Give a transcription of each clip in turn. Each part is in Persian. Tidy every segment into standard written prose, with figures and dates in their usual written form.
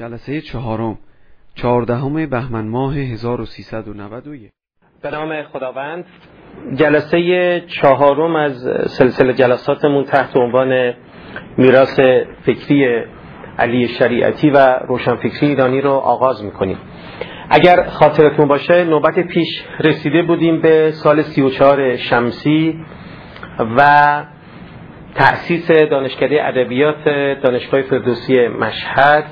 جلسه چهارم 14 بهمن ماه 1391. به نام خداوند. جلسه چهارم از سلسله جلساتمون تحت عنوان میراث فکری علی شریعتی و روشنفکری ایرانی رو آغاز میکنیم. اگر خاطرتون باشه نوبت پیش رسیده بودیم به سال 34 شمسی و تأسیس دانشکده ادبیات دانشگاه فردوسی مشهد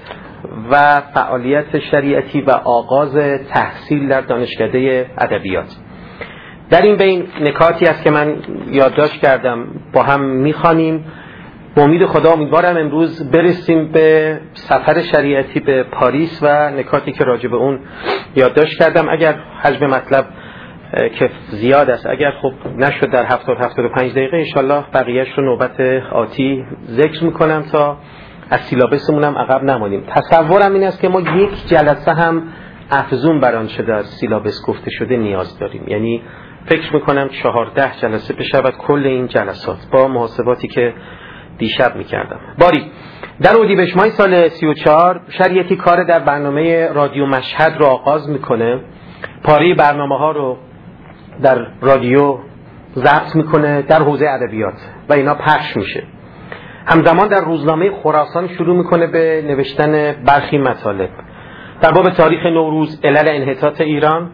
و فعالیت شریعتی و آغاز تحصیل در دانشکده ادبیات. در این بین نکاتی است که من یادداشت کردم با هم میخوانیم. با امید خدا امیدوارم امروز برسیم به سفر شریعتی به پاریس و نکاتی که راجع به اون یادداشت کردم. اگر حجم مطلب که زیاد است، اگر خب نشد در 70-75 دقیقه انشالله بقیهش رو نوبت آتی ذکر میکنم تا از سیلابسمون هم عقب نمانیم. تصورم این است که ما یک جلسه هم افزون بر آنچه در سیلابس گفته شده نیاز داریم. یعنی فکر میکنم 14 جلسه بشود کل این جلسات با محاسباتی که دیشب میکردم. باری در اردیبهشت ماه سال 34 شریعتی کار در برنامه رادیو مشهد رو آغاز میکنه. پاره برنامه ها رو در رادیو ضبط میکنه در حوزه ادبیات و اینا پخش میشه. همزمان در روزنامه خراسان شروع میکنه به نوشتن برخی مطالب در باب تاریخ نوروز، علل انحطاط ایران.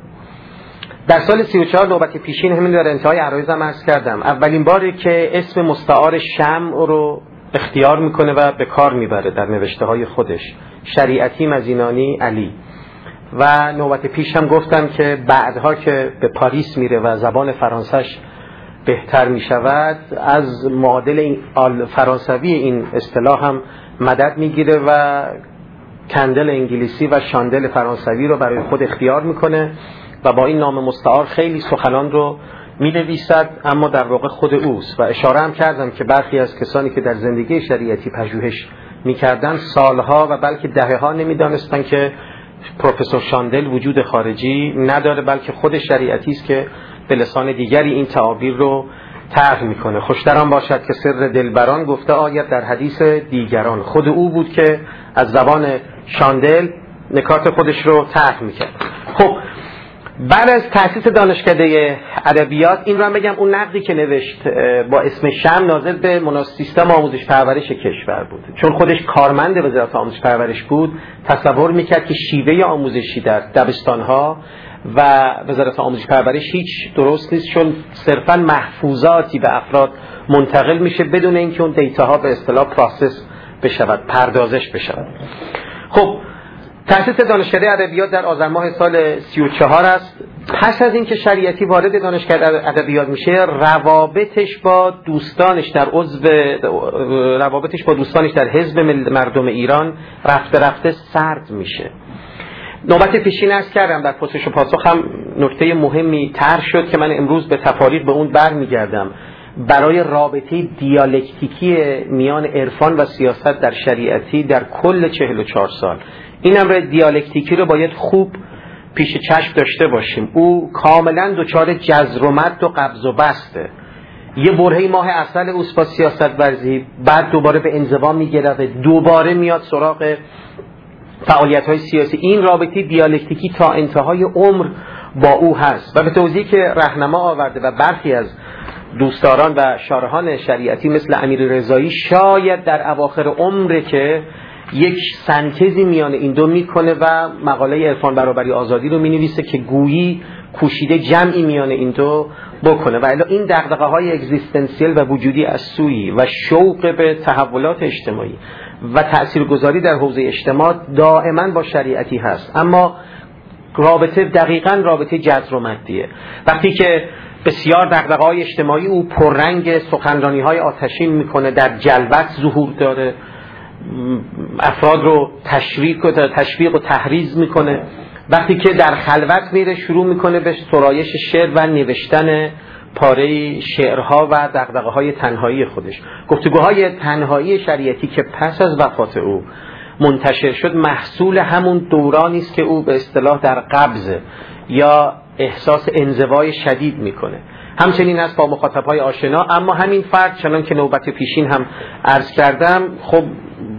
در سال 34 نوبت پیشین همین در انتهای عرایزم عرض کردم اولین باری که اسم مستعار شمع رو اختیار میکنه و به کار میبره در نوشته های خودش، شریعتی مزینانی علی. و نوبت پیش هم گفتم که بعدها که به پاریس میره و زبان فرانسهش بهتر میشود از معادل فرانسوی این اصطلاح هم مدد میگیره و کندل انگلیسی و شاندل فرانسوی رو برای خود اختیار میکنه و با این نام مستعار خیلی سخنان رو مینویسد، اما در واقع خود اوست. و اشاره هم کردم که برخی از کسانی که در زندگی شریعتی پژوهش میکردن سالها و بلکه دهه‌ها نمیدانستن که پروفسور شاندل وجود خارجی نداره، بلکه خود شریعتی است که به لسان دیگری این تعابیر رو طرح میکنه. خوشترم باشد که سر دلبران گفته آید در حدیث دیگران. خود او بود که از زبان شاندل نکات خودش رو طرح میکرد. خب بعد از تأسیس دانشکده ادبیات این رو هم بگم، اون نقدی که نوشت با اسم شمع ناظر به سیستم آموزش پرورش کشور بود. چون خودش کارمند وزارت آموزش پرورش بود، تصور میکرد که شیوه آموزشی در دبستانها و وزارت آموزش پرورش هیچ درست نیست، چون صرفا محفوظاتی به افراد منتقل میشه بدون اینکه اون دیتاها به اصطلاح پروسس بشود، پردازش بشود. خب تأسیس دانشکده ادبیات در آذر ماه سال 34 است. پس از اینکه شریعتی وارد دانشکده ادبیات میشه، روابطش با دوستانش در حزب مردم ایران رفته رفته سرد میشه. نوبت پیشین عرض کردم در پرسش و پاسخ هم نکته مهمی طرح شد که من امروز به تفاریق به اون برمیگردم. برای رابطه دیالکتیکی میان عرفان و سیاست در شریعتی در کل 44 سال، این امر دیالکتیکی رو باید خوب پیش چشم داشته باشیم. او کاملا دچار جزر و مد و قبض و بسته. یه برهه ماه اصل اوست با سیاست ورزی، بعد دوباره به انزوا میگرده، دوباره میاد سراغ فعالیت های سیاسی. این رابطه دیالکتیکی تا انتهای عمر با او هست و به توضیحی که راهنما آورده و برخی از دوستداران و شارحان شریعتی مثل امیر رضایی شاید در اواخر عمره که یک سنتزی میان این دو میکنه و مقاله عرفان برابری آزادی رو مینویسه که گویی کوشیده جمعی میان این دو بکنه. و الا این دغدغه های اگزیستانسیل و وجودی از سویی و شوق به تحولات اجتماعی و تاثیرگذاری در حوزه اجتماع دائما با شریعتی هست، اما رابطه دقیقاً رابطه جذر و مدیه. وقتی که بسیار دغدغه‌های اجتماعی او پررنگ سخنرانی‌های آتشین میکنه، در جلوت ظهور داره، افراد رو تشویق و تحریض میکنه. وقتی که در خلوت میره شروع میکنه به سرایش شعر و نوشتن پاره شعرها و دغدغه‌های تنهایی خودش. گفتگوهای تنهایی شریعتی که پس از وفات او منتشر شد محصول همون دورانی است که او به اصطلاح در قبضه یا احساس انزوای شدید میکنه. همچنین هست با مخاطب‌های آشنا، اما همین فرد چنان که نوبت پیشین هم عرض کردم خب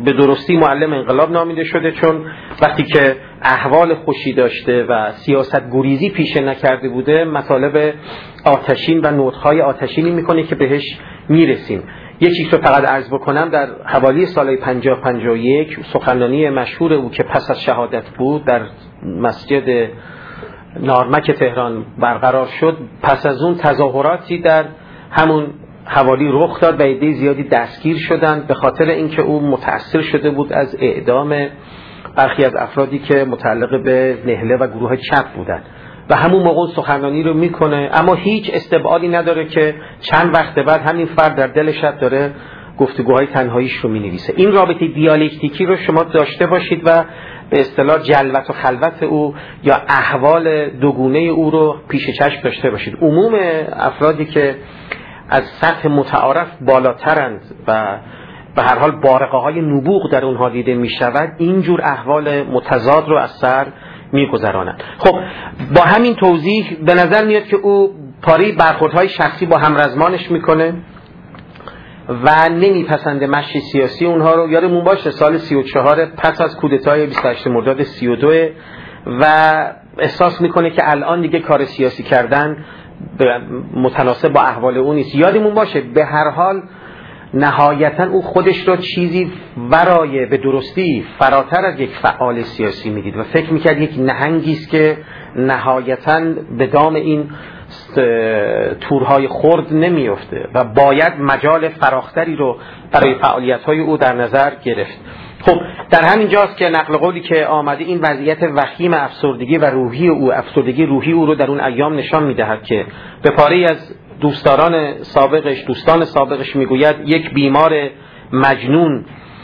به درستی معلم انقلاب نامیده شده، چون وقتی که احوال خوشی داشته و سیاست گریزی پیشه نکرده بوده مطالب آتشین و نوت‌های آتشینی میکنه که بهش میرسیم. یه چیز رو فقط عرض بکنم، در حوالی سال 50-51 سخنرانی مشهور او که پس از شهادت بود در مسجد نارمک تهران برقرار شد، پس از اون تظاهراتی در همون حوالی رخ داد و عده زیادی دستگیر شدند به خاطر اینکه او متأثر شده بود از اعدام برخی از افرادی که متعلق به نهله و گروه چپ بودند و همون موقع سخنرانی رو میکنه، اما هیچ استبعادی نداره که چند وقت بعد همین فرد در دل شب داره گفتگوهای تنهاییش رو مینویسه. این رابطه دیالکتیکی رو شما داشته باشید و به اصطلاح جلوت و خلوت او یا احوال دوگونه او رو پیش چشم داشته باشید. عموم افرادی که از سطح متعارف بالاترند و به هر حال بارقه های نبوغ در اونها دیده می شود، اینجور احوال متضاد رو از سر می گذرانند. خب با همین توضیح به نظر میاد که او پاره برخوردهای شخصی با همرزمانش میکنه و نمیپسنده مشی سیاسی اونها رو. یادمون باشه سال 34 پس از کودتای 28 مرداد 32 و احساس میکنه که الان دیگه کار سیاسی کردن متناسب با احوال اون نیست. یادمون باشه به هر حال نهایتا او خودش رو چیزی ورای به درستی فراتر از یک فعال سیاسی میدید و فکر میکرد یک نهنگی است که نهایتا به دام این تورهای خرد نمیفته و باید مجال فراختری رو برای فعالیت‌های او در نظر گرفت. خب در همین جاست که نقل قولی که آمده این وضعیت وخیم افسردگی و افسردگی روحی او رو در اون ایام نشان میدهد که به پاره از دوستان سابقش میگوید یک بیمار مجنون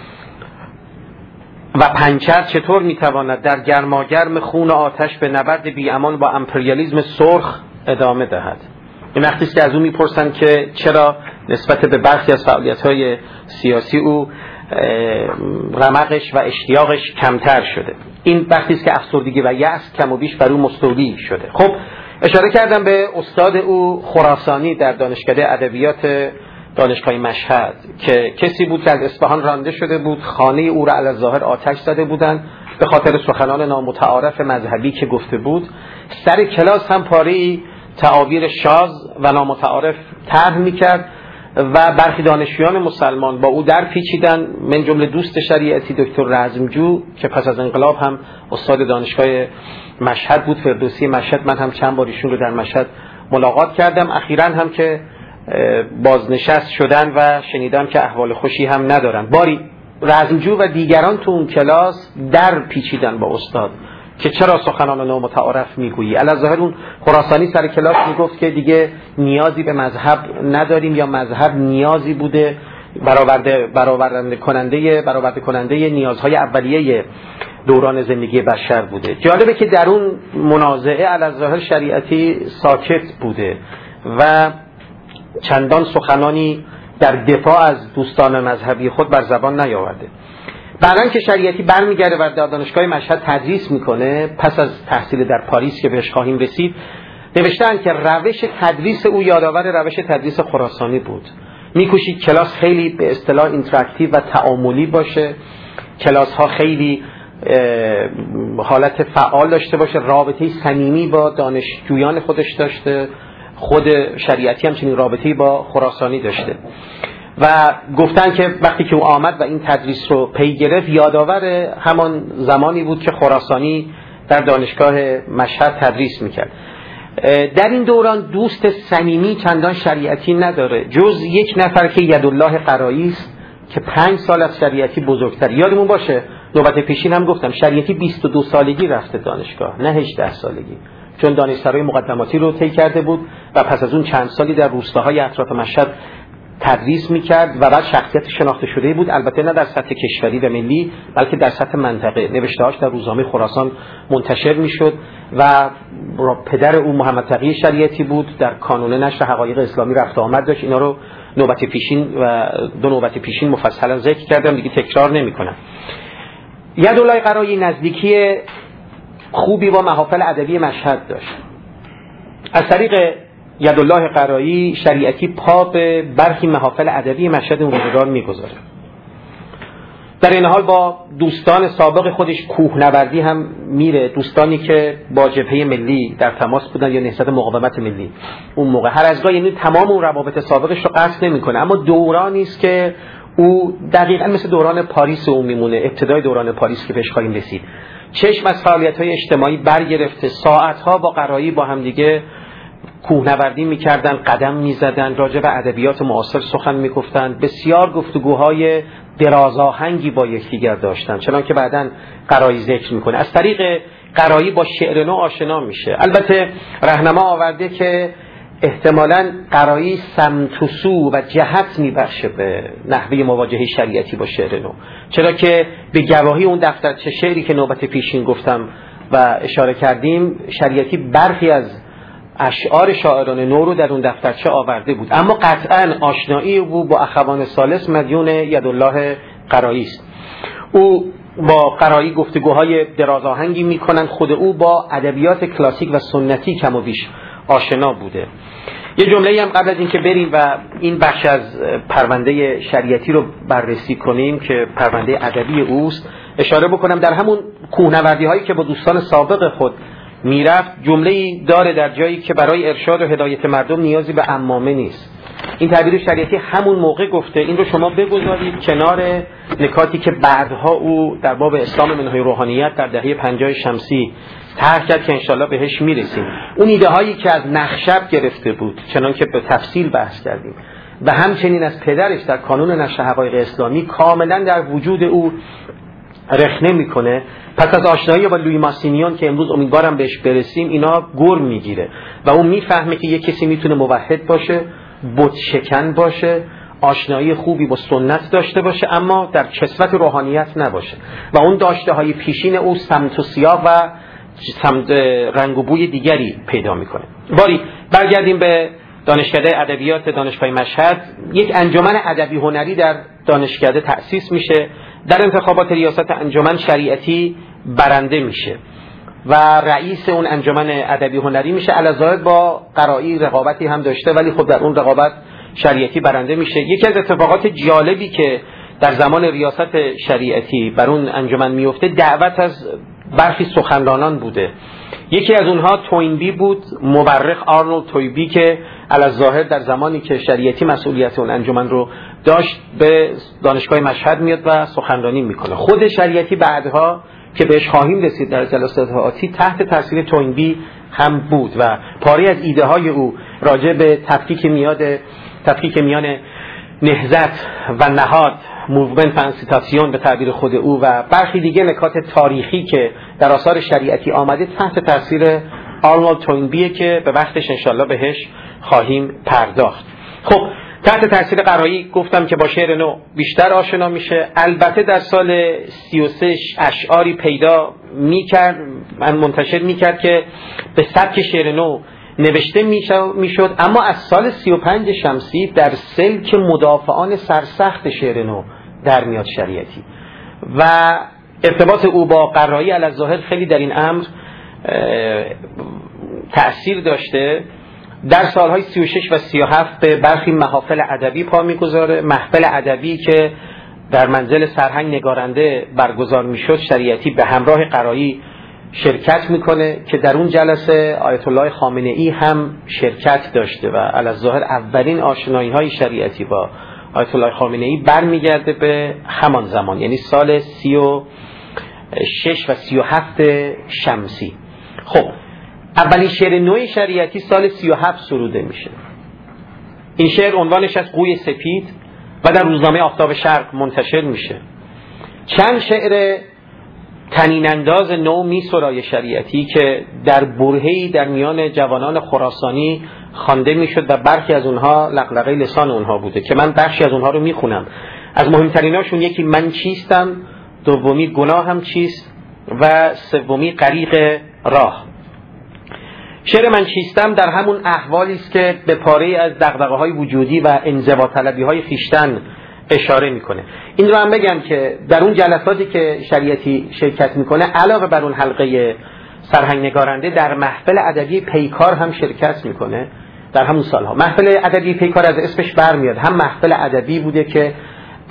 و پنچر چطور میتواند در گرماگرم خون و آتش به نبرد بی امان با امپریالیسم سرخ ادامه دهد. این وقتی است که از او میپرسن که چرا نسبت به برخی از فعالیت‌های سیاسی او رمقش و اشتیاقش کمتر شده. این وقتی است که افسردگی و یأس کم و بیش بر او مستولی شده. خب اشاره کردم به استاد او خراسانی در دانشکده ادبیات دانشگاه مشهد که کسی بود که از اصفهان رانده شده بود، خانه او را علی‌الظاهر آتش زده بودند به خاطر سخنان نامتعارف مذهبی که گفته بود. سر کلاس هم پاره تعابیر شاذ و نامتعارف طرح می‌کرد و برخی دانشجویان مسلمان با او در پیچیدن، من جمله دوست شریعتی دکتر رزمجو که پس از انقلاب هم استاد دانشگاه مشهد بود، فردوسی مشهد. من هم چند بار ایشون رو در مشهد ملاقات کردم، اخیراً هم که بازنشست شدن و شنیدم که احوال خوشی هم ندارن. باری رزمجو و دیگران تو اون کلاس در پیچیدن با استاد که چرا سخنان نامتعارف میگویی. علی‌الظاهر اون خراسانی سر کلاس میگفت که دیگه نیازی به مذهب نداریم یا مذهب نیازی بوده برآورده کننده نیازهای اولیه دوران زندگی بشر بوده. جالبه که در اون منازعه علی‌الظاهر شریعتی ساکت بوده و چندان سخنانی در دفاع از دوستان مذهبی خود بر زبان نیاورده. بعدن که شریعتی برمیگرده و در دانشگاه مشهد تدریس میکنه، پس از تحصیل در پاریس که بهش خواهیم رسید، نوشتن که روش تدریس او یادآور روش تدریس خراسانی بود. میکوشید کلاس خیلی به اصطلاح اینتراکتیو و تعاملی باشه، کلاس ها خیلی حالت فعال داشته باشه، رابطه صمیمی با دانشجویان خودش داشته. خود شریعتی هم چنین رابطه‌ای با خراسانی داشته و گفتن که وقتی که او آمد و این تدریس رو پی گرفت یادآور همان زمانی بود که خراسانی در دانشگاه مشهد تدریس میکرد. در این دوران دوست صمیمی چندان شریعتی نداره جز یک نفر که یدالله قرایی است که 5 سال از شریعتی بزرگتر. یادمون باشه نوبت پیشین هم گفتم شریعتی 22 سالگی رفته دانشگاه، نه 18 سالگی، چون دانشسرای مقدماتی رو طی کرده بود و پس از اون چند سالی در روستاهای اطراف مشهد تدریس میکرد و بعد شخصیت شناخته شده بود، البته نه در سطح کشوری و ملی بلکه در سطح منطقه. نوشته‌هاش در روزنامه خراسان منتشر میشد و پدر او محمد تقی شریعتی بود، در کانون نشر حقایق اسلامی رفت آمد داشت. اینا رو نوبت پیشین و 2 نوبت پیشین مفصلا ذکر کردم، دیگه تکرار نمی‌کنم. یدالله قرایی نزدیکی خوبی با محافل ادبی مشهد داشت. از طریق یدالله قرایی شریعتی پا به برخی محافل ادبی مشهد اون روزگار میگذاره. در این حال با دوستان سابق خودش کوهنوردی هم میره، دوستانی که با جبهه ملی در تماس بودن یا نهضت مقاومت ملی اون موقع. هر از گاهی یعنی تمام اون روابط سابقش رو قطع نمیکنه، اما دورانی است که او دقیقاً مثل دوران پاریس اون میمونه، ابتدای دوران پاریس که بهش خواهیم رسید. چشم از فعالیت‌های اجتماعی برگرفته، ساعت‌ها با قرایی با هم دیگه کوهنوردی می‌کردن، قدم می‌زدن، راجع به ادبیات معاصر سخن می‌گفتن، بسیار گفتگوهای درازآهنگی با یکدیگر داشتن، چنانکه که بعداً قرایی ذکر می‌کنه. از طریق قرایی با شعر نو آشنا میشه. البته راهنما آورده که احتمالاً قرایی سمت و سو و جهت میبخشه به نحوه مواجهه شریعتی با شعر نو، چرا که به گواهی اون دفترچه شعری که نوبت پیشین گفتم و اشاره کردیم، شریعتی برخی از اشعار شاعران نو رو در اون دفترچه آورده بود، اما قطعاً آشنایی او با اخوان ثالث مدیون یدالله قرایی است. او با قرایی گفتگوهای درازآهنگی میکنن، خود او با ادبیات کلاسیک و سنتی کم و بیش آشنا بوده. یه جمله‌ای هم قبل از اینکه بریم و این بخش از پرونده شریعتی رو بررسی کنیم که پرونده ادبی اوست، اشاره بکنم در همون کوهنوردی هایی که با دوستان سابق خود میرفت، جمله‌ای داره در جایی که برای ارشاد و هدایت مردم نیازی به عمامه نیست. این تعبیر شریعتی همون موقع گفته، این رو شما بگذارید کنار نکاتی که بعدها او در باب اسلام منهای روحانیت در دهه 50 شمسی طرح کرد که انشالله بهش میرسیم. اون ایده هایی که از نخشب گرفته بود، چنان که به تفصیل بحث کردیم، و همچنین از پدرش در کانون نشر حقایق اسلامی، کاملا در وجود او رخنه میکنه. پس از آشنایی با لویی ماسینیون که امروز امیدوارم بهش برسیم، اینا گر میگیره و اون میفهمه که یک کسی میتونه موحد باشه، بت شکن باشه، آشنایی خوبی با سنت داشته باشه، اما در کسوت روحانیت نباشه. و اون داشته های پیشین او سمت و سیاق و سمت رنگ و بوی دیگری پیدا میکنه. باری برگردیم به دانشکده ادبیات دانشگاه مشهد. یک انجمن ادبی هنری در دانشکده تأسیس میشه. در انتخابات ریاست انجمن شریعتی برنده میشه و رئیس اون انجمن ادبی هنری میشه. علاوه با قرایی رقابتی هم داشته، ولی خب در اون رقابت شریعتی برنده میشه. یکی از اتفاقات جالبی که در زمان ریاست شریعتی بر اون انجمن میفته، دعوت از برخی سخنرانان بوده. یکی از اونها توینبی بود، مورخ آرنولد توینبی، که علاوه در زمانی که شریعتی مسئولیت اون انجمن رو داشت به دانشگاه مشهد میاد و سخنرانی میکنه. خود شریعتی بعدها که بهش خواهیم رسید در جلسات آتی تحت تاثیر توینبی هم بود و پاره از ایده های او راجع به تفکیک میان نهضت و نهاد، موومنت و انسیتاسیون به تعبیر خود او، و برخی دیگه نکات تاریخی که در آثار شریعتی آمده تحت تاثیر آرنولد توینبیه که به وقتش انشالله بهش خواهیم پرداخت. خب تحت تاثیر قرایی گفتم که با شعر نو بیشتر آشنا میشه. البته در سال 33 اشعاری پیدا میکرد، منتشر میکرد که به سبک شعر نو نوشته میشد، اما از سال 35 شمسی در سلک مدافعان سرسخت شعر نو در میاد شریعتی و ارتباط او با قرایی علی‌الظاهر خیلی در این امر تأثیر داشته. در سالهای 36 و 37 به برخی محافل ادبی پا میگذاره. محفل ادبی که در منزل سرهنگ نگارنده برگزار میشد، شریعتی به همراه قرایی شرکت میکنه که در اون جلسه آیت الله خامنه‌ای هم شرکت داشته و علی‌الظاهر اولین آشنایی های شریعتی با آیت الله خامنه‌ای برمیگرده به همان زمان، یعنی سال 36 و 37 شمسی. خب اولین شعر نوع شریعتی سال 37 سروده میشه. این شعر عنوانش از قوی سپید و در روزنامه آفتاب شرق منتشر میشه. چند شعر طنین انداز نو می سرای شریعتی که در برهه‌ای در میان جوانان خراسانی خوانده میشد و برخی از اونها لقلقه لسان اونها بوده که من بخشی از اونها رو میخونم. از مهمتریناشون یکی من چیستم، دومی گناهم چیست و سومی غریق راه. شعر من چیستم در همون احوالی است که به پاره از دغدغه‌های وجودی و انزوا طلبی‌های خویشتن اشاره میکنه. این رو هم بگم که در اون جلساتی که شریعتی شرکت میکنه، علاوه بر اون حلقه سرهنگ نگارنده، در محفل ادبی پیکار هم شرکت میکنه. در همون سالها محفل ادبی پیکار از اسمش برمیاد، هم محفل ادبی بوده که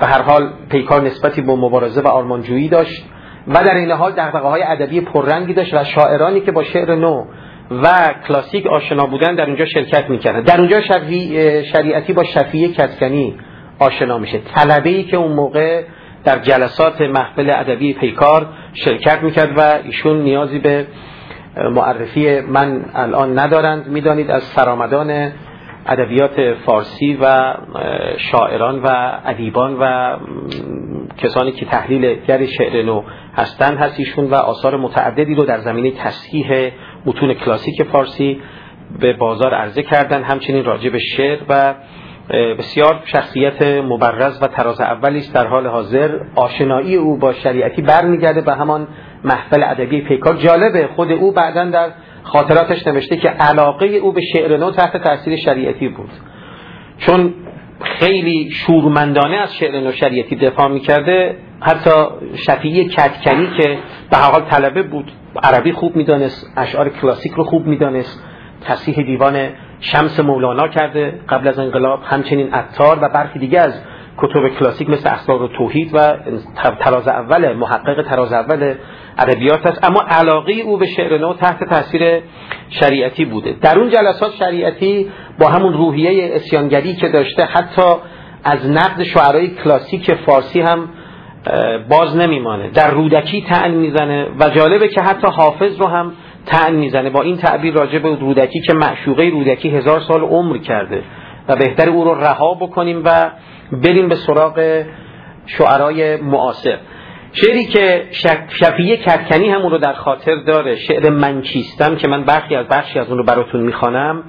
به هر حال پیکار نسبتی به مبارزه و آرمانجویی داشت و در این حال دغدغه‌های ادبی پررنگی داشت و شاعرانی که با شعر نو و کلاسیک آشنا بودن در اونجا شرکت می‌کردن. در اونجا شریعتی با شفیع کدکنی آشنا میشه، طلبه‌ای که اون موقع در جلسات محفل ادبی پیکار شرکت میکرد و ایشون نیازی به معرفی من الان ندارند. میدانید از سرآمدان ادبیات فارسی و شاعران و ادیبان و کسانی که تحلیلگر شعر نو هستند هست ایشون و آثار متعددی رو در زمینه تصحیح متون کلاسیک فارسی به بازار عرضه کردند. همچنین راجع به شعر و بسیار شخصیت مبرز و تراز اولی است. در حال حاضر آشنایی او با شریعتی برمیگرده به همان محفل ادبی پیکار. جالبه خود او بعداً در خاطراتش نوشته که علاقه او به شعر نو تحت تاثیر شریعتی بود، چون خیلی شورمندانه از شعر نو شریعتی دفاع میکرده. حتی شفیع کدکنی که به هر حال طلبه بود، عربی خوب میدانست، اشعار کلاسیک رو خوب میدانست، تصحیح دیوان شمس مولانا کرده قبل از انقلاب، همچنین عطار و برخی دیگه از کتب کلاسیک مثل اسرار توحید و تراز اول محقق تراز اول ادبیات است. اما علاقه او به شعر نو تحت تاثیر شریعتی بوده. در اون جلسات شریعتی با همون روحیه اسیانگری که داشته حتی از نقد شعرای کلاسیک فارسی هم باز نمیمانه، در رودکی طعن میزنه و جالبه که حتی حافظ رو هم طعن میزنه با این تعبیر راجع به رودکی که معشوقه رودکی 1000 سال عمر کرده و بهتر او رو رها بکنیم و بریم به سراغ شعرای معاصر. شعری که شفیع کدکنی هم اون رو در خاطر داره، شعر من چیستم، که من بخشی از اون رو براتون میخوانم.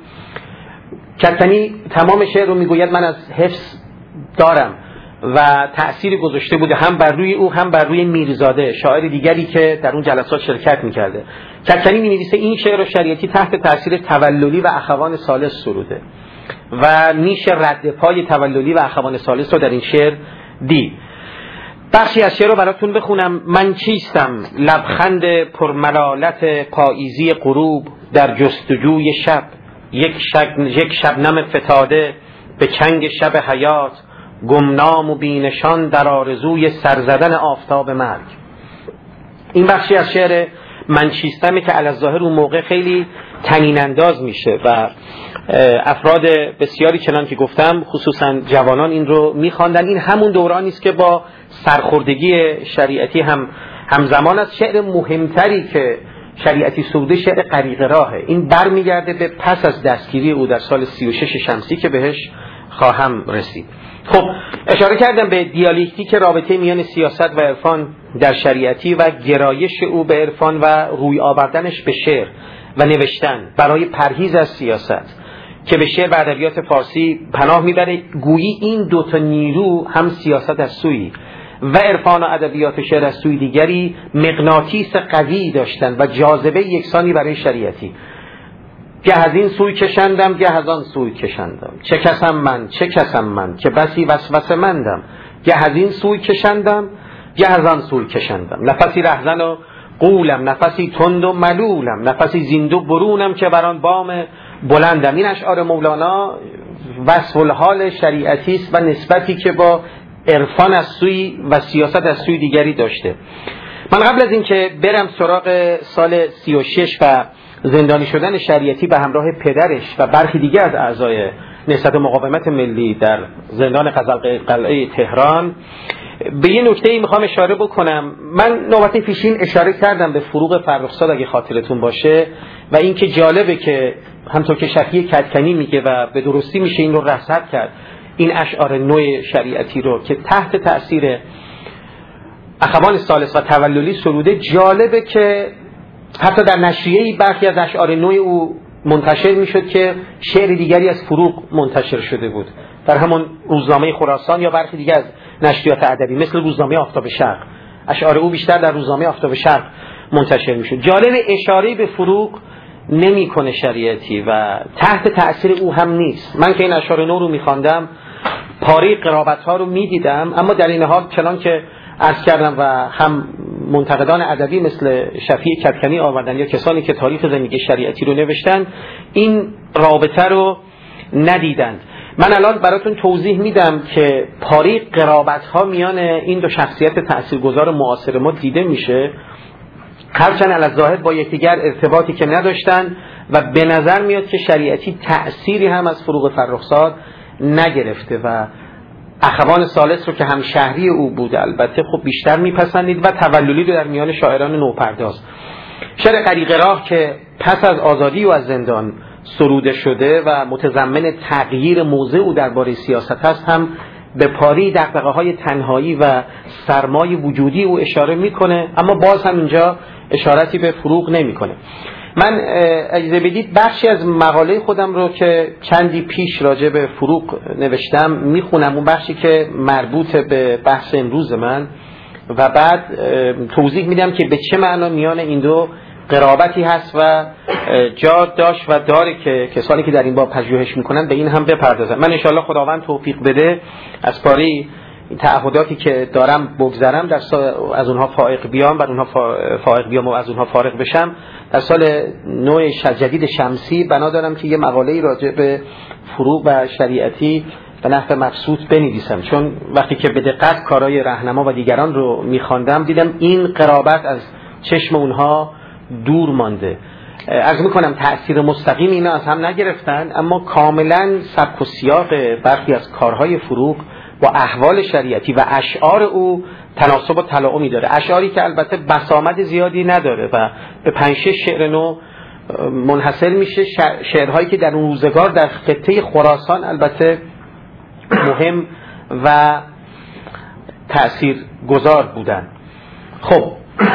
کدکنی تمام شعر رو میگوید من از حفظ دارم و تأثیری گذاشته بوده هم بر روی او هم بر روی میرزاده، شاعر دیگری که در اون جلسات شرکت میکرده. کدکنی مینویسه این شعر رو شریعتی تحت تأثیر توللی و اخوان ثالث سروده و میشه رد پای توللی و اخوان ثالث رو در این شعر دید. بخشی از شعر رو براتون بخونم. من چیستم لبخند پرملالت پاییزی غروب، در جستجوی شب یک شبنم فتاده به چنگ شب حیات، گمنام و بینشان در آرزوی سرزدن آفتاب مرگ. این بخشی از شعر من چیستمه که علی‌الظاهر اون موقع خیلی طنین انداز میشه و افراد بسیاری چنان که گفتم خصوصا جوانان این رو میخواندن. این همون دورانی است که با سرخوردگی شریعتی همزمان است. شعر مهمتری که شریعتی سروده شعر غریق راهه. این برمیگرده به پس از دستگیری او در سال 36 شمسی که بهش خواهم رسید. خب اشاره کردم به دیالکتیک رابطه میان سیاست و عرفان در شریعتی و گرایش او به عرفان و روی آوردنش به شعر و نوشتن برای پرهیز از سیاست که به شعر و ادبیات فارسی پناه میبره. گویی این دوتا نیرو، هم سیاست از سوی و عرفان و ادبیات و شعر از سوی دیگری، مغناطیس قوی داشتن و جاذبه یکسانی برای شریعتی. گه از این سوی کشندم گه از آن سوی کشندم، چه کسم من که بسی وسوسه مندم. گه از این سوی کشندم گه از آن سوی کشندم، نفسی رهزن و قولم، نفسی تند و ملولم، نفسی زیندو برونم که بران بام بلندم. این اشعار مولانا وصف الحال شریعتی است و نسبتی که با عرفان از سوی و سیاست از سوی دیگری داشته. من قبل از این که برم سراغ سال 36 و زندانی شدن شریعتی به همراه پدرش و برخی دیگه از اعضای نهضت مقاومت ملی در زندان قلعه تهران، به یه نکته‌ای میخوام اشاره بکنم. من نوبت پیشین اشاره کردم به فروغ فرخزاد اگه خاطرتون باشه و این که جالبه که همطور که شفیع کدکنی میگه و به درستی میشه این رو رصد کرد، این اشعار نو شریعتی رو که تحت تأثیر اخوان ثالث و توللی سروده، جالبه که حتی در نشریه‌ای برخی از اشعار نو او منتشر میشد که شعر دیگری از فروغ منتشر شده بود در همون روزنامه خراسان یا برخی دیگه از نشریات ادبی مثل روزنامه آفتاب شرق. اشعار او بیشتر در روزنامه آفتاب شرق منتشر میشد. جالب اشاره به فروغ نمیکنه شریعتی و تحت تأثیر او هم نیست. من که این اشعار نو رو میخواندم پاره قرابت‌ها رو میدیدم، اما در این حال چنان که عرض کردم و هم منتقدان ادبی مثل شفیع کدکنی آوردن یا کسانی که تاریخ زندگی شریعتی رو نوشتن، این رابطه رو ندیدند. من الان براتون توضیح میدم که پاری قرابت‌ها میان این دو شخصیت تأثیرگذار معاصر ما دیده میشه، هرچند الظاهر با یکدیگر ارتباطی که نداشتن و به نظر میاد که شریعتی تأثیری هم از فروغ فرخزاد نگرفته و اخوان ثالث رو که هم شهری او بود البته خب بیشتر میپسندید و توللی رو در میان شاعران نوپرداز. شعر غریق راه که پس از آزادی و از زندان سروده شده و متضمن تغییر موضع او درباره سیاست است، هم به پاری دغدغه‌های تنهایی و سرمای وجودی او اشاره میکنه، اما باز هم اینجا اشارتی به فروغ نمیکنه. من اجازه بدید بخشی از مقاله خودم رو که چندی پیش راجع به فروغ نوشتم میخونم، اون بخشی که مربوط به بحث امروز من، و بعد توضیح میدم که به چه معنا میان این دو قرابتی هست و جا داشت و داره که کسانی که در این باب پژوهش میکنن به این هم بپردازن. من انشاءالله خداوند توفیق بده از پاری تعهداتی که دارم بگذرم، از اونها فائق بیام و اونها فائق بیام و از اونها فارغ بشم. در سال نو جدید شمسی بنا دارم که یه مقاله‌ای راجع به فروغ و شریعتی به نحو مبسوط بنویسم، چون وقتی که به دقت کارهای راهنما و دیگران رو میخواندم دیدم این قرابت از چشم اونها دور مانده. عرض میکنم تأثیر مستقیم اینا از هم نگرفتن، اما کاملا سبک و سیاق برخی از کارهای فروغ با احوال شریعتی و اشعار او تناسب و تلاعمی داره. اشعاری که البته بسامد زیادی نداره و به 5-6 شعر نو منحصر میشه، شعرهایی که در اون روزگار در خطه خراسان البته مهم و تأثیر گذار بودن. خب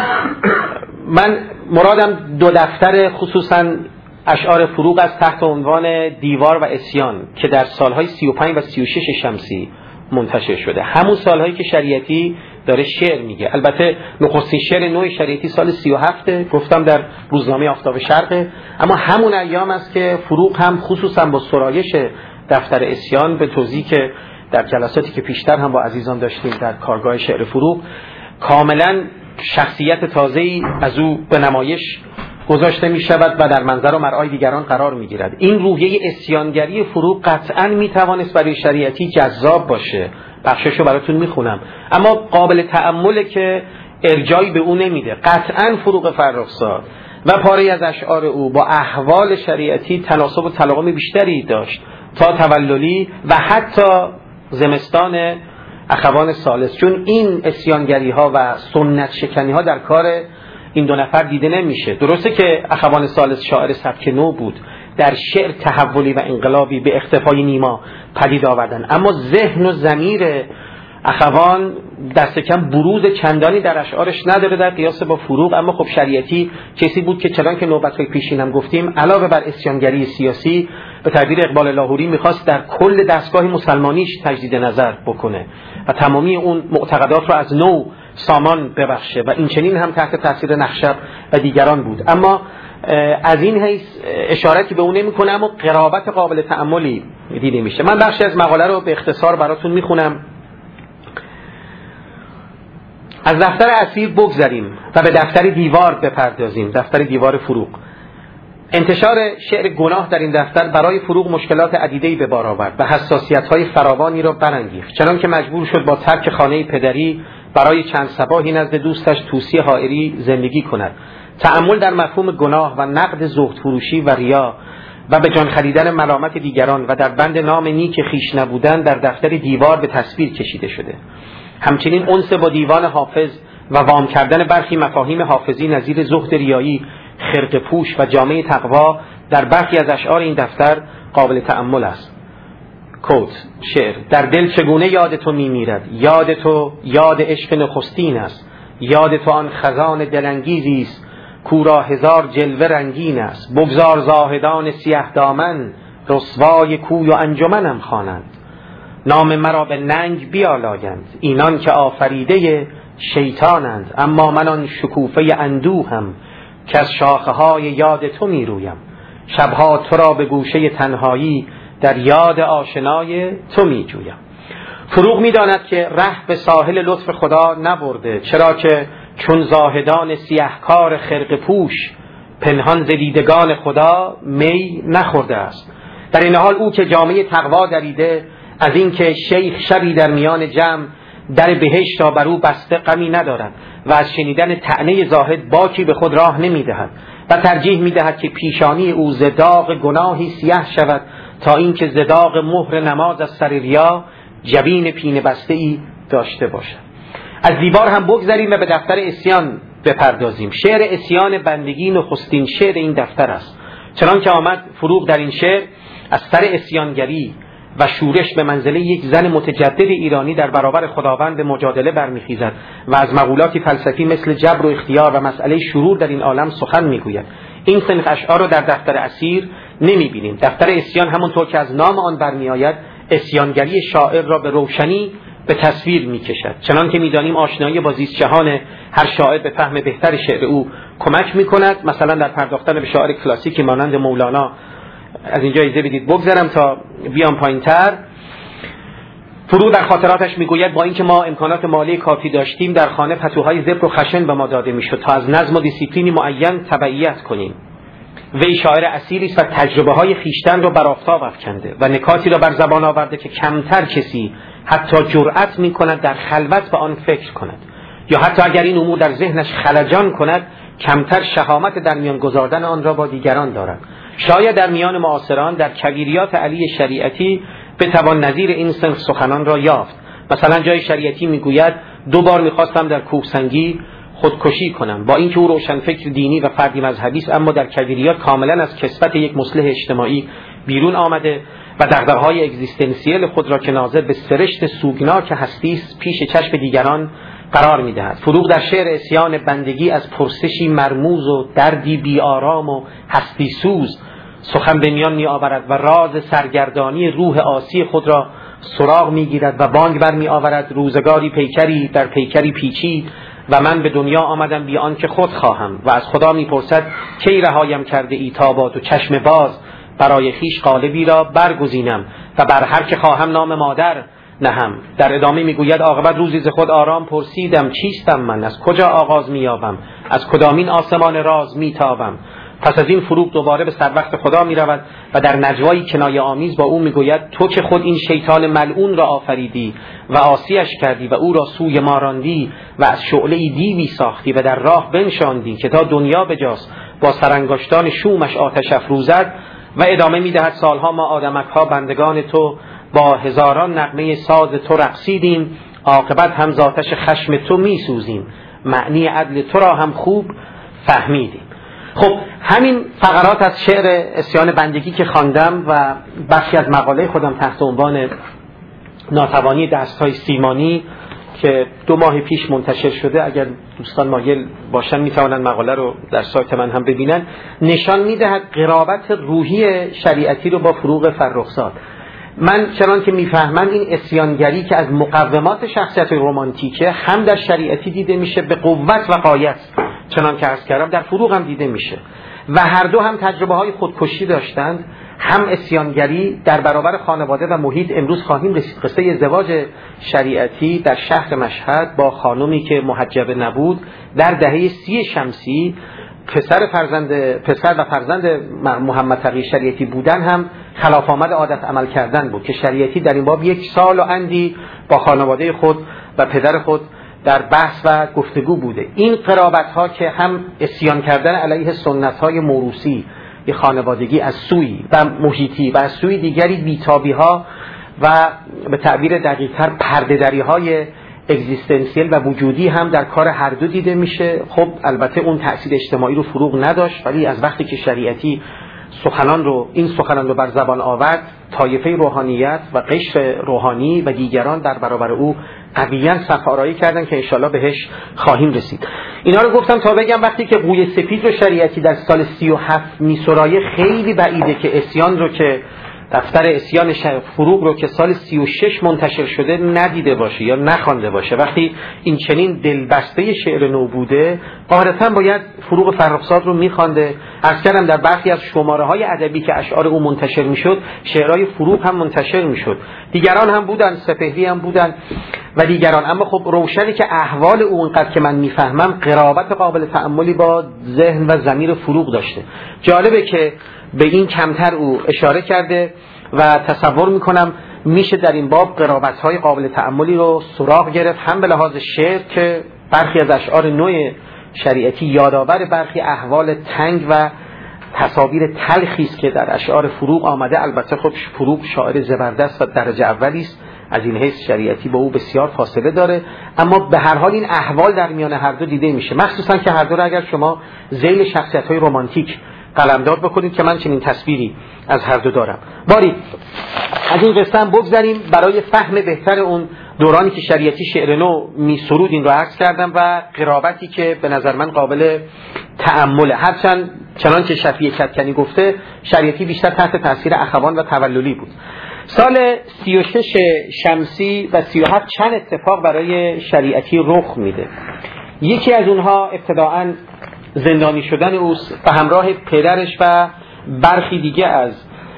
من مرادم دو دفتر خصوصا اشعار فروغ از تحت عنوان دیوار و عصیان که در سالهای 35 و 36 شمسی منتشر شده، همون سالهایی که شریعتی داره شعر میگه. البته نخستین شعر نوع شریعتی سال 37 گفتم در روزنامه آفتاب شرقه، اما همون ایام است که فروغ هم خصوصا با سرایش دفتر عصیان به توضیحی که در جلساتی که پیشتر هم با عزیزان داشتیم در کارگاه شعر فروغ، کاملا شخصیت تازه‌ای از او به نمایش گذاشته می شود و در منظر و مرعای دیگران قرار می گیرد. این روحیه عصیانگری فروغ قطعاً می توانست برای شریعتی جذاب باشه، بخششو براتون می خونم، اما قابل تأمله که ارجایی به او نمیده. قطعاً فروغ فرخزاد و پاره از اشعار او با احوال شریعتی تناسب و تلاقم بیشتری داشت تا توللی و حتی زمستان اخوان ثالث، چون این عصیانگری ها و سنت شکنی ها در کار این دو نفر دیده نمیشه. درسته که اخوان ثالث شاعر سبک نو بود، در شعر تحولی و انقلابی به اختفای نیما پدید آوردن، اما ذهن و ضمیر اخوان دست کم بروز چندانی در اشعارش نداره در قیاس با فروغ. اما خب شریعتی کسی بود که چنان که نوبت‌های پیشین هم گفتیم علاوه بر عصیانگری سیاسی به تعبیر اقبال لاهوری میخواست در کل دستگاه مسلمانیش تجدید نظر بکنه و تمامی اون معتقدات رو از نو سامان ببخشه و این چنین هم تحت تاثیر نخشب و دیگران بود. اما از این حیث اشارتی به اون نمی‌کنه، اما قرابت قابل تأملی دیده میشه. من بخشی از مقاله رو به اختصار براتون میخونم. از دفتر اصیل بگذریم و به دفتر دیوار بپردازیم، دفتر دیوار فروغ. انتشار شعر گناه در این دفتر برای فروغ مشکلات عدیده‌ای به بار آورد و حساسیت‌های فراوانی را برانگیخت، چنان که مجبور شد با ترک خانه پدری برای چند صباحی نزد دوستش توسی حائری زندگی کند. تأمل در مفهوم گناه و نقد زهد فروشی و ریا و به جان خریدن ملامت دیگران و در بند نام نیک خویش نبودن در دفتر دیوار به تصویر کشیده شده. همچنین انس با دیوان حافظ و وام کردن برخی مفاهیم حافظی نظیر زهد ریایی، خرقه پوش و جامعه تقوا در برخی از اشعار این دفتر قابل تأمل است. کوت شعر: در دل چگونه یاد تو میمیرد، یاد تو یاد عشق نخستین است، یاد تو آن خزان دلانگیزی است کورا هزار جلوه رنگین است. بگذار زاهدان سیه دامن رسوای کوی و انجمنم خوانند، نام مرا به ننگ بیالایند اینان که آفریده شیطانند. اما من آن شکوفه اندوهم که از شاخه های یاد تو می رویم، شبها تو را به گوشه تنهایی در یاد آشنای تو می جویم. فروغ می داند که ره به ساحل لطف خدا نبرده، چرا که چون زاهدان سیهکار خرقه پوش پنهان ز دیدگان خدا می نخورده است. در این حال او که جامعه تقوا دریده، از این که شیخ شبی در میان جمع در بهشت را بر او بسته غمی ندارد و از شنیدن طعنه زاهد باکی به خود راه نمیدهد و ترجیح میدهد که پیشانی او ز داغ گناهی سیاه شود تا اینکه ز داغ مهر نماز از سر ریا جبین پینه بسته ای داشته باشد. از دیوار هم بگذریم و به دفتر عصیان بپردازیم. شعر عصیان بندگی نخستین شعر این دفتر است. چنان که آمد فروغ در این شعر از سر عصیانگری و شورش به منزله یک زن متجدد ایرانی در برابر خداوند به مجادله برمیخیزد و از مقولاتی فلسفی مثل جبر و اختیار و مسئله شرور در این عالم سخن میگوید. این سنخ اشعار رو در دفتر اسیر نمیبینیم. دفتر عصیان همونطور که از نام آن برمیآید عصیانگری شاعر را به روشنی به تصویر میکشد. چنان که میدانیم آشنایی با زیست جهان هر شاعر به فهم بهتر شعر او کمک میکند. مثلا در پرداختن به شاعر کلاسیکی مانند مولانا، از اینجا اجازه بدید بگذرم تا بیام پایینتر. فرو در خاطراتش میگوید با اینکه ما امکانات مالی کافی داشتیم، در خانه پتوهای زبر و خشن به ما داده میشد تا از نظم و دیسیپلینی معین تبعیت کنیم. وی شاعر اصیلی است و تجربه های خیشتن را بر آفتاب افکنده و نکاتی را بر زبان آورده که کمتر کسی حتی جرأت میکند در خلوت به آن فکر کند، یا حتی اگر این امور در ذهنش خلجان کند کمتر شهامت در میان گذاردن آن را با دیگران دارد. شاید در میان معاصران در کویریات علی شریعتی بتوان نظیر این سنخ سخنان را یافت. مثلا جای شریعتی میگوید 2 بار میخواستم در کوهسنگی خودکشی کنم، با اینکه او روشنفکر دینی و فردی مذهبی است، اما در کویریات کاملا از کسبت یک مصلح اجتماعی بیرون آمده و دغدغه‌های اگزیستانسیل خود را که ناظر به سرشت سوگناک هستی است پیش چشم دیگران قرار می‌دهد. فروغ در شعر عصیان بندگی از پرسشی مرموز و دردی بی‌آرام و هستی سوز سخن به میان می‌آورد و راز سرگردانی روح عاصی خود را سراغ می‌گیرد و بانگ بر می‌آورد روزگاری پیکری در پیکری پیچید و من به دنیا آمدم بی آنکه خود خواهم و از خدا می‌پرسد کی رهایم کرده ای تا با تو چشم باز برای خیش قالبی را برگزینم و بر هر که خواهم نام مادر نهم. در ادامه میگوید عاقبت روزی ز خود آرام پرسیدم چیستم من، از کجا آغاز مییابم، از کدامین آسمان راز میتابم. پس از این فروغ دوباره به سر وقت خدا میرود و در نجوایی کنایه آمیز با او میگوید تو که خود این شیطان ملعون را آفریدی و عاصیش کردی و او را سوی ما راندی و از شعله دیوی ساختی و در راه بنشاندی که تا دنیا بجاست با سرانگشتان شومش آتش افروزد. و ادامه میدهد سالها ما آدمک ها بندگان تو با هزاران نغمه ساز تو رقصیدیم، عاقبت هم ز آتش خشم تو میسوزیم، معنی عدل تو را هم خوب فهمیدیم. خب همین فقرات از شعر عصیان بندگی که خواندم و بخشی از مقاله خودم تحت عنوان ناتوانی دست‌های سیمانی که 2 ماه پیش منتشر شده، اگر دوستان مایل باشن میتوانن مقاله رو در سایت من هم ببینن، نشان میدهد قرابت روحی شریعتی رو با فروغ فرخزاد. من چنان که میفهمم این عصیانگری که از مقومات شخصیت رمانتیکه هم در شریعتی دیده میشه به قوت و غایت، چنان که عرض کردم در فروغ هم دیده میشه و هر دو هم تجربه های خودکشی داشتند، هم عصیانگری در برابر خانواده و محیط. امروز خواهیم رسید قصه ازدواج شریعتی در شهر مشهد با خانومی که محجبه نبود در دهه 30 شمسی. پسر و فرزند محمد تقی شریعتی بودن هم خلاف آمد عادت عمل کردن بود که شریعتی در این باب 1 سال و اندی با خانواده خود و پدر خود در بحث و گفتگو بوده. این قرابت ها که هم عصیان کردن علیه سنت های موروثی خانوادگی از سوی و محیطی و از سوی دیگری بیتابی ها و به تعبیر دقیق‌تر پرده‌دری های اگزیستانسیل و وجودی هم در کار هر دو دیده میشه. خب البته اون تأثیر اجتماعی رو فروغ نداشت، ولی از وقتی که شریعتی این سخنان رو بر زبان آورد، طایفه روحانیت و قشر روحانی و دیگران در برابر او قویاً صف آرایی کردن که انشالله بهش خواهیم رسید. اینا رو گفتم تا بگم وقتی که قوی سپید رو شریعتی در سال 37 میسرایه، خیلی بعیده که عصیان رو که دفتر عصیان فروغ رو که سال 36 منتشر شده ندیده باشه یا نخوانده باشه. وقتی این چنین دلبسته شعر نو بوده، قاعدتاً باید فروغ فرخزاد رو میخوانده عرض کردم در برخی از شماره‌های ادبی که اشعار او منتشر میشد شعرهای فروغ هم منتشر میشد، دیگران هم بودن، سپهری هم بودن و دیگران. اما خب روشنی که احوال او اونقدر که من میفهمم قرابت قابل تأملی با ذهن و ضمیر فروغ داشته. جالبه که به این کمتر او اشاره کرده و تصور میکنم میشه در این باب قرابت‌های قابل تأملی رو سراغ گرفت، هم به لحاظ شعر که برخی از اشعار نوع شریعتی یادآور برخی احوال تنگ و تصاویر تلخی است که در اشعار فروغ آمده. البته خب فروغ شاعر زبردست و درجه اولی است، از این حیث شریعتی با او بسیار فاصله داره، اما به هر حال این احوال در میان هر دو دیده میشه، مخصوصا که هر دو را اگر شما ذیل شخصیت‌های رمانتیک قلمداد بکنید که من چنین تصویری از هر دو دارم. باری از این قصه هم بگذاریم برای فهم بهتر اون دورانی که شریعتی شعر نو میسرود. این رو عکس کردم و قرابتی که به نظر من قابل تأمله، هرچند چنانچه شفیع کدکنی گفته شریعتی بیشتر تحت تاثیر اخوان و توللی بود. سال 36 شمسی و 37 چند اتفاق برای شریعتی رخ میده. یکی از اونها ابتداعاً زندانی شدن اوست به همراه پدرش و برخی دیگه از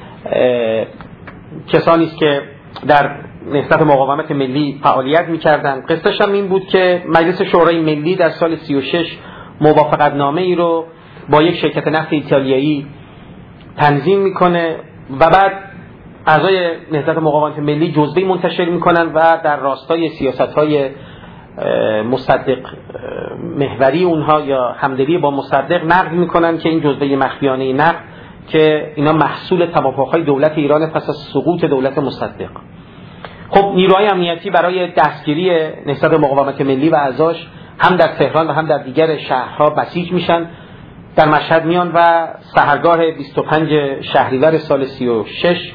کسانی است که در نهضت مقاومت ملی فعالیت می‌کردند. قصه‌ش هم این بود که مجلس شورای ملی در سال 36 موافقتنامه ای رو با یک شرکت نفت ایتالیایی تنظیم میکنه و بعد اعضای نهضت مقاومت ملی جزوه‌ای منتشر میکنن و در راستای سیاست‌های مصدق محوری اونها یا همدلی با مصدق نقد میکنن که این جزوه مخفیانه نقد که اینا محصول توافق‌های دولت ایران پس از سقوط دولت مصدق. خب نیروهای امنیتی برای دستگیری نهضت مقاومت ملی و اعضاش هم در تهران و هم در دیگر شهرها بسیج میشن، در مشهد میان و سحرگاه 25 شهریور سال 36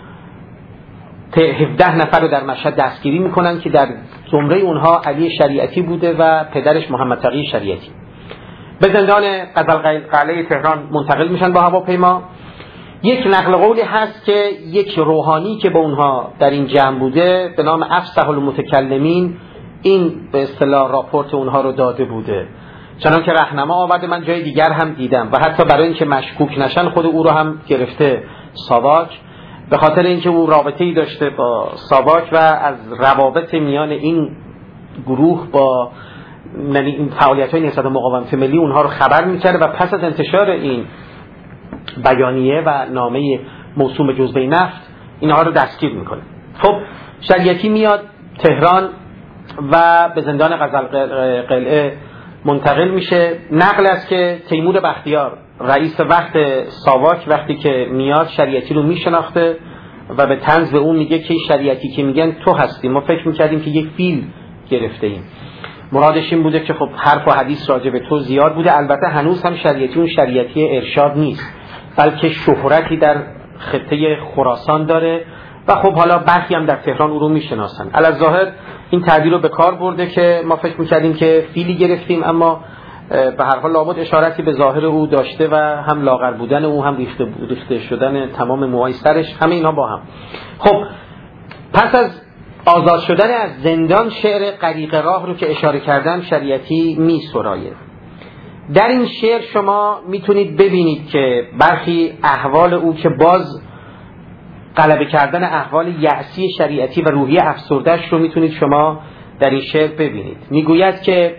17 نفر رو در مشهد دستگیری میکنن که در زمره اونها علی شریعتی بوده و پدرش محمد تقی شریعتی. به زندان قزلقلعه تهران منتقل میشن با هواپیما. یک نقل قولی هست که یک روحانی که با اونها در این جمع بوده به نام افصح المتکلمین این به اصطلاح راپورت اونها رو داده بوده، چنان که رهنما آورده. من جای دیگر هم دیدم و حتی برای اینکه مشکوک نشن خود او رو هم گرفته ساواک، به خاطر اینکه او رابطه‌ای داشته با ساواک و از روابط میان این گروه با این فعالیت‌های نهضت مقاومت ملی اونها رو خبر می‌کرده و پس از انتشار این بیانیه و نامه موسوم به جزوه نفت اینها رو دستگیر میکنه. خب شریعتی میاد تهران و به زندان قزلقلعه منتقل میشه. نقل است که تیمور بختیار رئیس وقت ساواک وقتی که میاد شریعتی رو میشناخته و به طنز به اون میگه که شریعتی که میگن تو هستی، ما فکر میکردیم که یک فیل گرفته ایم. مرادش این بوده که خب حرف و حدیث راجع به تو زیاد بوده. البته هنوز هم شریعتی اون شریعتی ارشاد نیست، بلکه شهرتی در خطه خراسان داره و خب حالا برخی هم در تهران او رو میشناسن. الظاهر این تعبیر رو به کار برده که ما فکر میکردیم که فیلی گرفتیم، اما به هر حال لابد اشارتی به ظاهر او داشته و هم لاغر بودن او هم ریخته شدن تمام موهای سرش، همه اینا با هم. خب پس از آزاد شدن از زندان شعر غریق راه رو که اشاره کردم شریعتی می سراید. در این شعر شما میتونید ببینید که برخی احوال او که باز غلبه کردن احوال یأسی شریعتی و روحیه افسرده‌اش رو میتونید شما در این شعر ببینید. میگوید که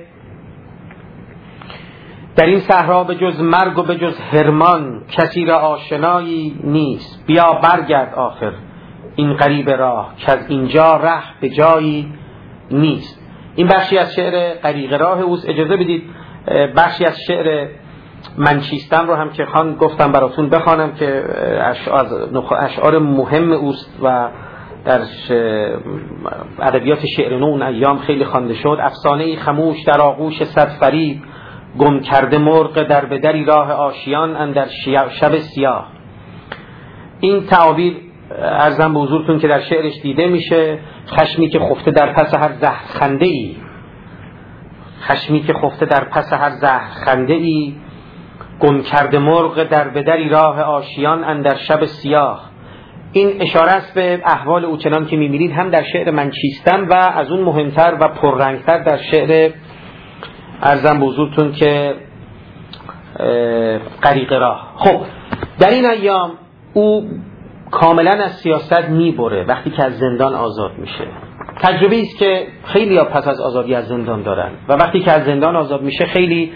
در این صحرا به جز مرگ و به جز حرمان کسی را آشنایی نیست، بیا برگرد آخر این غریب راه که از اینجا ره به جایی نیست. این بخشی از شعر غریق راه اوست. اجازه بدید بخشی از شعر من چیستم رو هم که گفتم براتون بخوانم که اشعار مهم اوست و در ادبیات شعر نو اون ایام خیلی خوانده شد. افسانه‌ای خموش در آغوش صد فریب، گم کرده مرغ در بدری راه آشیان اندر شب سیاه. این تعابیر عرضم به حضورتون که در شعرش دیده میشه. خشمی که خفته در پس هر زهر خنده ای، خشمی که خفته در پس هر زهر خنده ای، گم کرده مرغ در بدری راه آشیان اندر شب سیاه. این اشاره است به احوال او چنان که می‌بینید هم در شعر من چیستم و از اون مهمتر و پررنگتر در شعر عرضم به حضورتون که غریق راه. خب در این ایام او کاملا از سیاست میبره وقتی که از زندان آزاد میشه. تجربه است که خیلی پس از آزادی از زندان دارن و وقتی که از زندان آزاد میشه خیلی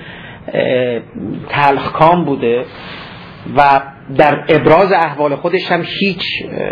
تلخکام بوده و در ابراز احوال خودش هم هیچ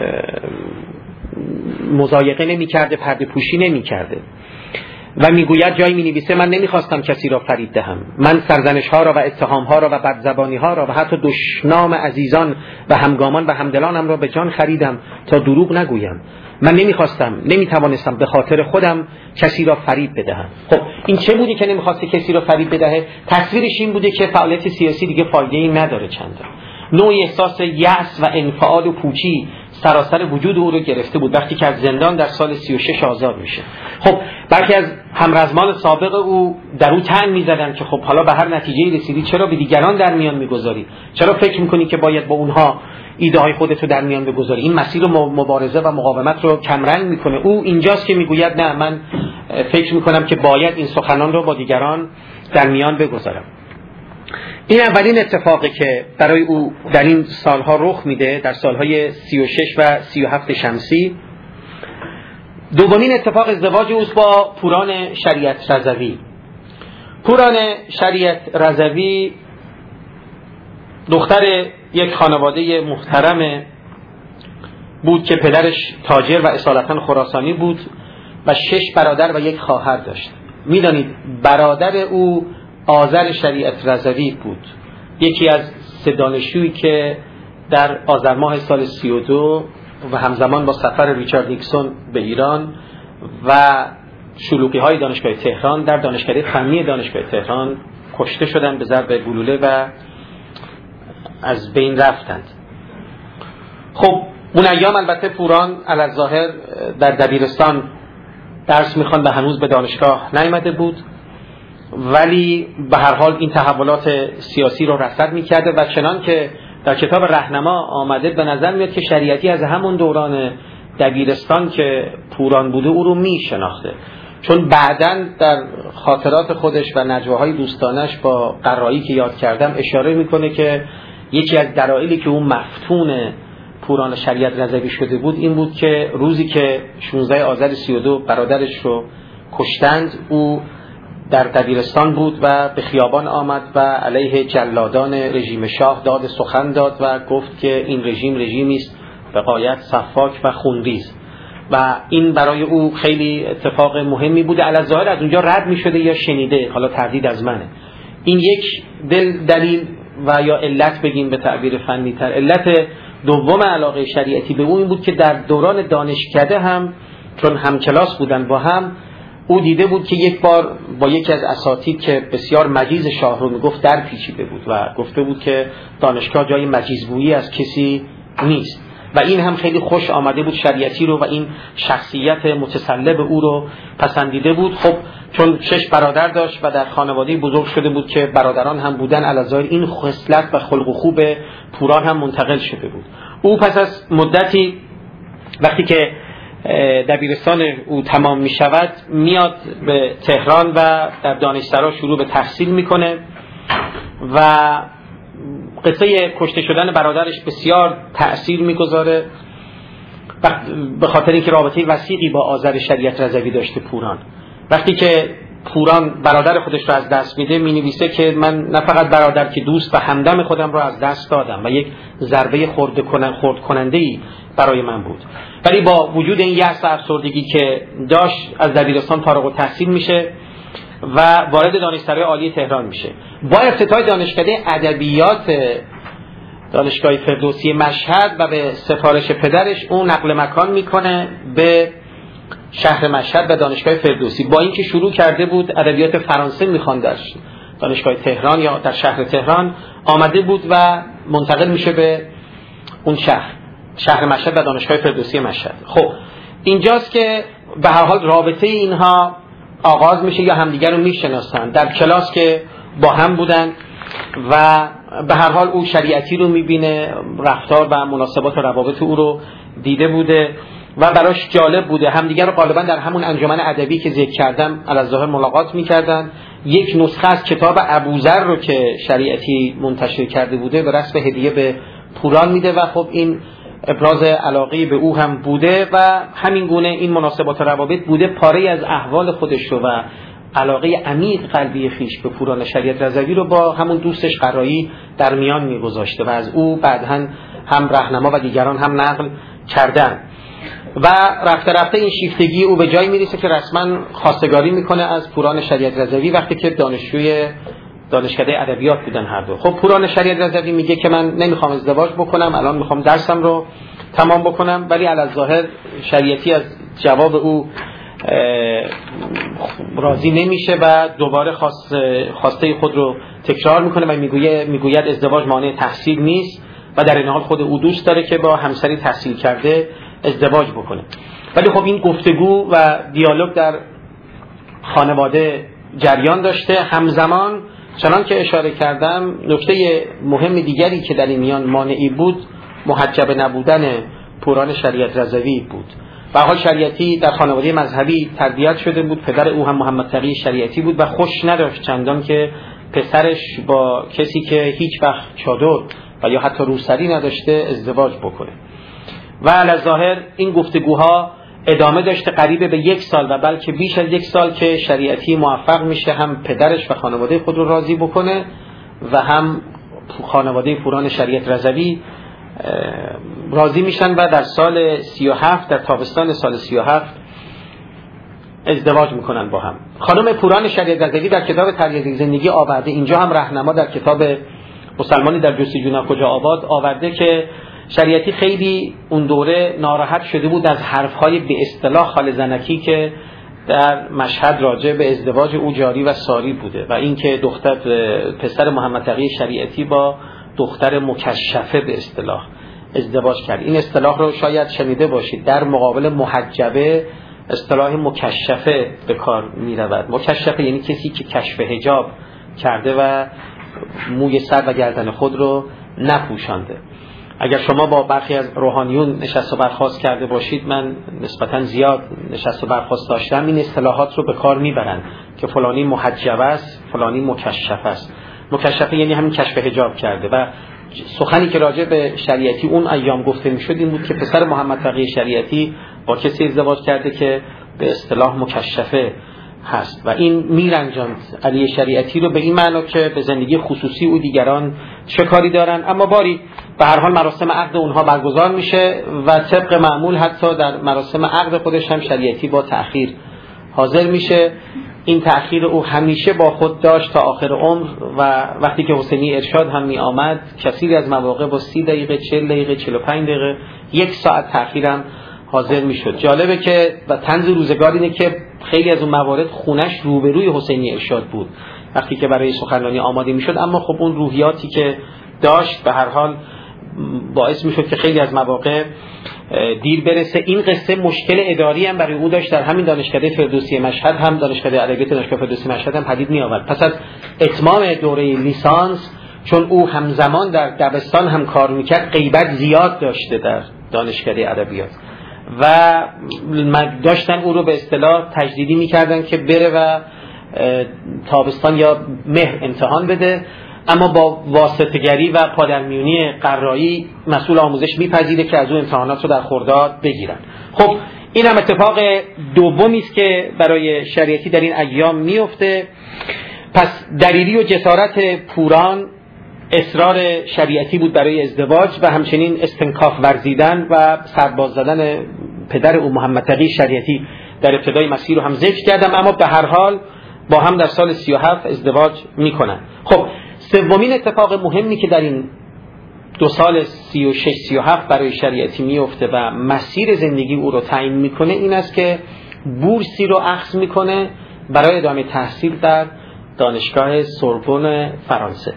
مضایقه نمی کرده، پرده پوشی نمی کرده و میگوید، جایی می نویسه، من نمیخواستم کسی را فریب دهم. من سرزنش ها را و اتهام ها را و بدزبانی ها را و حتی دشنام عزیزان و همگامان و همدلانم را به جان خریدم تا دروغ نگویم. من نمیتوانستم به خاطر خودم کسی را فریب بدهم. خب این چه بودی که نمیخواسته کسی را فریب بدهه؟ تصویرش این بوده که فعالیت سیاسی دیگه فایده‌ای نداره چندان. نوعی احساس یأس و انفعال و پوچی سراسر وجود او رو گرفته بود وقتی که از زندان در سال 36 آزاد میشه. خب برخی از همرزمان سابق او در او طعن می‌زدند که خب حالا به هر نتیجه‌ای رسیدی چرا به دیگران در میان می‌گذاری؟ چرا فکر می‌کنی که باید با اونها ایده های خودت رو در میان بگذاری؟ این مسیر مبارزه و مقاومت رو کمرنگ میکنه. او اینجاست که میگوید نه، من فکر میکنم که باید این سخنان رو با دیگران در میان بگذارم. این اولین اتفاقی که برای او در این سالها رخ میده، در سالهای 36 و 37 شمسی. دومین اتفاق ازدواج اوست با پوران شریعت رضوی. پوران شریعت رضوی دختر یک خانواده محترم بود که پدرش تاجر و اصالتا خراسانی بود و 6 برادر و 1 خواهر داشت. میدانید برادر او آذر شریعت رضوی بود، یکی از 3 دانشجویی که در آذر ماه سال 32 و همزمان با سفر ریچارد نیکسون به ایران و شلوغی های دانشگاه تهران در دانشکده فنی دانشگاه تهران کشته شدند به ضرب گلوله و از بین رفتند. خب اون ایام البته پوران علی‌الظاهر در دبیرستان درس میخواند و هنوز به دانشگاه نیامده بود، ولی به هر حال این تحولات سیاسی رو رصد میکرده و چنان که در کتاب رهنما آمده به نظر میاد که شریعتی از همون دوران دبیرستان که پوران بوده او رو میشناخته، چون بعداً در خاطرات خودش و نجواهای دوستانش با قرایی که یاد کردم اشاره میکنه که یکی از دلایلی که اون مفتون پوران شریعت رضوی شده بود این بود که روزی که 16 آذر 32 برادرش رو کشتند او در دبیرستان بود و به خیابان آمد و علیه جلادان رژیم شاه داد سخن داد و گفت که این رژیمی است به غایت سفاک و خونریز و این برای او خیلی اتفاق مهمی بوده. علی‌الظاهر از اونجا رد می شده یا شنیده، حالا تردید از منه. این یک دلیل و یا علت بگیم به تعبیر فنی تر. علت دوم علاقه شریعتی به او این بود که در دوران دانشکده هم چون همکلاس بودن با هم، او دیده بود که یک بار با یکی از اساتید که بسیار مجیز شاه رو میگفت در پیچیده بود و گفته بود که دانشگاه جای مجیزگویی از کسی نیست و این هم خیلی خوش آمده بود شریعتی رو و این شخصیت متسلب او رو پسندیده بود. خب چون 6 برادر داشت و در خانواده بزرگ شده بود که برادران هم بودن، علی‌الظاهر این خصلت و خلق و خوب پوران هم منتقل شده بود. او پس از مدتی وقتی که دبیرستان او تمام می شود میاد به تهران و در دانشسرا شروع به تحصیل میکنه و قصه کشته شدن برادرش بسیار تأثیر میگذاره به خاطر اینکه رابطه وثیقی با آذر شریعت رضوی داشته پوران. وقتی که پوران برادر خودش رو از دست میده مینویسه که من نه فقط برادر که دوست و همدم خودم رو از دست دادم و یک ضربه خرد کننده‌ای برای من بود، ولی با وجود این یأس و افسردگی که داشت از دبیرستان فارغ التحصیل میشه و وارد دانشسرای عالی تهران میشه. با افتتاح دانشکده ادبیات دانشگاه فردوسی مشهد و به سفارش پدرش اون نقل مکان میکنه به شهر مشهد و دانشگاه فردوسی. با اینکه شروع کرده بود ادبیات فرانسه میخواند در دانشگاه تهران یا در شهر تهران، آمده بود و منتقل میشه به اون شهر مشهد و دانشگاه فردوسی مشهد. خب اینجاست که به هر حال رابطه اینها آغاز میشه یا همدیگر رو میشناسن. در کلاس که با هم بودن و به هر حال او شریعتی رو میبینه، رفتار و مناسبات و روابط او رو دیده بوده و براش جالب بوده. همدیگر رو غالبا در همون انجمن ادبی که ذکر کردم علی‌الظاهر ملاقات می‌کردن. یک نسخه از کتاب ابوذر رو که شریعتی منتشر کرده بوده به رسم هدیه به پوران میده و خب این ابراز علاقه به او هم بوده و همین گونه این مناسبات روابط بوده. پاره از احوال خودش رو و علاقه عمیق قلبی خیش به پوران شریعت رضوی رو با همون دوستش قرایی در میان میگذاشته و از او بعداً هم راهنما و دیگران هم نقل کردن و رفته رفته این شیفتگی او به جایی میرسه که رسما خواستگاری میکنه از پوران شریعت رضوی وقتی که دانشجوی دانشکده ادبیات بودن هر دو. خب پوران شریعت رضوی میگه که من نمیخوام ازدواج بکنم، الان میخوام درسم رو تمام بکنم، ولی علی‌الظاهر شریعتی از جواب او راضی نمیشه و دوباره خواسته خود رو تکرار میکنه و میگوید ازدواج مانع تحصیل نیست و در این حال خود او دوست داره که با همسری تحصیل کرده ازدواج بکنه. ولی خب این گفتگو و دیالوگ در خانواده جریان داشته. همزمان چنان که اشاره کردم نکته مهم دیگری که در این میان مانعی بود محجب نبودن پوران شریعت رضوی بود. به هر حال شریعتی در خانواده مذهبی تربیت شده بود، پدر او هم محمد تقی شریعتی بود و خوش نداشت چندان که پسرش با کسی که هیچ وقت چادر و یا حتی روسری نداشته ازدواج بکنه و علی‌الظاهر این گفتگوها ادامه داشته قریب به 1 سال و بلکه بیش از 1 سال که شریعتی موفق میشه هم پدرش و خانواده خود رو راضی بکنه و هم خانواده پوران شریعت رضوی راضی میشن و در سال 37 در تابستان سال 37 ازدواج میکنن با هم. خانم پوران شریعت رضوی در کتاب تغییر زندگی آورده، اینجا هم راهنما در کتاب مسلمانی در جستجو کجا آباد آورده که شریعتی خیلی اون دوره ناراحت شده بود از حرفهای به اصطلاح خال زنکی که در مشهد راجع به ازدواج او جاری و ساری بوده و اینکه پسر محمد تقی شریعتی با دختر مکشفه به اصطلاح ازدواج کرد. این اصطلاح رو شاید شنیده باشید، در مقابل محجبه اصطلاح مکشفه به کار می رود. مکشفه یعنی کسی که کشف حجاب کرده و موی سر و گردن خود رو نپوشانده. اگر شما با برخی از روحانیون نشست و برخاست کرده باشید، من نسبتا زیاد نشست و برخاست داشتم، این اصطلاحات رو به کار میبرن که فلانی محجب است، فلانی مکشف است. مکشفه یعنی همین کشف حجاب کرده و سخنی که راجع به شریعتی اون ایام گفته میشد این بود که پسر محمد تقی شریعتی با کسی ازدواج کرده که به اصطلاح مکشفه هست و این میرنجاند علی شریعتی رو به این معنا که به زندگی خصوصی او دیگران چه کاری دارن. اما باری به هر حال مراسم عقد اونها برگزار میشه و طبق معمول حتی در مراسم عقد خودش هم شریعتی با تأخیر حاضر میشه. این تأخیر او همیشه با خود داشت تا آخر عمر و وقتی که حسینی ارشاد هم می آمد کثیری از مواقع با 30 دقیقه 40 دقیقه 45 دقیقه 1 ساعت تأخیرم حاضر می شد. جالبه که و طنز روزگار اینه که خیلی از اون موارد خونش روبروی حسینی ارشاد بود وقتی که برای سخنرانی آماده می شد، اما خب اون روحیاتی که داشت به هر حال باعث می شد که خیلی از مواقع دیر برسه. این قصه مشکل اداری هم برای او داشت، در همین دانشکده فردوسی مشهد هم دانشکده ادبیات دانشگاه فردوسی مشهد هم پدید می آورد. پس از اتمام دوره لیسانس چون او همزمان در دبستان هم کار میکرد غیبت زیاد داشته در دانشکده ادبیات و داشتن او رو به اصطلاح تجدیدی میکردن که بره و تابستان یا مهر امتحان بده، اما با واسطه‌گری و پادرمیونی قرایی مسئول آموزش میپذیره که از اون امتحانات رو در خرداد بگیرن. خب این هم اتفاق دومی است که برای شریعتی در این ایام میفته. پس دلیری و جسارت پوران اصرار شریعتی بود برای ازدواج و همچنین استنکاف ورزیدن و سرباز زدن پدر او محمد تقی شریعتی در ابتدای مسیر رو هم ذکر کردم، اما به هر حال با هم در سال 37 ازدواج میکنن. خب سومین اتفاق مهمی که در این 2 سال 36-37 برای شریعتی میفته و مسیر زندگی او رو تعیین میکنه این است که بورسی رو اخذ میکنه برای ادامه تحصیل در دانشگاه سوربن فرانسه.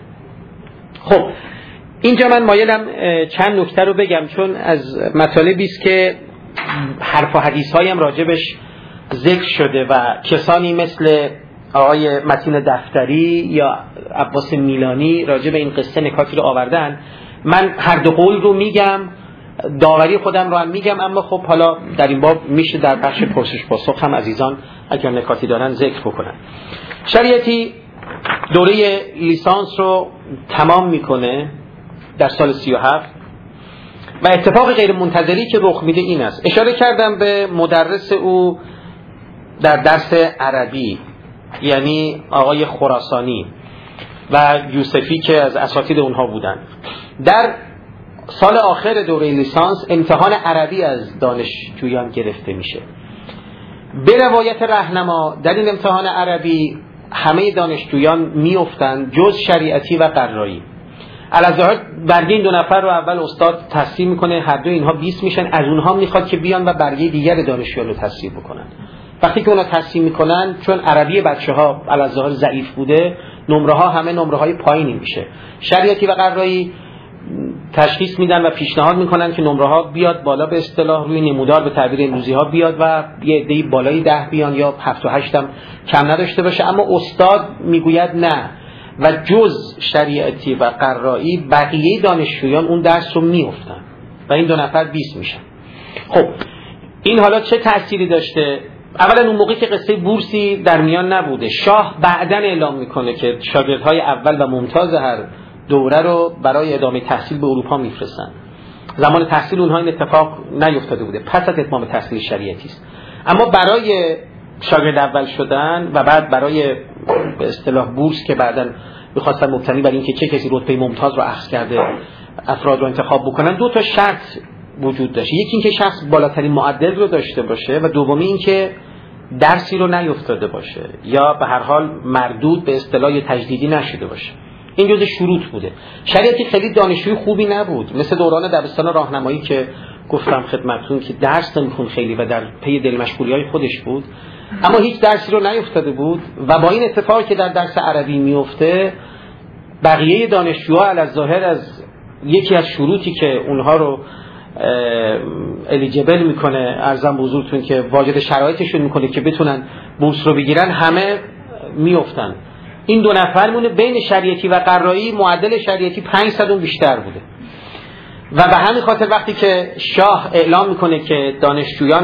خب اینجا من مایلم چند نکته رو بگم چون از مطالبی است که حرف و حدیث هایم راجبش ذکر شده و کسانی مثل آقای متین دفتری یا عباس میلانی راجب این قصه نکاتی رو آوردن. من هر دو قول رو میگم داوری خودم رو هم میگم، اما خب حالا در این باب میشه در بخش پرسش پاسخ هم عزیزان اگر نکاتی دارن ذکر بکنن. شریعتی دوره لیسانس رو تمام میکنه در سال 37 و اتفاق غیر منتظری که رخ میده این است. اشاره کردم به مدرس او در درس عربی، یعنی آقای خراسانی و یوسفی که از اساتید اونها بودن. در سال آخر دوره لیسانس امتحان عربی از دانشجویان گرفته میشه. به روایت راهنما در این امتحان عربی همه دانشجویان میافتند جز شریعتی و قرایی. الظاهر برگه این دو نفر رو اول استاد تصحیح میکنه، هر دو اینها 20 میشن، از اونها میخواد که بیان و برگه دیگر دانشجویان رو تصحیح بکنن. وقتی که اونا تصحیح میکنن، چون عربی بچه‌ها الظاهر ضعیف بوده، نمره ها همه نمره های پایینی میشه. شریعتی و قرایی تشخیص میدن و پیشنهاد میکنن که نمره ها بیاد بالا، به اصطلاح روی نمودار به تعبیر امروزی ها بیاد و یه عده‌ای بالای 10 بیان یا 7 و 8 هم کم نداشته باشه. اما استاد میگوید نه، و جز شریعتی و قرایی بقیه دانشجویان اون درس رو میافتن و این دو نفر 20 میشن. خب این حالا چه تأثیری داشته؟ اولا اون موقعی که قصه بورسی در میان نبوده، شاه بعداً اعلام میکنه که شاگردهای اول و ممتاز هر دوره رو برای ادامه تحصیل به اروپا میفرستن. زمان تحصیل اونها این اتفاق نیفتاده بوده، پس از اتمام تحصیل شریعتی است. اما برای شاگرد اول شدن و بعد برای به اصطلاح بورس که بعداً می‌خواستن مبتنی بر اینکه چه کسی رتبه ممتاز رو اخذ کرده افراد رو انتخاب بکنن، دو تا شرط وجود داشت. یکی اینکه شخص بالاترین معدل رو داشته باشه و دومی اینکه درسی رو نیفتاده باشه یا به هر حال مردود به اصطلاح تجدیدی نشده باشه. این جزء شروط بوده. شریعتی خیلی دانشجوی خوبی نبود، مثل دوران دبستان راهنمایی که گفتم خدمتتون که درس نمیخون خیلی و در پی دل مشغولی‌های خودش بود، اما هیچ درسی رو نیفتاده بود و با این اتفاقی که در درس عربی میفته بقیه دانشجوها الظاهر از یکی از شروطی که اونها رو الیجیبل میکنه، ارزم بزرگتون که واجد شرایطشون میکنه که بتونن بورس رو بگیرن، همه میافتن. این دو نفرمونه بین شریعتی و قرایی معدل شریعتی 500 بیشتر بوده و به همین خاطر وقتی که شاه اعلام میکنه که دانشجویان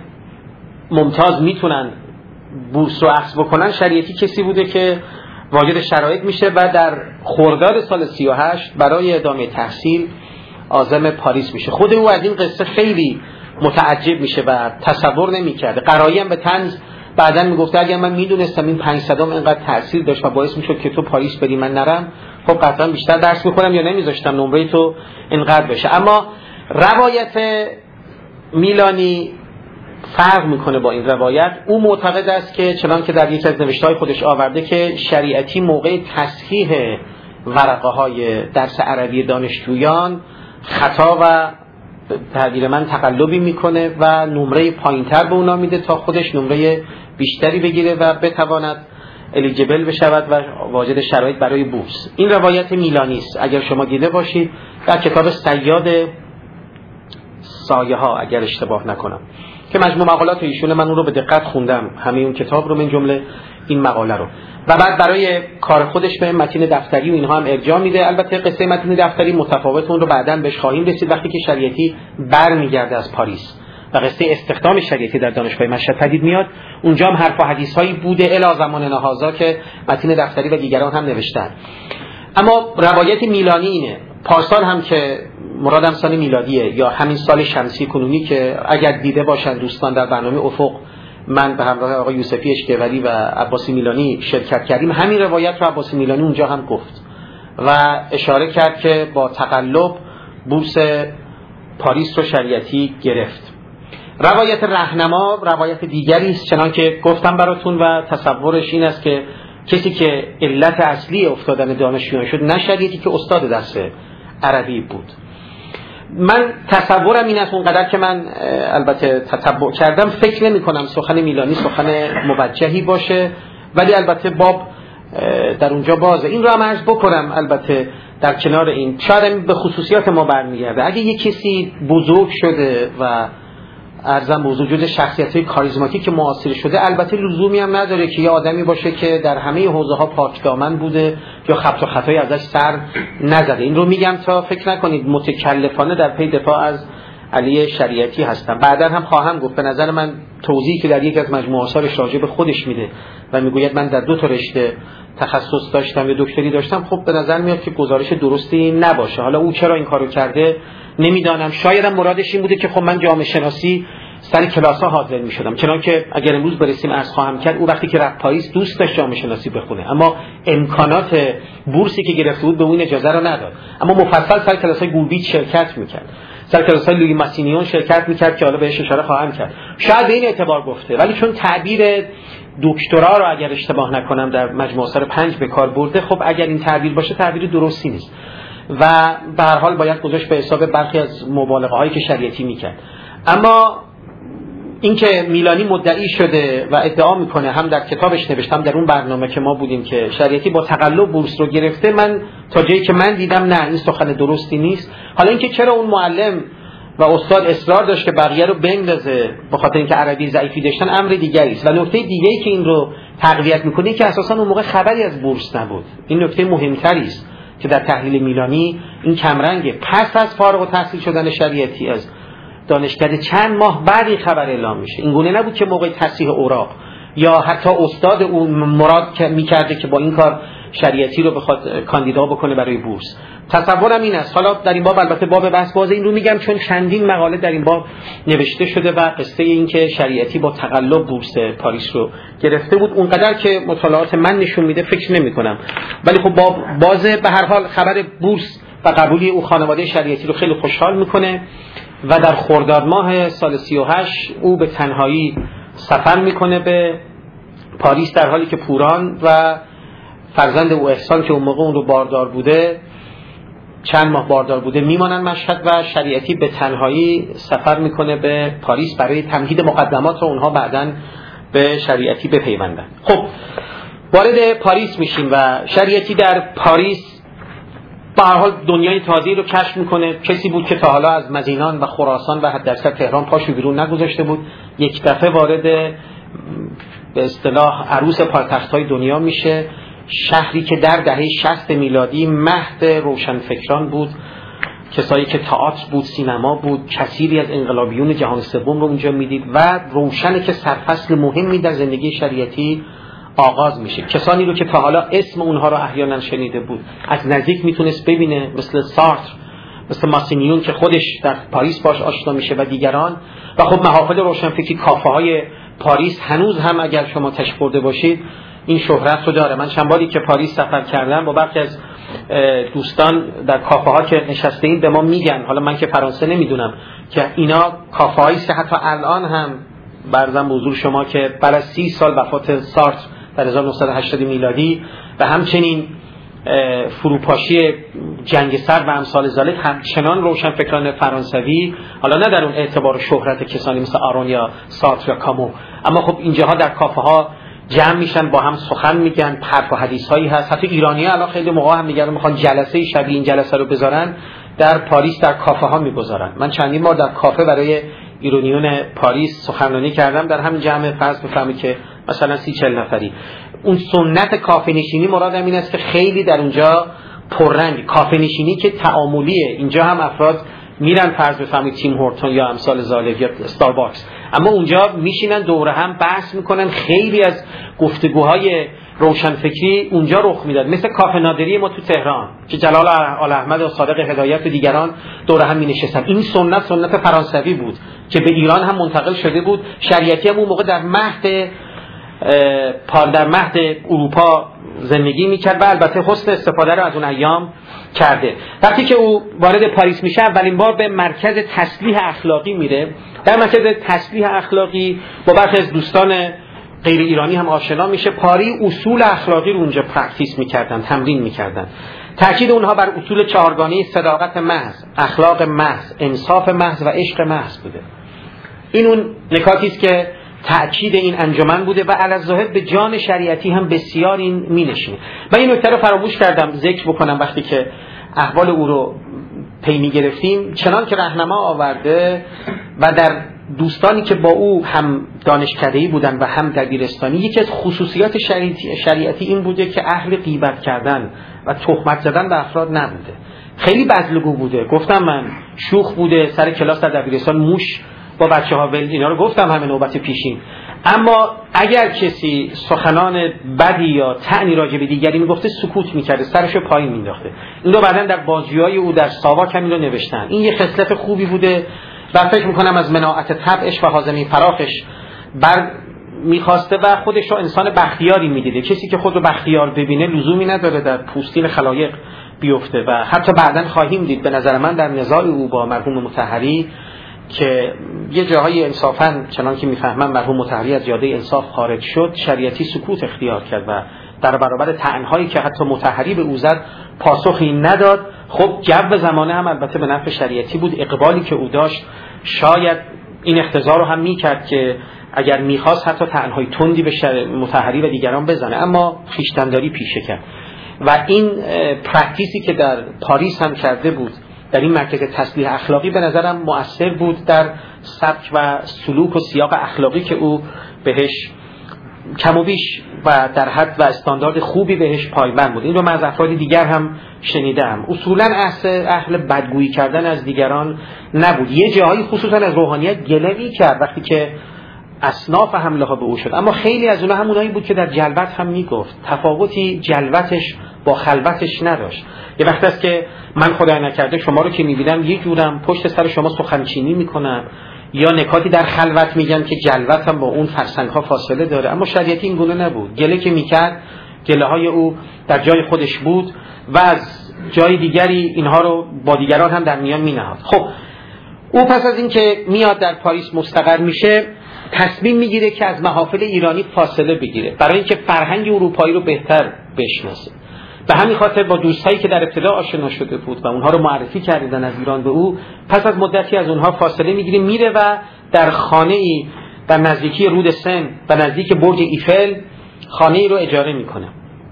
ممتاز میتونن بورس رو اخذ بکنن، شریعتی کسی بوده که واجد شرایط میشه و در خرداد سال 38 برای ادامه تحصیل عازم پاریس میشه. خود او از این قصه خیلی متعجب میشه و تصور نمیکرده. قرایی هم به طنز بعداً میگفته اگر من میدونستم این 500 اینقدر تاثیر داشت و باعث میشد که تو پاریس بری من نرم، خب قطعا بیشتر درس میخونم یا نمیذاشتم نمره تو اینقدر بشه. اما روایت میلانی فرق میکنه با این روایت. او معتقد است که چنان که در یکی از نوشته‌های خودش آورده که شریعتی موقع تصحیح ورقه های درس عربی دانشجویان خطا و تعبیر من تقلبی میکنه و نمره پایینتر به اونا میده تا خودش نمره بیشتری بگیره و بتواند الیجیبل بشود و واجد شرایط برای بورس. این روایت میلانی است. اگر شما دیده باشید در کتاب صیاد سایه ها اگر اشتباه نکنم که مجموع مقالات ایشونه، من اون رو به دقت خوندم، همه اون کتاب رو من جمله این مقاله رو، و بعد برای کار خودش به متن دفتری و اینها هم ارجاع میده. البته قصه متن دفتری متفاوت، اون رو بعداً بهش خواهیم رسید وقتی که شریعتی برمیگرده از پاریس و قصه استخدام شریعتی در دانشگاه مشهد پدید میاد. اونجا هم حرف و حدیث هایی بوده الی زمان نهازا که متن دفتری و دیگران هم نوشتن. اما روایت میلانی اینه. پارسال هم که مرادم سال میلادیه یا همین سال شمسی کنونی که اگر دیده باشن دوستان در برنامه افق من به همراه آقای یوسفی اشکوری و عباسی میلانی شرکت کردیم، همین روایت رو عباسی میلانی اونجا هم گفت و اشاره کرد که با تقلب بورس پاریس رو شریعتی گرفت. روایت راهنما روایت دیگری است، چنان که گفتم براتون، و تصورش این است که کسی که علت اصلی افتادن دانشجویان شد نه شریعتی که استاد درس عربی بود. من تصورم این است، اونقدر که من البته تتبع کردم، فکر نمی کنم سخن میلانی سخن موجهی باشه، ولی البته باب در اونجا بازه. این رو هم عرض بکنم البته در کنار این شاید به خصوصیات ما برمیگرده. اگه یک کسی بزرگ شده و ارزم بزرگ جز شخصیت‌های کاریزماتیک معاصر شده، البته لزومی هم نداره که یه آدمی باشه که در همه حوزه‌ها پاک دامن بوده یا خبط و خطایی ازش سر نزده. این رو میگم تا فکر نکنید متکلفانه در پی دفاع از علی شریعتی هستم. بعدا هم خواهم گفت به نظر من توضیحی که در یک از مجموعه آثارش راجع به خودش میده و میگوید من در 2 تا رشته تخصص داشتم یا دکتری داشتم، خب به نظر میاد که گزارش درستی نباشه. حالا او چرا این کارو کرده نمیدانم. شاید هم مرادش این بوده که خب من جامعه شناسی سر کلاس‌ها حاضر می‌شدم، چنانکه اگر امروز برسیم عرض خواهم کرد او وقتی که رفت پاریس دوست داشت جامعه شناسی بخونه، اما امکانات بورسی که گرفته بود به اون اجازه رو نداد. اما مفصل سر کلاس‌های گولبیچ شرکت می‌کرد، سر کلاس‌های لویی ماسینیون شرکت می‌کرد که حالا بهش اشاره خواهم کرد. شاید به این اعتبار گفته، ولی چون تعبیر دکترا رو اگر اشتباه نکنم در مجموعه آثار 5 به کار برده، خب اگر این تعبیر باشه تعبیر درستی نیست و به هر حال باید گذاشت به حساب برخی از مبالغه‌هایی که شریعتی می‌کرد. اما اینکه میلانی مدعی شده و ادعا میکنه، هم در کتابش نوشتم در اون برنامه که ما بودیم، که شریعتی با تقلب بورس رو گرفته، من تا جایی که من دیدم نه، این سخن درستی نیست. حالا اینکه چرا اون معلم و استاد اصرار داشت که بقیه رو بندازه به خاطر اینکه عربی ضعیفی داشتن امر دیگری است. و نکته دیگه‌ای که این رو تقویت میکنه که اساسا اون موقع خبری از بورس نبود. این نکته مهمتری است که در تحلیل میلانی این کمرنگ پس از فارغ التحصیل شدن شریعتی از دانشکده چند ماه بعد این خبر اعلام میشه. این گونه نبود که موقع تصحیح اوراق یا حتی استاد اون مراد میکرده که با این کار شریعتی رو بخواد کاندیدا بکنه برای بورس. تصورم این است. حالا در این باب البته باب بحث باز این رو میگم چون چندین مقاله در این باب نوشته شده و قصه این که شریعتی با تقلب بورس پاریس رو گرفته بود اونقدر که مطالعات من نشون میده فکر نمی‌کنم. ولی خب باز به هر حال خبر بورس و قبولی او خانواده شریعتی رو خیلی خوشحال میکنه و در خرداد ماه سال 38 او به تنهایی سفر میکنه به پاریس، در حالی که پوران و فرزند او احسان که اون موقع اون رو باردار بوده، چند ماه باردار بوده، میمانن مشهد و شریعتی به تنهایی سفر میکنه به پاریس برای تمهید مقدمات رو اونها بعداً به شریعتی بپیوندن. خب وارد پاریس میشیم و شریعتی در پاریس به هر حال دنیای تازه‌ای رو کشف میکنه. کسی بود که تا حالا از مدینان و خراسان و حداکثر تهران پاشو بیرون نگذاشته بود. یک دفعه وارد به اصطلاح عروس پایتخت‌های دنیا میشه، شهری که در دهه 60 میلادی مهد روشنفکران بود، کسایی که تئاتر بود، سینما بود، کثیری از انقلابیون جهان سوم رو اونجا میدید و روشنه که سرفصل مهمی در زندگی شریعتی آغاز میشه. کسانی رو که تا حالا اسم اونها رو احیانا شنیده بود از نزدیک میتونست ببینه، مثل سارتر، مثل ماسینیون که خودش در پاریس باش آشنا میشه و دیگران. و خب محافل روشنفکری، کافه های پاریس هنوز هم اگر شما تشریف برده باشید این شهرت رو داره. من چند باری که پاریس سفر کردم با برخی از دوستان در کافه ها که نشسته ایم به ما میگن، حالا من که فرانسه نمیدونم، که اینا کافه هایی است که حتی الان هم برزن به حضور شما که بعد از 30 سال وفات سارتر در 1980 میلادی و همچنین فروپاشی جنگ سرد و امثال ذالک، همچنان روشنفکران فرانسوی، حالا نه در اون اعتبار شهرت کسانی مثل آرون یا سارتر یا کامو، اما خب اینجاها در کافه ها جمع میشن، با هم سخن میگن، حرف و حدیث هایی هست. حتی ایرانی‌ها الان خیلی موقع هم میگن میخوان جلسه شبیه این جلسه رو بذارن، در پاریس در کافه ها میگذارن. من چندین بار در کافه برای ایرانیون پاریس سخنرانی کردم، در همین جمع فرض بفهمید که مثلا 30-40 نفری. اون سنت کافه نشینی مرادم این است که خیلی در اونجا پررنگ، کافه نشینی که تعاملیه. اینجا هم افراد میرن فرض بفهمید تیم هورتون یا امثال ذالک یا استارباکس، اما اونجا میشینن دوره هم بحث میکنن. خیلی از گفتگوهای روشنفکری اونجا رخ میداد، مثل کافه نادری ما تو تهران که جلال آل احمد و صادق هدایت و دیگران دوره هم مینشستن. این سنت فرانسوی بود که به ایران هم منتقل شده بود. شریعتی هم اون موقع در مهد اروپا زندگی میکرد و البته حسن استفاده رو از اون ایام کرده. وقتی که او وارد پاریس میشه اولین بار به مرکز تسلیح اخلاقی میره. در مرکز تسلیح اخلاقی با برخی از دوستان غیر ایرانی هم آشنا میشه. پاری اصول اخلاقی رو اونجا پرکتیس میکردن، تمرین میکردن. تاکید اونها بر اصول چهارگانه صداقت محض، اخلاق محض، انصاف محض و عشق محض بوده. این اون نکاتی است که تأکید این انجمن بوده و علی‌الظاهر به جان شریعتی هم بسیار این مینشینه. من این نکته رو فراموش کردم ذکر بکنم وقتی که احوال او رو پی می‌گرفتیم. چنان که راهنما آورده و در دوستانی که با او هم دانشکده‌ای بودن و هم دبیرستانی، یکی از خصوصیات شریعتی این بوده که اهل غیبت کردن و تهمت زدن به افراد نبوده. خیلی بذلگو بوده. گفتم من شوخ بوده، سر کلاس در دبیرستان موش با بچه‌ها ول، اینا رو گفتم همه نوبت پیشین. اما اگر کسی سخنان بدی یا طعنی راجع به دیگری میگفته سکوت میکرده، سرشو پایین مینداخته. این رو بعداً در بازجویی او در ساواک هم اینو نوشتن. این یه خصلت خوبی بوده و فکر میکنم از مناعت طبعش و حازمی فراخش بر میخواسته و خودش رو انسان بختیاری میدیده. کسی که خود رو بختیار ببینه لزومی نداره در پوستین خلایق بیفته و حتی بعداً خواهیم دید به نظر من در نزاع او با مرحوم مطهری که یه جاهای انصافاً چنان که میفهمم مرحوم مطهری از جاده انصاف خارج شد، شریعتی سکوت اختیار کرد و در برابر طعن‌هایی که حتی مطهری به او زد پاسخی نداد. خب جو زمانه هم البته به نفع شریعتی بود، اقبالی که او داشت شاید این اقتضا رو هم میکرد که اگر میخواست حتی طعن‌های تندی به مطهری و دیگران بزنه، اما خویشتن‌داری پیشه کرد و این پرکتیسی که در پاریس هم کرده بود در این مرکز تصلیح اخلاقی به نظرم مؤثر بود در سبک و سلوک و سیاق اخلاقی که او بهش کم و بیش و در حد و استاندارد خوبی بهش پایبند بود. این رو من از افراد دیگر هم شنیدم. اصولا اهل بدگویی کردن از دیگران نبود. یه جاهایی خصوصا از روحانیت گله کرد وقتی که اصناف حمله ها به او شد، اما خیلی از اونها همونایی بود که در جلوت هم میگفت. تفاوتی جلوتش با خلوتش نداشت. یه وقت است که من خدای نکرده شما رو که میبینم یه جورم پشت سر شما سخنچینی میکنم یا نکاتی در خلوت میگن که جلوت هم با اون فرسنگ ها فاصله داره، اما شریعتی این گونه نبود. گله که میکرد گله های او در جای خودش بود و از جای دیگری اینها رو با دیگران هم در میان مینهاد. خب او پس از این که میاد در پاریس مستقر میشه تصمیم میگیره که از محافل ایرانی فاصله بگیره برای اینکه فرهنگ اروپایی رو بهتر بشناسه. به همین خاطر با دوستایی که در ابتدا آشنا شده بود و اونها رو معرفی کردن از ایران به او، پس از مدتی از اونها فاصله میگیره، میره و در خانه‌ای در نزدیکی رود سن و نزدیک برج ایفل خانه‌ای رو اجاره میکنه.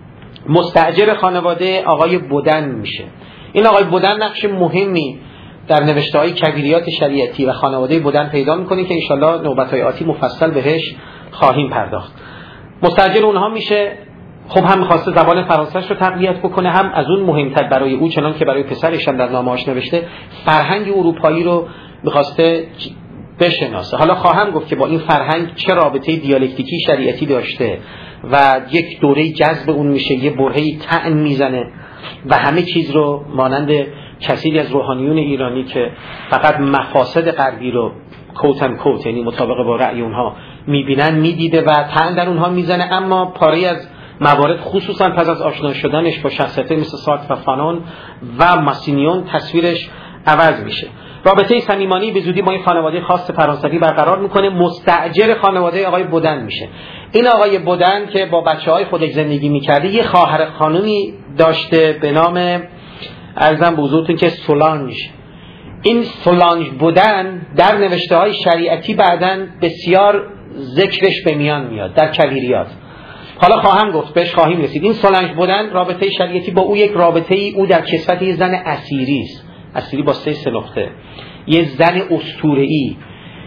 مستاجر خانواده آقای بودن میشه. این آقای بودن نقش مهمی در نوشته‌های کبیریات شریعتی و خانواده بودن پیدا میکنه که انشالله نوبت‌های آتی مفصل بهش خواهیم پرداخت. مستاجر اونها میشه. خب هم می‌خواسته زبان فرانسه‌اش رو تقویت بکنه، هم از اون مهمتر برای او چنان که برای پسرش هم در نامه‌اش نوشته فرهنگ اروپایی رو می‌خواسته بشناسه. حالا خواهم گفت که با این فرهنگ چه رابطه دیالکتیکی شریعتی داشته و یک دوره جذب اون میشه، یه برهه‌ای طعن میزنه و همه چیز رو مانند کثیری از روحانیون ایرانی که فقط مفاسد غربی رو کوتن کوت یعنی مطابق با رأی اونها میبینن میدیده و طعن در اونها میزنه. اما پاره از موارد خصوصا پس از آشنا شدنش با شخصیت‌های مثل سارتر و فانون و ماسینیون تصویرش عوض میشه. رابطه صمیمانه‌ای به زودی با این خانواده خاص فرانسوی برقرار میکنه. مستاجر خانواده آقای بودن میشه. این آقای بودن که با بچه‌های خودش زندگی میکرده یه خواهر خانومی داشته به نام ارزم به حضورتون که سولانژ. این سولانژ بودن در نوشته‌های شریعتی بعداً بسیار ذکرش به میان میاد در کبیریات. حالا خواهم گفت بهش خواهیم رسید. این سولانژ بودن رابطه شریعتی با او یک رابطه ای او در کسوت یه زن اسیری است. اسیری با 3 نقطه. یه زن اسطوره‌ای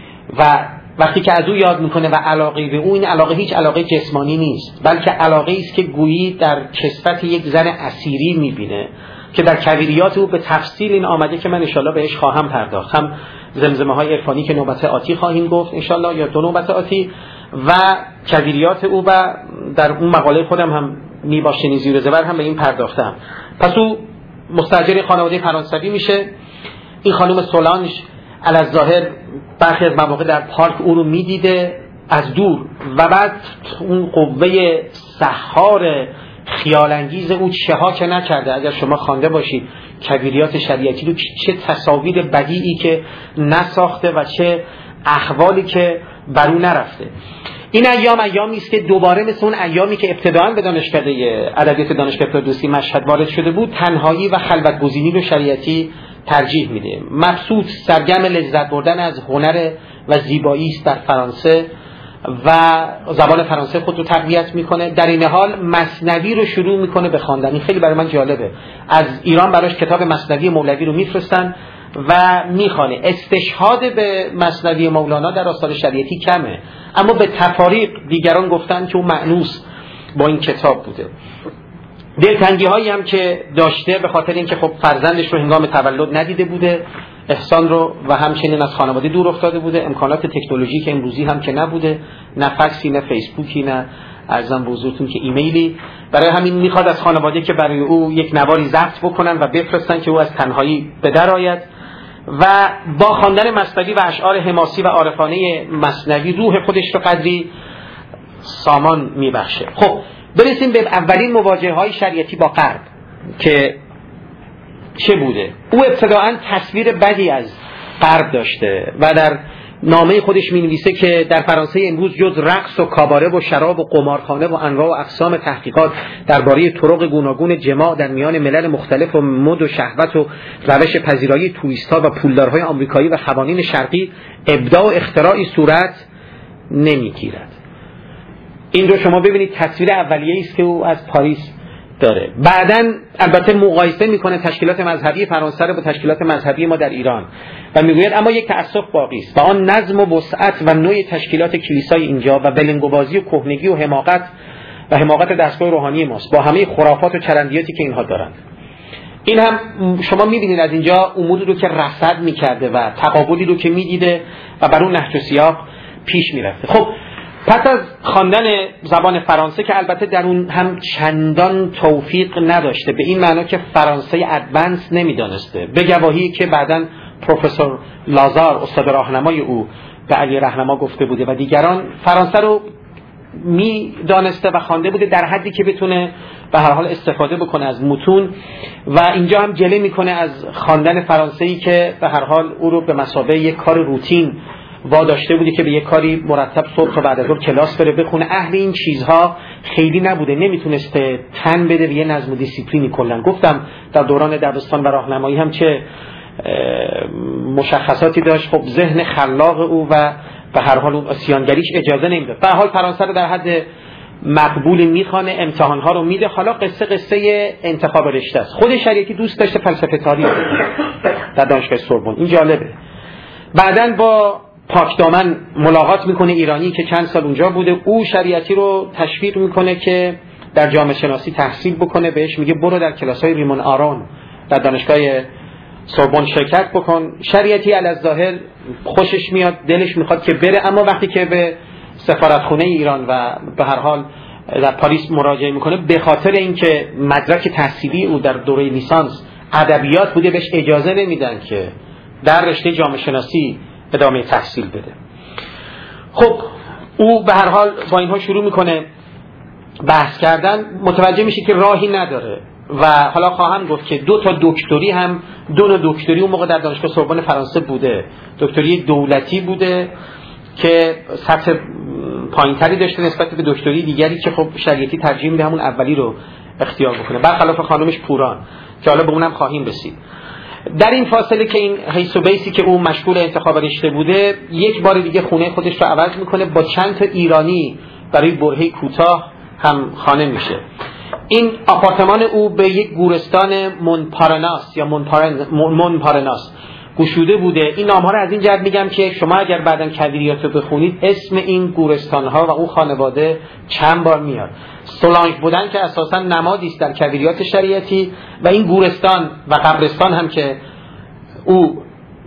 و وقتی که از او یاد میکنه و علاقه به او، این علاقه هیچ علاقه جسمانی نیست بلکه علاقه است که گویی در کسوت یک زن اسیری میبینه که در کبیریات او به تفصیل این آمده که من انشالله بهش خواهم پرداخت. هم زمزمه های عرفانی که نوبت آتی خواهیم گفت انشالله یا 2 نوبت آتی و کبیریات او و در اون مقاله خودم هم میباشنی زیر زبر هم به این پرداختم. پس او مستاجر خانواده فرانسوی میشه. این خانم سولانژ الظاهر برخی از مواقع در پارک او رو میدیده از دور و بعد اون قوه سحار خیالانگیز او چه ها که نکرده. اگر شما خوانده باشید کبیریات شریعتی رو چه تصاویر بدیعی که نساخته و چه احوالی که بر او نرفته. این ایامی است که دوباره مثل اون ایامی که ابتداً به دانشکده ادبیات دانشگاه فردوسی مشهد وارد شده بود تنهایی و خلوت گزینی رو شریعتی ترجیح میده. مبسوط سرگرم لذت بردن از هنر و زیبایی است در فرانسه و زبان فرانسه خود رو تقویت میکنه. در این حال مثنوی رو شروع میکنه به خواندن. این خیلی برای من جالبه. از ایران براش کتاب مثنوی مولوی رو میفرستن و میخوانه. استشهاد به مثنوی مولانا در آثار شریعتی کمه، اما به تفاریق دیگران گفتن که اون مأنوس با این کتاب بوده. دلتنگی هایی هم که داشته به خاطر اینکه خب فرزندش رو هنگام تولد ندیده بوده، احسان رو، و همچنین از خانواده دور افتاده بوده، امکانات تکنولوژیک امروزی هم که نبوده، نه فکسی نه فیسبوکی نه ارزم به حضورتون که ایمیلی. برای همین میخواد از خانواده که برای او یک نواری ضبط بکنن و بفرستن که او از تنهایی به در آید و با خواندن مثنوی و اشعار حماسی و عارفانه مثنوی روح خودش رو قدری سامان میبخشه. خب برسیم به اولین مواجهه‌های شریعتی با غرب که چه بوده. او ابتداعاً تصویر بدی از غرب داشته و در نامه خودش می‌نویسه که در فرانسه امروز جز رقص و کاباره و شراب و قمارخانه و انواع و اقسام تحقیقات درباره طرق گوناگون جماع در میان ملل مختلف و مد و شهوت و روش پذیرایی توریست‌ها و پولدارهای آمریکایی و خوانین شرقی ابداع و اختراعی صورت نمی‌گیرد. این رو شما ببینید تصویر اولیه‌ای است که او از پاریس داره. بعداً البته مقایسه میکنه تشکیلات مذهبی فرانسه رو با تشکیلات مذهبی ما در ایران و میگوید اما یک تأسف باقی است و آن نظم و وسعت و نوع تشکیلات کلیسای اینجا و بلنگوبازی و کهنگی و حماقت دستگاه روحانی ماست با همه خرافات و چرندیاتی که اینها دارند. این هم شما میبینید از اینجا اموری رو که رصد میکرده و تقابلی رو که میدیده و بر اون نهج و سیاق پیش میرفته. خب پس از خواندن زبان فرانسه که البته در اون هم چندان توفیق نداشته، به این معنا که فرانسه ادوانس نمیدانسته، به گواهی که بعداً پروفسور لازار استاد راهنمای او به علی رهنما گفته بوده و دیگران فرانسه رو میدانسته و خوانده بوده در حدی که بتونه به هر حال استفاده بکنه از متون و اینجا هم جله میکنه از خواندن فرانسه‌ای که به هر حال او رو به مثابه یک کار روتین واداشته بودی که به یک کاری مرتب صبح تا بعد از ظهر کلاس بره بخونه. اهل این چیزها خیلی نبوده، نمیتونسته تن بده به یه نظم و دیسیپلینی. کلا گفتم در دوران دبستان و راهنمایی هم چه مشخصاتی داشت. خب ذهن خلاق او و به هر حال اون اسیانگریش اجازه نمیداد. به هر حال فرانسه رو در حد مقبول میخوانه، امتحانها رو میده. حالا قصه انتخاب رشته است. خود شریعتی دوست داشته فلسفه تاریخ در دانشگاه سوربن، این جالبه. بعداً با پاکدامن ملاقات میکنه، ایرانی که چند سال اونجا بوده. او شریعتی رو تشویق میکنه که در جامعه شناسی تحصیل بکنه، بهش میگه برو در کلاس‌های ریمون آرون در دانشگاه سوربن شرکت بکن. شریعتی الظاهر خوشش میاد، دلش میخواد که بره، اما وقتی که به سفارتخونه ایران و به هر حال در پاریس مراجعه میکنه، به خاطر اینکه مدرک تحصیلی او در دوره لیسانس ادبیات بوده بهش اجازه نمیدن که در رشته جامعه شناسی ادامه تحصیل بده. خب او به هر حال با اینها شروع میکنه بحث کردن، متوجه میشه که راهی نداره و حالا خواهم گفت که دو نوع دکتری اون موقع در دانشگاه سوربن فرانسه بوده. دکتری دولتی بوده که سطح پایینتری داشته نسبت به دکتری دیگری که خب شریعتی ترجیح میده همون اولی رو اختیار بکنه، برخلاف خانمش پوران که حالا به اونم خواهیم رسید. در این فاصله که این حیث و بیسی که او مشغول انتخاب رشته بوده، یک بار دیگه خونه خودش رو عوض میکنه، با چند تا ایرانی برای برهه کوتاه هم خانه میشه. این آپارتمان او به یک گورستان مونپارناس یا مونپارناس گشوده بوده. این نام‌ها رو از این جهت میگم که شما اگر بعداً کویریات رو بخونید اسم این گورستان‌ها و اون خانواده چند بار میاد. سولانژ بودن که اساساً نمادی است در کویریات شریعتی و این گورستان و قبرستان هم که او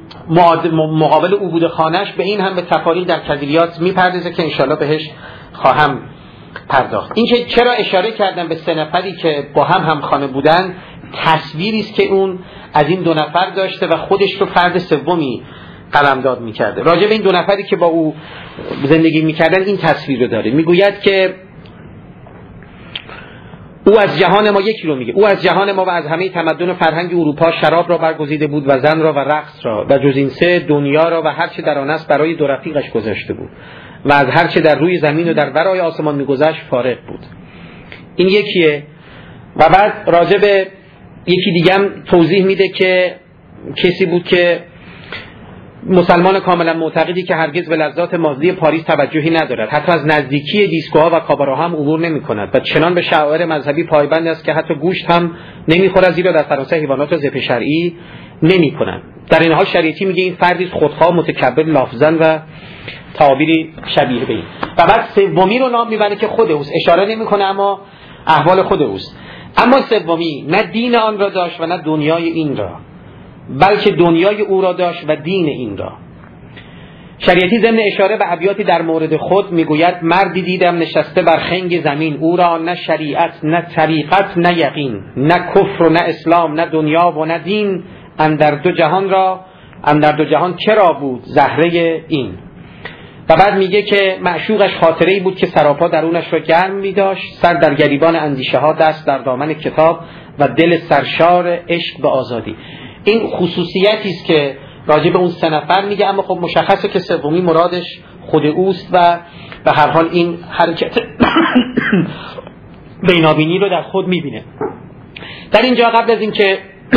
مقابل او بوده خانه‌اش، به این هم به تفاریق در کویریات میپردازه که انشالله بهش خواهم پرداخت. این که چرا اشاره کردم به 3 نفری که با هم خانه بودن، تصویری است که اون از این 2 نفر داشته و خودش رو فرد سومی قلمداد می‌کرده. راجع به این 2 نفری که با او زندگی می‌کردن این تصویر رو داره. میگوید که او از جهان ما، یکی رو میگه، او از جهان ما و از همه تمدن و فرهنگ اروپا شراب را برگزیده بود و زن را و رقص را و جز این 3 دنیا را و هر چه در آن است برای 2 رفیقش گذاشته بود و از هر چه در روی زمین و در ورای آسمان می‌گذشت فارغ بود. این یکیه. و بعد راجع به یکی دیگه هم توضیح میده که کسی بود که مسلمان کاملا معتقدی که هرگز به لذات مادی پاریس توجهی ندارد، حتی از نزدیکی دیسکوها و کاباره‌ها هم عبور نمی‌کند و چنان به شعائر مذهبی پایبند است که حتی گوشت هم نمی‌خورد، زیرا در فرانسه حیوانات را ذبح شرعی نمی‌کنند. در این حال شریعتی میگه این فردی خودخواه، متکبر، لافزن و تعابیری شبیه به این. و بعد سومی رو نام میبره که خود اوست، اشاره نمی‌کنه اما احوال خود اوست. اما سومی نه دین آن را داشت و نه دنیای این را، بلکه دنیای او را داشت و دین این را. شریعتی ضمن اشاره به ابیاتی در مورد خود میگوید مردی دیدم نشسته بر خنگ زمین، او را نه شریعت نه طریقت نه یقین، نه کفر و نه اسلام، نه دنیا و نه دین، اندر دو جهان چرا بود زهره این. و بعد میگه که معشوقش خاطره‌ای بود که سراپا درونش را گرم می‌داشت، سر در گریبان اندیشه ها، دست در دامن کتاب و دل سرشار عشق به آزادی. این خصوصیتی است که راجع به اون سه نفر میگه، اما خب مشخصه که سومی مرادش خود اوست و به هر حال این حرکت بینابینی رو در خود میبینه. در اینجا قبل از این که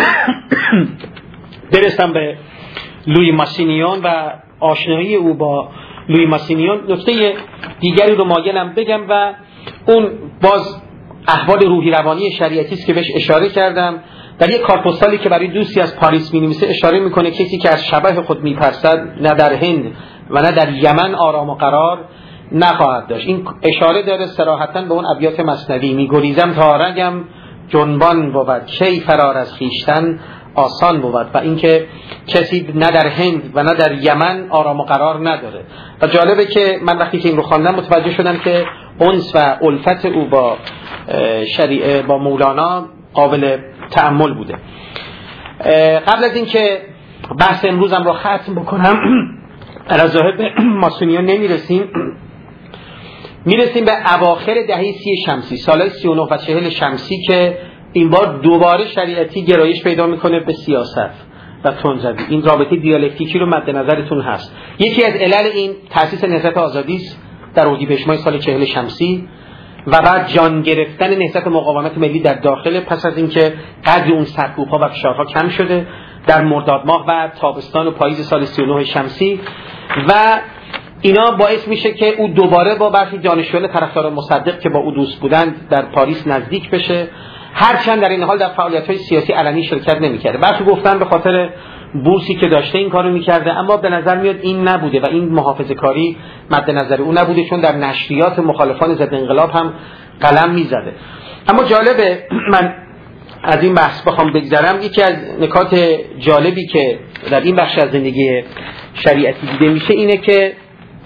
برسم به لویی ماسینیون و آشنایی او با لویی ماسینیون، نکته دیگری رو مایلم بگم و اون باز احوال روحی روانی شریعتی است که بهش اشاره کردم. در یک کارت‌پستالی که برای دوستی از پاریس می‌نویسه اشاره می‌کنه کسی که از شبح خود می‌ترسد نه در هند و نه در یمن آرام و قرار نخواهد داشت. این اشاره داره صراحتاً به اون ابیات مثنوی، می‌گریزم تا رگم جنبان بود، کی فرار از خیشتن آسان بود. و اینکه کسی نه در هند و نه در یمن آرام و قرار نداره. و جالبه که من وقتی که این رو خواندم متوجه شدم که انس و الفت او با با مولانا قابل تأمل بوده. قبل از این که بحث امروزم رو ختم بکنم، از ظاهر به ماسونیون میرسیم به اواخر دهه 30 شمسی، سالهای 39 و 40 شمسی، که این بار دوباره شریعتی گرایش پیدا میکنه به سیاست و تندروی. این رابطه دیالکتیکی رو مد نظرتون هست. یکی از علل این تأسیس نهضت آزادی است در اردیبهشت ماه سال 40 شمسی و بعد جان گرفتن نهضت مقاومت ملی در داخل پس از اینکه قدر اون سرکوب‌ها و فشارها کم شده در مرداد ماه و تابستان و پاییز سال 39 شمسی، و اینا باعث میشه که او دوباره با برخی دانشجویان طرفدار مصدق که با او دوست بودند در پاریس نزدیک بشه، هرچند در این حال در فعالیت‌های سیاسی علنی شرکت نمی‌کرده. برخی گفتن به خاطر بورسی که داشته این کارو می‌کرده، اما به نظر میاد این نبوده و این محافظه‌کاری مد نظر او نبوده، چون در نشریات مخالفان ضد انقلاب هم قلم می‌زده. اما جالبه، من از این بحث بخوام بگذرم، یکی از نکات جالبی که در این بخش از زندگی شریعتی دیده میشه اینه که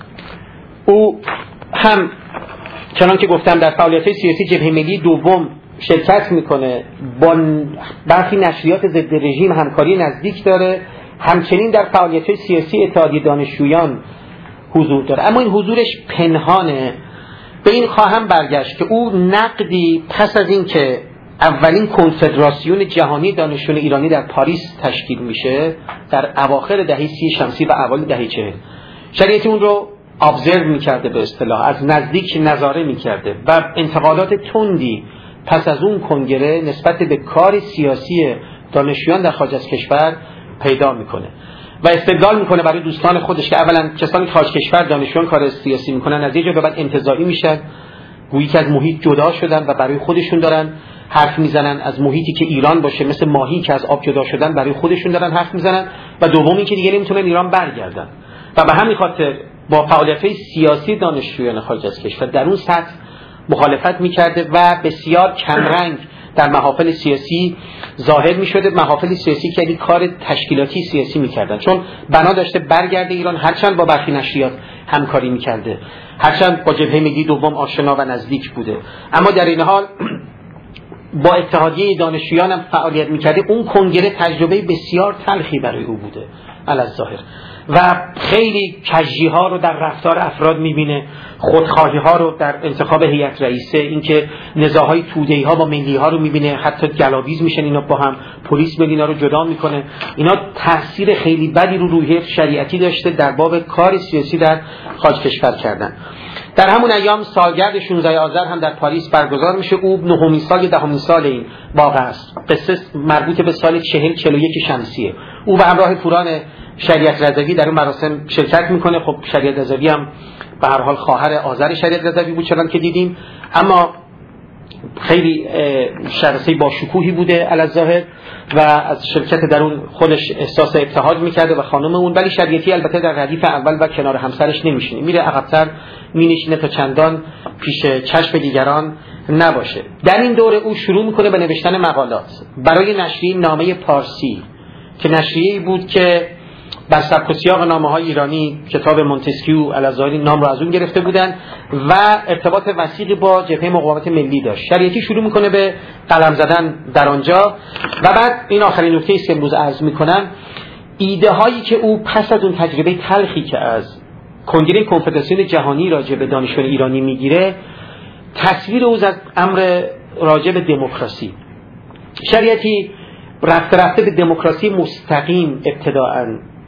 او هم چنان که گفتم در فعالیت‌های سیاسی جبهه ملی دوم شرکت میکنه، با برخی نشریات ضد رژیم همکاری نزدیک داره، همچنین در فعالیت‌های سیاسی اتحادیه دانشجویان حضور داره. اما این حضورش پنهانه. به این خواهم برگشت که او نقدی پس از این که اولین کنفدراسیون جهانی دانشجویان ایرانی در پاریس تشکیل میشه در اواخر دهه 30 شمسی و اوایل دهه 40، شریعتی اون رو ابزرو میکرده، به اصطلاح از نزدیک نظاره میکرده و انتقادات تندی پس از اون کنگره نسبت به کار سیاسی دانشجویان در خارج از کشور پیدا میکنه و استدلال میکنه برای دوستان خودش که اولا کسانی که خارج کشور دانشجویان کار سیاسی میکنن از یه جا به بعد انتزاعی میشن، گویی که از محیط جدا شدن و برای خودشون دارن حرف میزنن، از محیطی که ایران باشه مثل ماهی که از آب جدا شدن برای خودشون دارن حرف میزنن، و دومی که دیگه نمیتونن ایران برگردن. و به همین خاطر با فعالیت‌های سیاسی دانشجویان خارج از کشور در اون سطح مخالفت میکرده و بسیار کمرنگ در محافل سیاسی ظاهر میشده. محافل سیاسی که کار تشکیلاتی سیاسی میکردن، چون بنا داشته برگرده ایران، هرچند با برخی نشریات همکاری میکرده، هرچند با جبهه ملی دوم آشنا و نزدیک بوده، اما در این حال با اتحادیه دانشجویان هم فعالیت میکرده. اون کنگره تجربه بسیار تلخی برای او بوده علی‌الظاهر و خیلی کجی ها رو در رفتار افراد میبینه، خودخواهی ها رو در انتخاب هیئت رئیسه، اینکه نزاعهای توده‌ای ها با ملی ها رو میبینه، حتی گلاویز میشن اینا با هم، پلیس ملی رو جدا میکنه. اینا تاثیر خیلی بدی رو روحیه شریعتی داشته در باب کار سیاسی در خارج کشور کردن. در همون ایام سالگرد 16 آذر هم در پاریس برگزار میشه. او 9مین سال یا 10مین سال این واقعه است. قصه مربوط به سال 40-41 شمسیه. او به همراه پوران شریعت رضوی در اون مراسم شرکت میکنه. خب شریعت رضوی هم به هر حال خواهر آذر شریعت رضوی بود چنان که دیدیم، اما خیلی شخصی با شکوهی بوده علی‌الظاهر و از شرکت در اون خودش احساس ابتهاج میکرده و خانم اون. ولی شریعتی البته در ردیف اول و کنار همسرش نمیشینه، میره عقب‌تر مینشینه تا چندان پیش چشم دیگران نباشه. در این دوره او شروع میکنه به نوشتن مقالات برای نشریه نامه پارسی که نشریه‌ای بود که بر سبک و سیاق نامه‌های ایرانی کتاب مونتسکیو الازهری نام رو از اون گرفته بودن و ارتباط وثیقی با جبهه مقاومت ملی داشت. شریعتی شروع میکنه به قلم زدن در آنجا و بعد این آخرین نکته است که امروز عرض میکنم، ایده هایی که او پس از اون تجربه تلخی که از کنگره کنفدراسیون جهانی راجع به دانشجویان ایرانی میگیره، تصویر او از امر راجع به دموکراسی. شریعتی رفته رفته به دموکراسی مستقیم ابتداءً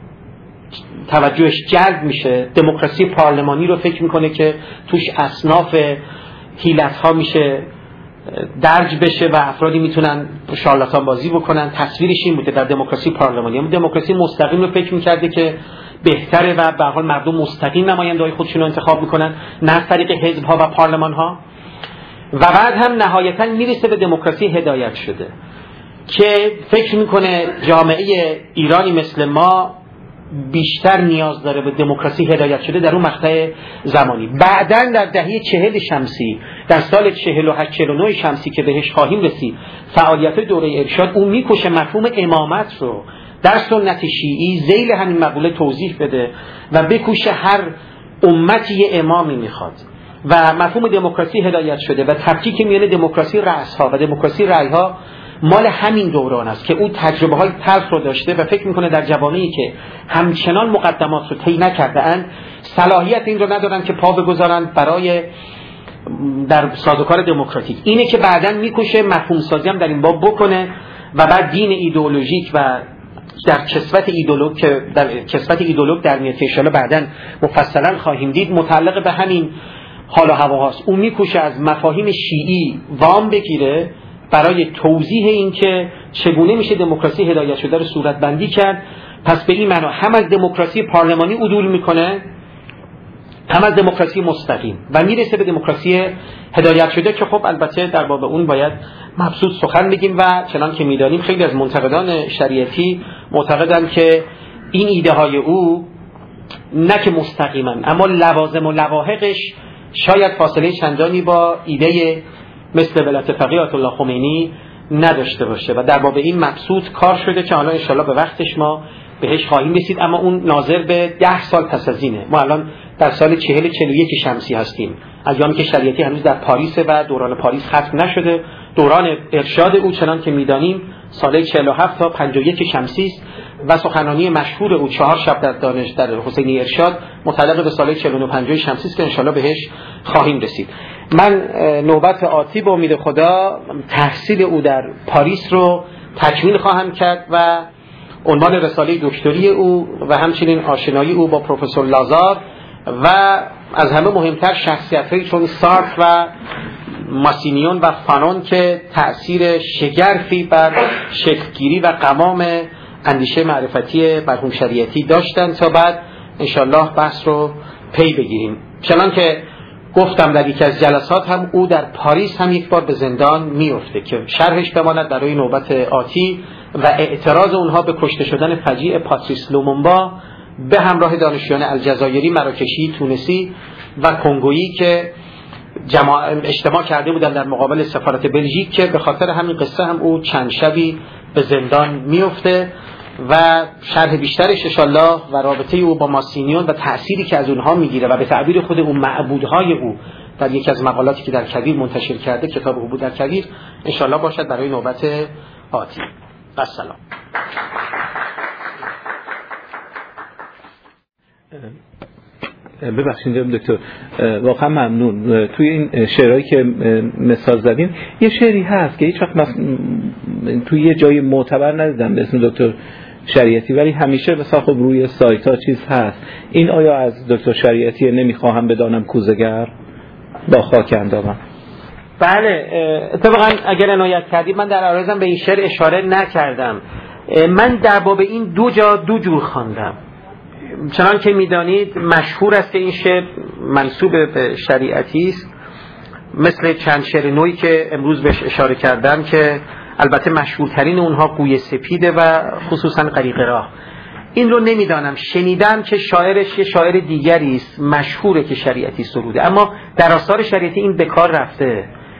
توجهش جلب میشه. دموکراسی پارلمانی رو فکر میکنه که توش اصناف حیلت‌ها میشه درج بشه و افرادی میتونن شارلاتان بازی بکنن. تصویرش این بوده در دموکراسی پارلمانی. اما دموکراسی مستقیم رو فکر میکرده که بهتره و به هر حال مردم مستقیم نماینده‌های خودشون رو انتخاب میکنن، نه از طریق حزب‌ها و پارلمان‌ها. و بعد هم نهایتاً میرسه به دموکراسی هدایت شده که فکر میکنه جامعه ایرانی مثل ما بیشتر نیاز داره به دموکراسی هدایت شده در اون مقطع زمانی. بعداً در دهه 40 شمسی، در سال 48-49 شمسی که بهش خواهیم رسید، فعالیت دوره ارشاد، اون میکشه مفهوم امامت رو در سنت شیعی ذیل همین مقوله توضیح بده و بکوشه هر امتی یه امامی میخواد و مفهوم دموکراسی هدایت شده و تفکیک میان دموکراسی رأس‌ها و دموکراسی رأی‌ها مال همین دوران است که او تجربه های تلخ رو داشته و فکر میکنه در جوامعی که همچنان مقدمات رو طی نکرده اند صلاحیت این رو ندارن که پا بگذارن برای در سازوکار دموکراتیک. اینه که بعداً میکشه مفهوم سازی هم در این باب بکنه و بعد دین ایدئولوژیک و در کسوت ایدئولوگ در میاد که ان شاءالله بعداً مفصلاً خواهیم دید متعلق به همین حال و هواهاست. اون میکشه از مفاهیم شیعی وام بگیره برای توضیح این که چگونه میشه دموکراسی هدایت شده رو صورت بندی کرد. پس به این معنا هم از دموکراسی پارلمانی عدول میکنه هم از دموکراسی مستقیم و میرسه به دموکراسی هدایت شده که خب البته در باب اون باید مبسوط سخن بگیم و چنان که میدانیم خیلی از منتقدان شریعتی معتقدند که این ایده های او نه که مستقیما اما لوازم و لواحقش شاید فاصله چندانی با ایده مثل ولایت فقیه آیت الله خمینی نداشته باشه و در باب این مبسوط کار شده که حالا انشالله به وقتش ما بهش خواهیم رسید. اما اون ناظر به 10 سال پس از اینه. ما الان در سال 40-41 شمسی هستیم، ایامی که شریعتی هنوز در پاریس و دوران پاریس ختم نشده. دوران ارشاد او چنان که میدانیم سال 47 تا 51 شمسی است و سخنرانی مشهور او 4 شب در دانش در حسینی ارشاد متعلق به سال 49-50 شمسی است که انشالله بهش خواهیم رسید. من نوبت آتی به امید خدا تحصیل او در پاریس رو تکمیل خواهم کرد و عنوان رساله دکتری او و همچنین آشنایی او با پروفسور لازار و از همه مهمتر شخصیت‌هایی چون سارتر و ماسینیون و فانون که تأثیر شگرفی بر شکلگیری و قوام اندیشه معرفتی مرحوم شریعتی داشتن تا بعد انشالله بحث رو پی بگیریم. چنان که گفتم در یکی از جلسات هم او در پاریس هم یک بار به زندان میفته که شرحش بماند برای نوبت آتی و اعتراض اونها به کشته شدن فجیع پاتریس لومونبا به همراه دانشجویان الجزایری، مراکشی، تونسی و کنگویی که اجتماع کرده بودن در مقابل سفارت بلژیک که به خاطر همین قصه هم او چند شبی به زندان میفته و شرح بیشترش انشالله و رابطه او با ماسینیون و تأثیری که از اونها میگیره و به تعبیر خود اون معبودهای او در یکی از مقالاتی که در کبیر منتشر کرده، کتاب او بود در کبیر، انشالله باشد برای نوبت آتی. السلام. ببخشید دکتر، واقعا ممنون. توی این شعرهایی که مثال زدین یه شعری هست که هیچ وقت توی یه جای معتبر ندیدم به اسم دکتر شریعتی، ولی همیشه مثلا خب روی سایت ها چیز هست. این آیا از دکتر شریعتی نمیخواهم بدانم کوزه‌گر با خاک اندامم؟ بله، اتفاقا اگر عنایت کردید من در عرضم به این شعر اشاره نکردم. من در باب این دو جور خواندم. چنان که میدانید مشهور است که این شعر منسوب به شریعتی است، مثل چند شعر نوعی که امروز بهش اشاره کردم که البته مشهورترین اونها قوی سپیده و خصوصا غریق راه. این رو نمیدانم، شنیدم که شاعرش یه شاعر دیگری است مشهوره که شریعتی سروده، اما در آثار شریعتی این به کار رفته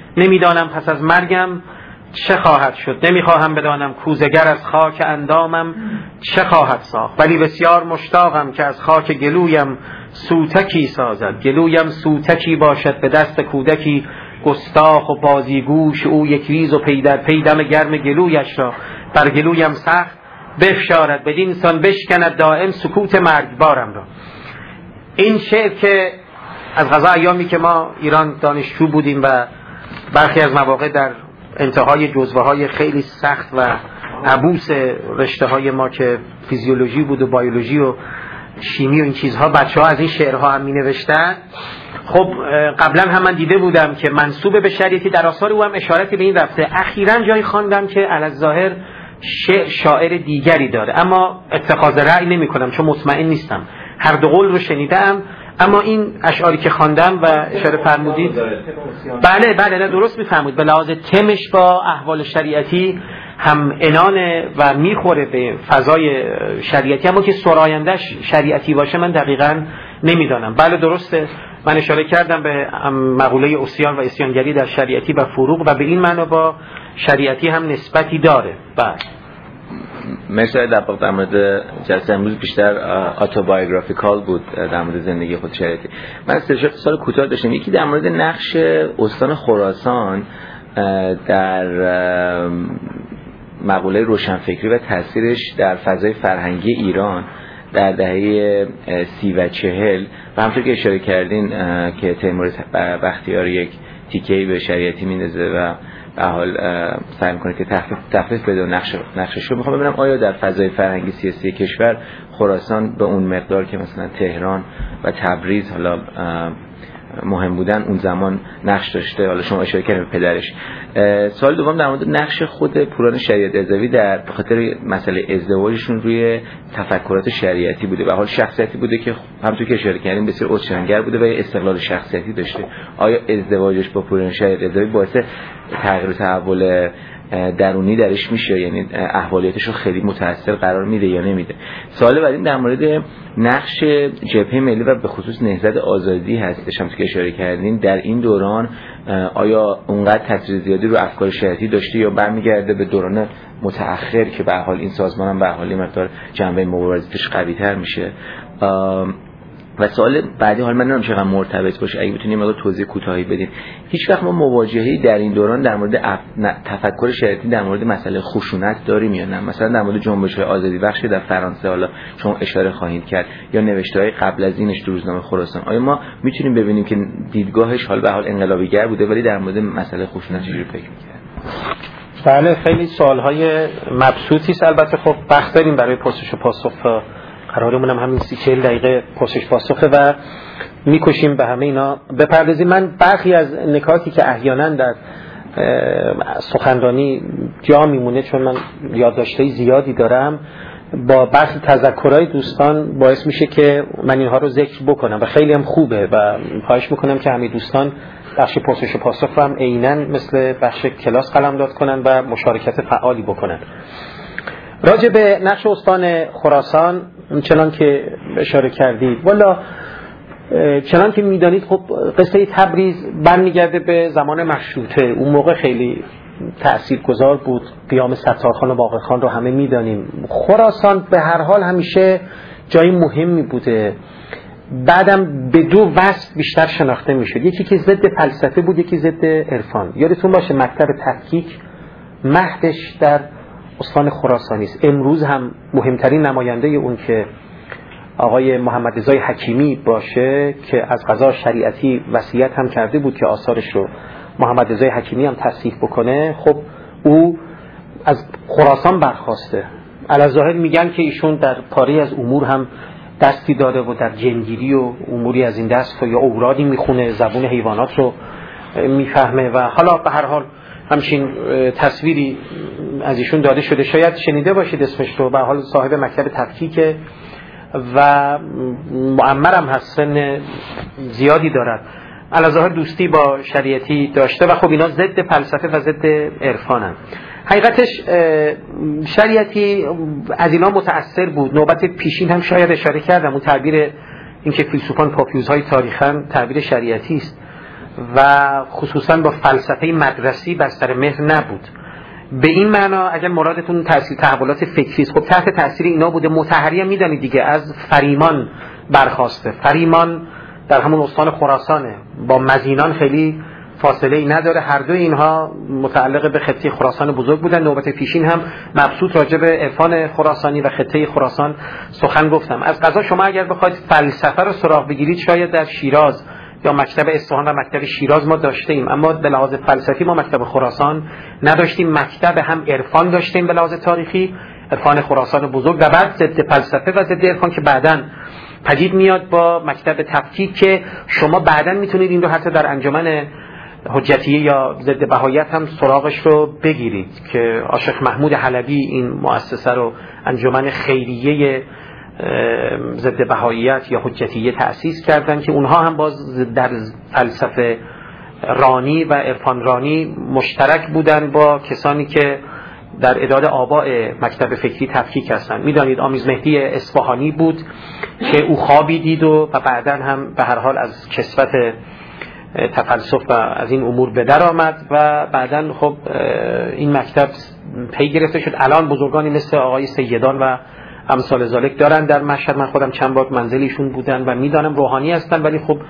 نمیدانم پس از مرگم چه خواهد شد، نمیخواهم بدانم کوزگر از خاک اندامم چه خواهد ساخت، ولی بسیار مشتاقم که از خاک گلویم سوتکی سازد. گلویم سوتکی باشد به دست کودکی گستاخ و بازیگوش، او یک ریز و پی در پی دم گرم گلویش را بر گلویم سخت بفشارد، بدین سان بشکند دائم سکوت مرگبارم را. این شعر که از قضا ایامی که ما ایران دانشجو بودیم و برخی از مواقع در انتهای جزوه‌های خیلی سخت و عبوس رشته‌های ما که فیزیولوژی بود و بیولوژی و شیمی و این چیزها، بچه‌ها از این شعرها هم می‌نوشتن. خب قبلا هم من دیده بودم که منسوب به شریعتی در آثار او هم اشارتی به این رفته. اخیراً جایی خواندم که علی‌الظاهر شاعر دیگری داره، اما اتخاذ رأی نمی‌کنم چون مطمئن نیستم. هر دو قول رو شنیدم، اما این اشعاری که خواندم و اشاره فرمودید بله نه درست می‌فرمایید، به لحاظ تمش با احوال شریعتی هم انانه و میخوره به فضای شریعتی، اما که سرایندش شریعتی باشه من دقیقاً نمیدانم. بله درسته، من اشاره کردم به مقوله عصیان و عصیانگری در شریعتی و فروغ و به این معنی با شریعتی هم نسبتی داره. بله مثلا در مورد جلسه امروز بیشتر اتوبایوگرافیکال بود در مورد زندگی خود شریعتی. من سال کوتاه داشتم، یکی در مورد نقش استان خراسان در مقوله روشنفکری و تاثیرش در فضای فرهنگی ایران در دهه 30 و 40 و همونطور که اشاره کردین که تیمور بختیار یک تیکه‌ای به شریعتی میندازه و به حال سعی میکنه که تخفیف بده و نقشش رو. میخوام ببینم آیا در فضای فرهنگی سیاسی کشور خراسان به اون مقدار که مثلا تهران و تبریز حالا مهم بودن اون زمان نقش داشته؟ حالا شما اشاره کردین به پدرش. سوال دوم در مورد نقش خود پوران شریعت رضوی در خاطر مسئله ازدواجشون روی تفکرات شریعتی بوده و حال شخصیتی بوده که همونطور که اشاره کردیم بسیار عذرخواهانگر بوده و استقلال شخصیتی داشته. آیا ازدواجش با پوران شریعت رضوی باعث تغییر تحول درونی درش میشه، یعنی احوالیتش رو خیلی متاثر قرار میده یا نمیده؟ سوال بعدی در مورد نقش جبهه ملی و به خصوص نهضت آزادی هستش، همونطور که اشاره کردین در این دوران آیا اونقدر تاثیر زیادی رو افکار شریعتی داشته یا برمیگرده به دوران متأخر که به حال این سازمان هم به حال مقدار جنبه مبارزاتش قوی‌تر میشه؟ و سوال بعدی، حالا من نمیدونم چقدر مرتبط باشه، اگه بتونیم مقدار توضیح کوتاهی بدین. هیچ وقت ما مواجهه‌ای در این دوران در مورد تفکر شریعتی در مورد مسئله خشونت داریم یا نه؟ مثلا در مورد جنبش‌های آزادی بخش در فرانسه حالا شما اشاره خواهید کرد یا نوشته‌های قبل از اینش تو روزنامه خراسان، آیا ما میتونیم ببینیم که دیدگاهش حال به حال انقلابی‌گر بوده ولی در مورد مسئله خشونت چجوری فکر می‌کرد؟ بله خیلی سوال‌های مبسوطی است. البته خب وقت داریم برای پرسش و پاسخ، قرارمون هم همین 30-40 دقیقه پرسش پاسخه و میکشیم به همه اینا بپردازیم. من برخی از نکاتی که احیانا در سخنرانی جا میمونه چون من یادداشت‌های زیادی دارم، با برخی تذکرهای دوستان باعث میشه که من اینها رو ذکر بکنم و خیلی هم خوبه و خواهش میکنم که همه دوستان بخش پرسش و پاسخ رو هم عیناً مثل بخش کلاس قلمداد کنن و مشارکت فعالی بکنن. راجع به نقش استان خراسان چنان که اشاره کردید، والا چنان که میدانید خب قصه تبریز برمیگرده به زمان مشروطه. اون موقع خیلی تأثیرگذار بود. قیام ستارخان و باقرخان رو همه میدانیم. خراسان به هر حال همیشه جای مهمی بوده. بعدم به دو وصف بیشتر شناخته میشد، یکی که ضد فلسفه بود، یکی ضد عرفان. یادتون باشه مکتب تفکیک مهدش در استان خراسانی است. امروز هم مهمترین نماینده اون که آقای محمد رضای حکیمی باشه که از قضا شریعتی وصیت هم کرده بود که آثارش رو محمد رضای حکیمی هم تصحیح بکنه، خب او از خراسان برخواسته. علی‌الظاهر میگن که ایشون در پاره از امور هم دستی داره و در جنگیری و اموری از این دست یا اورادی میخونه، زبون حیوانات رو میفهمه و حالا به هر حال همچین تصویری از ایشون داده شده. شاید شنیده باشید اسمش رو. به هر حال صاحب مکتب تفکیک و معمرم هست، سن زیادی دارد. علی‌الظاهر دوستی با شریعتی داشته و خب اینا ضد فلسفه و ضد عرفانن. حقیقتش شریعتی از اینا متأثر بود. نوبت پیشین هم شاید اشاره کردم، اون تعبیر اینکه فیلسوفان پاپیوزهای تاریخن تعبیر شریعتی است و خصوصا با فلسفه مدرسی بر سر مهر نبود. به این معنا اگر مرادتون تاثیر تحولات فکری است، خب تحت تاثیر اینا بوده. مطهری هم میدونید دیگه از فریمان برخواسته. فریمان در همون استان خراسانه، با مزینان خیلی فاصله ای نداره. هر دو اینها متعلق به خطه خراسان بزرگ بودن. نوبت پیشین هم مبسوط راجع به عرفان خراسانی و خطه خراسان سخن گفتم. از قضا شما اگر بخواید فلسفه رو سراغ بگیرید شاید در شیراز یا مکتب اصفهان و مکتب شیراز ما داشته ایم، اما به لحاظ فلسفی ما مکتب خراسان نداشتیم. مکتب هم عرفان داشتیم به لحاظ تاریخی، عرفان خراسان بزرگ، و بعد ضد فلسفه و ضد عرفان که بعداً پدید میاد با مکتب تفکیک، که شما بعداً میتونید این رو حتی در انجمن حجتیه یا ضد بهاییت هم سراغش رو بگیرید که آشق محمود حلبی این مؤسسه رو، انجمن خیریه ضد بهاییت یا حجتیه تأسیس کردن، که اونها هم باز در فلسفه رانی و عرفان رانی مشترک بودن با کسانی که در اعداد آباء مکتب فکری تفکیک هستند. میدانید آمیز مهدی اصفهانی بود که او خوابی دید و بعداً هم به هر حال از کسوت تفلسف و از این امور به در آمد و بعداً خب این مکتب پی گرفته شد. الان بزرگانی مثل آقای سیدان و امثال ذالک دارن در مشهد. من خودم چند بار منزلیشون بودن و میدانم روحانی هستن، ولی خب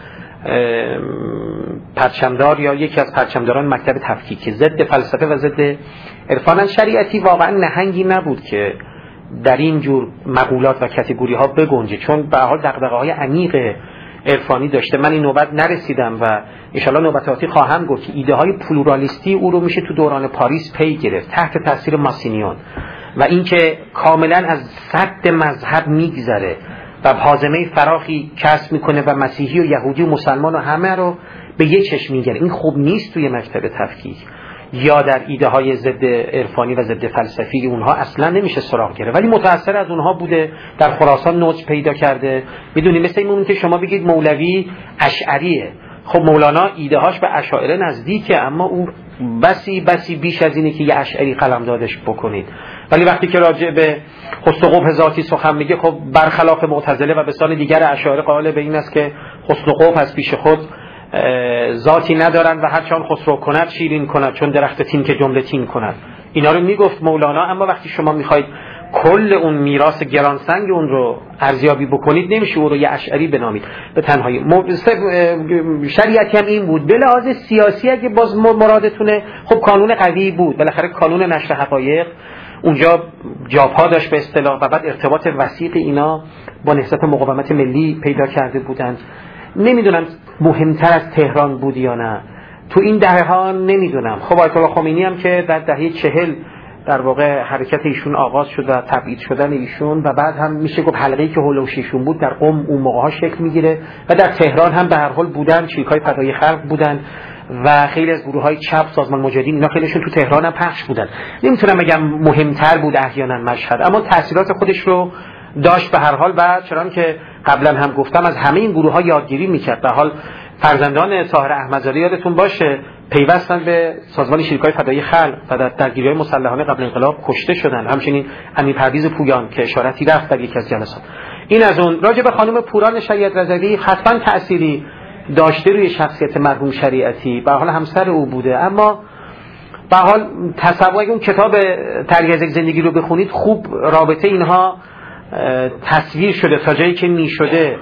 پرچمدار یا یکی از پرچمداران مکتب تفکیک ضد فلسفه و ضد عرفان شریعتی واقعا نهنگی نبود که در این جور مقولات و کاتگوری ها بگنجه، چون به هر حال دغدغه‌های عمیق عرفانی داشته. من این نوبت نرسیدم و ان شاءالله نوبت آتی خواهم گفت که ایده های پلورالیستی او رو میشه تو دوران پاریس پی گرفت تحت تاثیر ماسینیون، و اینکه کاملا از سد مذهب میگذره و حازمه فراخی کسب میکنه و مسیحی و یهودی و مسلمان و همه رو به یه چشم میگیره. این خوب نیست توی مکتب تفکیک یا در ایده های ضد عرفانی و ضد فلسفی. اونها اصلا نمیشه سراغ گرفت، ولی متأثر از اونها بوده، در خراسان نوج پیدا کرده. میدونی مثل این که شما بگید مولوی اشعریه، خب مولانا ایده هاش به اشاعره نزدیکه، اما او بسی بیش از اینه که یه اشعری قلمدادش بکنید. ولی وقتی که راجع به حسن و قبح ذاتی سخن میگه، خب برخلاف معتزله و بسان دیگر اشاعره قائل به این است که حسن و قبح از پیش خود ذاتی ندارن و هر چون خسرو کند شیرین کند، چون درخت تین که جمله تین کند. اینا رو میگفت مولانا. اما وقتی شما میخواید کل اون میراث گرانسنگ اون رو ارزیابی بکنید، نمیشه او رو یه اشعری بنامید به تنهایی. شریعتی هم این بود. به لحاظ سیاسی اگه باز مرادتونه، خب قانون قوی بود، بالاخره قانون نشر حقایق اونجا جاپا داشت به اصطلاح، و بعد ارتباط وثیق اینا با نهضت مقاومت ملی پیدا کرده بودند. نمیدونم مهمتر از تهران بود یا نه تو این دهه ها، نمیدونم. خب آیت الله خمینی هم که در دهه 40 در واقع حرکت ایشون آغاز شد و تبعید شدن ایشون، و بعد هم میشه گفت حلقه‌ای که هولوشیشون بود در قم اون موقع‌ها شکل میگیره، و در تهران هم به هر حال بودن، چریک‌های فدای خلق بودن و خیلی از گروه‌های چپ، سازمان مجاهدین، اینا خیلیشون تو تهران هم پخش بودن. نمیتونم بگم مهمتر بود احیانا مشهد، اما تاثیرات خودش رو داشت به هر حال. و چرا که قبلا هم گفتم از همه این گروه‌ها یادگیری می‌کرد. به حال فرزندان طاهر احمدزاده یادتون باشه پیوستن به سازمان شریکای فدای خلق و در درگیری‌های مسلحانه قبل انقلاب کشته شدن. همچنین امیر پرویز پویان که اشارتی رفت در یک از جلسات. این از اون. راجع به خانم پوران شریعت رضوی حتما تأثیری داشته روی شخصیت مرحوم شریعتی، به حال همسر او بوده. اما به حال تصور اون کتاب ترجیح زندگی رو بخونید، خوب رابطه اینها تصویر شده تا جایی که می شده.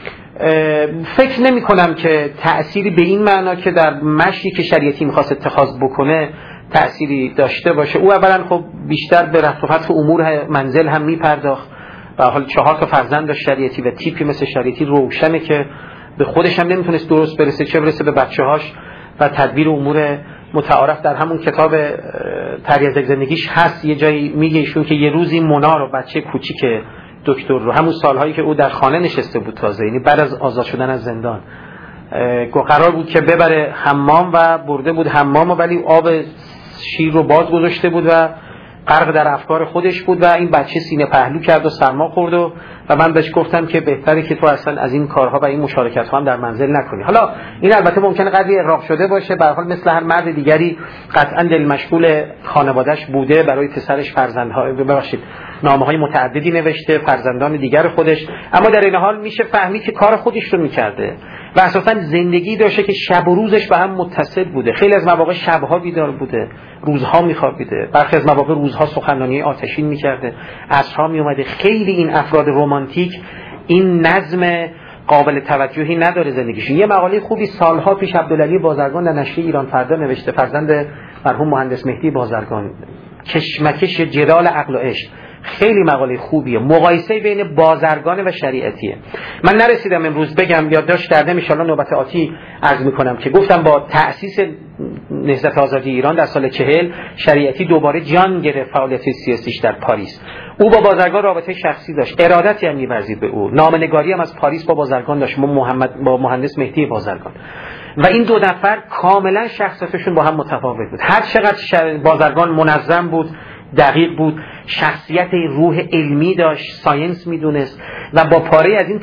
فکر نمی کنم که تأثیری به این معنا که در مشی که شریعتی میخواست اتخاذ بکنه تأثیری داشته باشه. او اولا خب بیشتر به رفت و فتح امور منزل هم میپرداخت. به حال 4 تا فرزند داشت شریعتی و تیپی مثل شریعتی روشنه که به خودش هم نمیتونست درست برسه، چه برسه به بچه‌هاش و تدبیر امور متعارف. در همون کتاب ترجیح زندگیش هست یه جایی میگه ایشون که یه روزی مونا رو، بچه کوچیک دکتر رو، همون سالهایی که او در خانه نشسته بود تازه، یعنی بعد از آزاد شدن از زندان، قرار بود که ببره حمام و برده بود حمام، ولی آب شیر رو باز گذاشته بود و غرق در افکار خودش بود و این بچه سینه پهلو کرد و سرما خورد و من بهش گفتم که بهتره که تو اصلا از این کارها و این مشارکت ها هم در منزل نکنی. حالا این البته ممکنه قدری اغراق شده باشه، به هر حال مثل هر مرد دیگری قطعا دل مشغول خانواده‌اش بوده، برای پسرش فرزندها نامه‌های متعددی نوشته، فرزندان دیگر خودش، اما در این حال میشه فهمید که کار خودش رو میکرده و اساسا زندگی داشته که شب و روزش به هم متصل بوده. خیلی از مواقع شبها بیدار بوده، روزها میخوابیده، برخی از مواقع روزها سخنرانی آتشین میکرده، عصرها میومده. خیلی این افراد رمانتیک این نظم قابل توجهی نداره زندگیشون. یه مقاله خوبی سالها پیش عبدالعلی بازرگان در نشریه ایران فردا نوشته، فرزند مرحوم مهندس مهدی بازرگان، کشمکش جدال عقل و عشق. خیلی مقاله خوبیه، مقایسه بین بازرگان و شریعتیه. من نرسیدم امروز بگم، یادداشت کردم، ان شاءالله نوبت آتی عرض میکنم که گفتم با تأسیس نهضت آزادی ایران در سال 40 شریعتی دوباره جان گرفت فعالیت سیاسیش در پاریس. او با بازرگان رابطه شخصی داشت، ارادتی هم می‌ورزید به او، نامه‌نگاری هم از پاریس با بازرگان داشت، با مهندس مهدی بازرگان. و این دو نفر کاملا شخصیتشون با هم متفاوت بود. هر چقدر بازرگان منظم بود، دقیق بود، شخصیت روح علمی داشت، ساینس میدونست و با پاره از این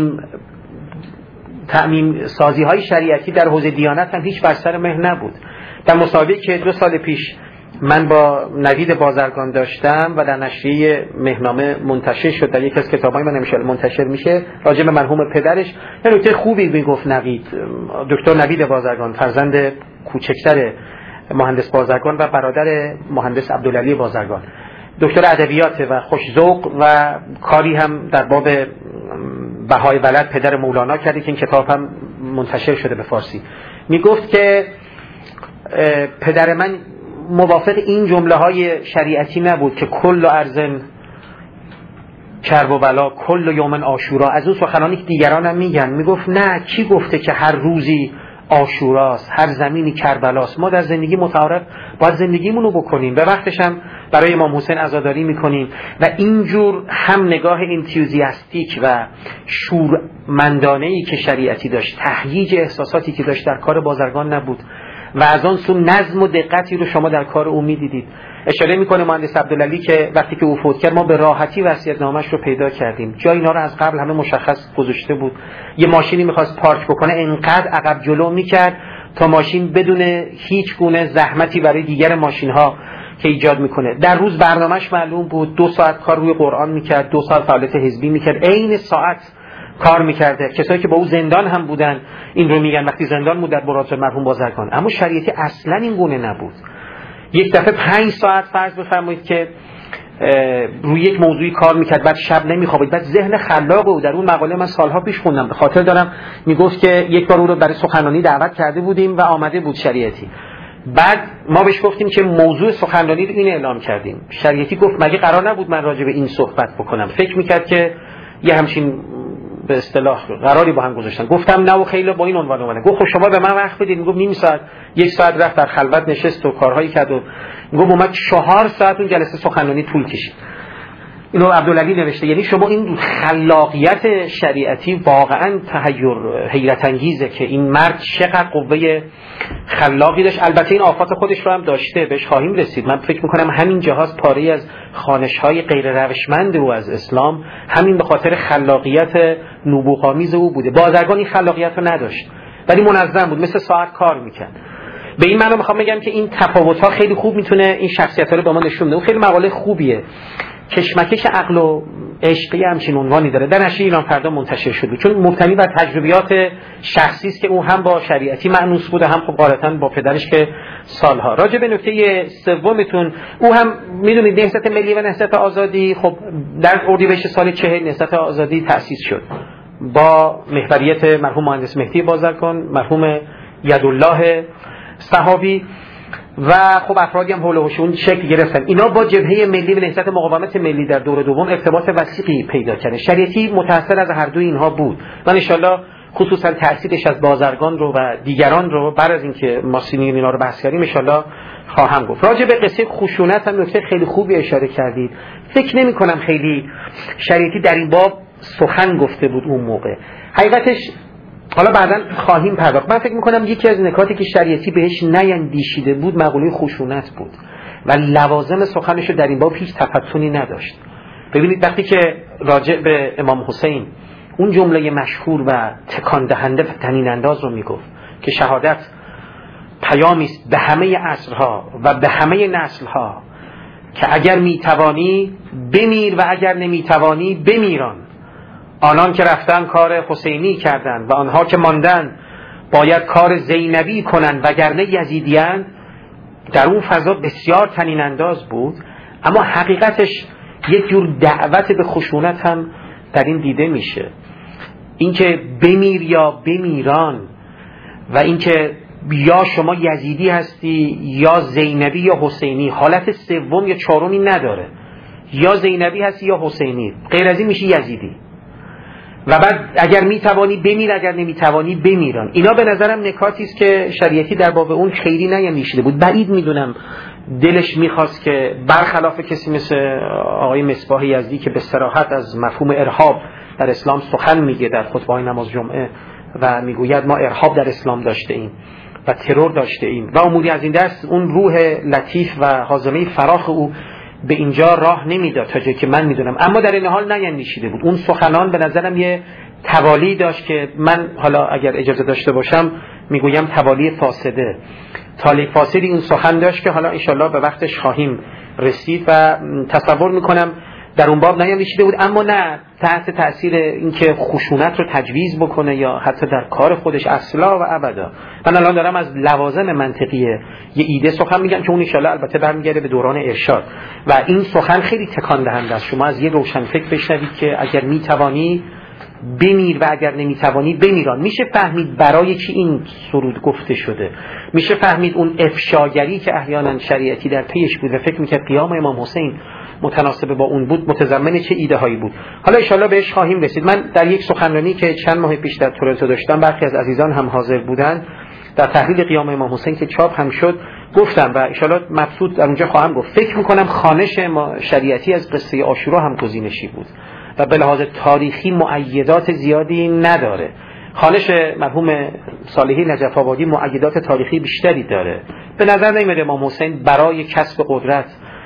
تعمیم سازی های شریعتی در حوزه دیانت هم هیچ بر سر مهر نبود. در مصاحبه‌ای که 2 سال پیش من با نوید بازرگان داشتم و در نشریه مهنامه منتشر شد، در یک از کتابای من امشال منتشر میشه، راجع به مرحوم پدرش یه نکته خوبی میگفت نوید، دکتر نوید بازرگان، فرزند کوچکتر مهندس بازرگان و برادر مهندس عبدالعلی بازرگان، دکتر ادبیات و خوش‌ذوق و کاری هم در باب بهای ولد پدر مولانا کرده که این کتاب هم منتشر شده به فارسی. میگفت که پدر من موافق این جمله های شریعتی نبود که کل ارزن کرب و بلا کل یومن عاشورا. از اون سخنانی که دیگران هم میگن، میگفت نه، کی گفته که هر روزی عاشوراست، هر زمینی کربلاست. ما در زندگی متعارف باید زندگیمونو بکنیم، به وقتش هم برای امام حسین عزاداری میکنیم و اینجور هم نگاه انتوزیاستیک و شورمندانه‌ای که شریعتی داشت، تهییج احساساتی که داشت در کار بازرگان نبود و از آن سو نظم و دقتی رو شما در کار او میدیدید. اشاره میکنه مهندس عبدالعلی که وقتی که او فوت کرد ما به راحتی وصیت‌نامه‌اش رو پیدا کردیم، جای اینا رو از قبل همه مشخص گذاشته بود. یه ماشینی میخواست پارک بکنه انقدر عقب جلو میکرد تا ماشین بدون هیچ گونه زحمتی برای دیگر ماشین‌ها که ایجاد میکنه. در روز برنامه‌اش معلوم بود، 2 ساعت کار روی قرآن میکرد، 2 ساعت فعالیت حزبی میکرد، عین ساعت کار میکرده. کسایی که با او زندان هم بودن این رو میگن وقتی زندان بود در برات مرحوم بازرگان. اما شریعتی اصلا این گونه نبود. یک دفعه 5 ساعت فرض بفرمایید که روی یک موضوعی کار میکرد، بعد شب نمیخوابید، بعد ذهن خلاق او. در اون مقاله من سالها پیش خوندم، به خاطر دارم، میگفت که یک بار او رو برای سخنرانی دعوت کرده بودیم و آمده بود شریعتی. بعد ما بهش گفتیم که موضوع سخنرانی رو این اعلام کردیم. شریعتی گفت مگه قرار نبود من راجع به این صحبت بکنم؟ فکر میکرد که یه همچین به اصطلاح قراری با هم گذاشتن. گفتم نه و خیلی با این عنوان اومده. گفت خب شما به من وقت بدید. میگم نیم ساعت، 1 ساعت رفت در خلوت نشست و کارهایی کرد و میگم اومد 4 ساعت اون جلسه سخنرانی طول کشید. اینو عبدالعلی نوشته. یعنی شما این خلاقیت شریعتی واقعا حیرت انگیزه که این مرد چقدر قوه خلاقی داشت. البته این آفات خودش رو هم داشته، بهش خواهیم رسید. من فکر میکنم همین جهاز پاره‌ای از خانش‌های غیر روشمند او از اسلام همین به خاطر خلاقیت نبوغامیز او بوده. بازرگان این خلاقیت رو نداشت ولی منظم بود، مثل ساعت کار میکرد. به این معنی میخوام بگم که این تفاوت‌ها خیلی خوب میتونه این شخصیت‌ها رو به ما نشون بده. اون خیلی مقاله خوبیه. کشمکش عقل و عشقی همچین عنوانی داره، در نشریه ایران فردا منتشر شده، چون مبتنی بر تجربیات شخصی است که او هم با شریعتی مأنوس بوده، هم خب غالباً با پدرش که سالها. راجع به نکته سومتون، او هم میدونید نهضت ملی و نهضت آزادی خب در اردیبهشت سال 40 نهضت آزادی تأسیس شد با محوریت مرحوم مهندس مهدی بازرگان، مرحوم یدالله صحابی و خب افرادی هم حول و حوش اون شکل گرفتن. اینا با جبهه ملی و نهضت مقاومت ملی در دور دوم ارتباط وثیقی پیدا کردن. شریعتی متأثر از هر دوی اینها بود. من ان شاءالله خصوصا تأثیرش از بازرگان رو و دیگران رو بعد از اینکه ما سینین اینا رو بحث کردیم ان شاءالله خواهم گفت. راجع به قصه خشونت هم نکته خیلی خوبی اشاره کردید. فکر نمی‌کنم خیلی شریعتی در این باب سخن گفته بود اون موقع. حقیقتش حالا بعداً خواهیم پرداخت. من فکر میکنم یکی از نکاتی که شریعتی بهش نیندیشیده بود مقوله خشونت بود و لوازم سخنش در این باب هیچ تفتونی نداشت. ببینید وقتی که راجع به امام حسین اون جمله مشهور و تکان دهنده و طنین انداز رو میگفت که شهادت پیامی است به همه عصرها و به همه نسلها که اگر میتوانی بمیر و اگر نمیتوانی بمیران. آنان که رفتن کار حسینی کردند و آنها که ماندن باید کار زینبی کنند وگرنه یزیدی‌اند. در اون فضا بسیار طنین انداز بود، اما حقیقتش یک جور دعوت به خشونت هم در این دیده میشه. اینکه بمیر یا بمیران و اینکه یا شما یزیدی هستی یا زینبی یا حسینی، حالت سوم یا چهارمی نداره. یا زینبی هستی یا حسینی، غیر از این میشه یزیدی. و بعد اگر میتوانی بمیر، اگر نمیتوانی بمیران. اینا به نظرم نکاتی است که شریعتی در باب اون خیلی نیندیشیده بود. بعید میدونم دلش میخواست که برخلاف کسی مثل آقای مصباح یزدی که به صراحت از مفهوم ارهاب در اسلام سخن میگه در خطبه‌های نماز جمعه و میگوید ما ارهاب در اسلام داشته ایم و ترور داشته ایم و اموری از این دست، اون روح لطیف و حازمه فراخ او به اینجا راه نمیداد تا جایی که من میدونم. اما در این حال نیندیشیده بود. اون سخنان به نظرم یه توالی داشت که من حالا اگر اجازه داشته باشم میگویم توالی فاسده. تالی فاسدی اون سخن داشت که حالا انشالله به وقتش خواهیم رسید و تصور میکنم در اون باب نیندیشیده بود، اما نه تحت تأثیر اینکه خشونت رو تجویز بکنه یا حتی در کار خودش اصلا و ابدا. من الان دارم از لوازم منطقیه یه ایده سخن میگم که اون انشالله البته برمیگرده به دوران ارشاد و این سخن خیلی تکان دهنده است. شما از یه روشنفکر بشنوید که اگر میتوانی بمیر و اگر نمیتوانی بمیران. میشه فهمید برای چی این سرود گفته شده، میشه فهمید اون افشاگری که احیانا شریعتی در پیش بود و فکر میکرد قیام امام حسین متناسب با اون بود متضمن چه ایده هایی بود. حالا ان شاءالله بهش خواهیم رسید. من در یک سخنرانی که چند ماه پیش در تورنتو داشتم، برخی از عزیزان هم حاضر بودند، در تحلیل قیام امام حسین که چاپ هم شد گفتم و ان شاءالله مبسوط در اونجا خواهم گفت. فکر میکنم خوانش شریعتی از قصه عاشورا هم گزینشی بود و به لحاظ تاریخی مؤیدات زیادی نداره. خوانش مرحوم صالحی نجف آبادی مؤیدات تاریخی بیشتری داره. به نظر نمیاد امام حسین برای کسب قدرت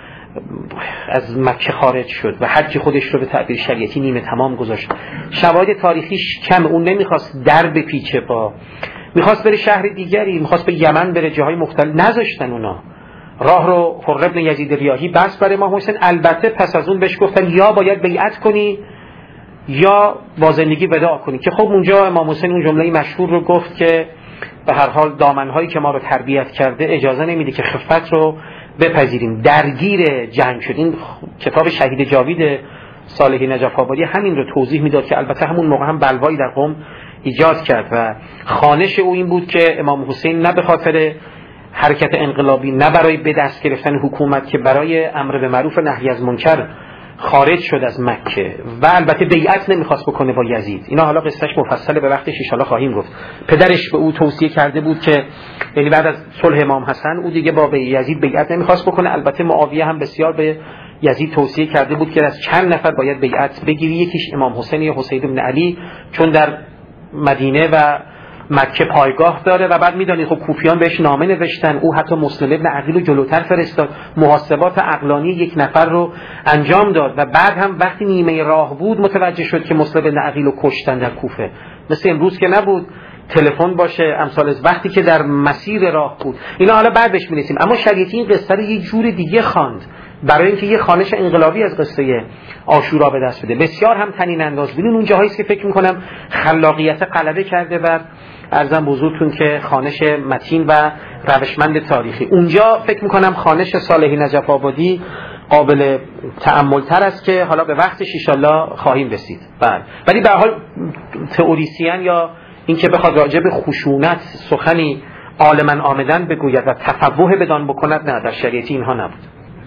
از مکه خارج شد و حج خودش رو به تعبیر شریعتی نیمه تمام گذاشت. شواهد تاریخیش کم. اون نمیخواست در بپیچه، میخواست بره شهر دیگری، میخواست به یمن بره، جاهای مختلف. نذاشتن اونا. راه رو حر بن یزید ریاحی بس برای امام حسین. البته پس از اون بهش گفتن یا باید بیعت کنی یا با زندگی وداع کنی، که خب اونجا امام حسین اون جمله مشهور رو گفت که به هر حال دامنهایی که ما رو تربیت کرده اجازه نمیده که خفت رو بپذیریم. درگیر جنگ شد. این کتاب شهید جاوید صالحی نجف آبادی همین رو توضیح میداد که البته همون موقع هم بلوایی در قم ایجاد کرد و خوانش او این بود که امام حسین نه به خاطر حرکت انقلابی، نه برای به دست گرفتن حکومت، که برای امر به معروف و نهی از منکر خارج شد از مکه و البته بیعت نمیخواست بکنه با یزید. اینا حالا قصهش مفصله، به وقتش ان شاءالله خواهیم گفت. پدرش به او توصیه کرده بود که یعنی بعد از صلح امام حسن او دیگه با یزید بیعت نمیخواست بکنه. البته معاویه هم بسیار به یزید توصیه کرده بود که از چند نفر باید بیعت بگیری، یکیش امام حسین یا حسین بن علی، چون در مدینه و مکه پایگاه داره و بعد میدونید خب کوفیان بهش نامه نوشتن. او حتی مسلم ابن عقیل رو جلوتر فرستاد، محاسبات عقلانی یک نفر رو انجام داد و بعد هم وقتی نیمه راه بود متوجه شد که مسلم ابن عقیل رو کشتن در کوفه. مثل امروز که نبود تلفن باشه امثال از وقتی که در مسیر راه بود. اینا حالا بعد بهش میرسیم. اما شریعتی این قصه رو یه جور دیگه خواند برای اینکه یه خوانش انقلابی از قصه عاشورا به دست بده. بسیار هم طنین انداز بود. اون جاهایی که فکر می‌کنم خلاقیت غلبه کرده و عرضم بزرگتون که خوانش متین و روشمند تاریخی. اونجا فکر می‌کنم خوانش صالحی نجف آبادی قابل تأمل تر است که حالا به وقتش ان شاءالله خواهیم رسید. بله. ولی به هر حال تئوریسین یا این که بخواد راجع به خشونت سخنی عالماً آمدن بگوید و تفوه بدان بکند، نه، در شریعتی اینها نبود.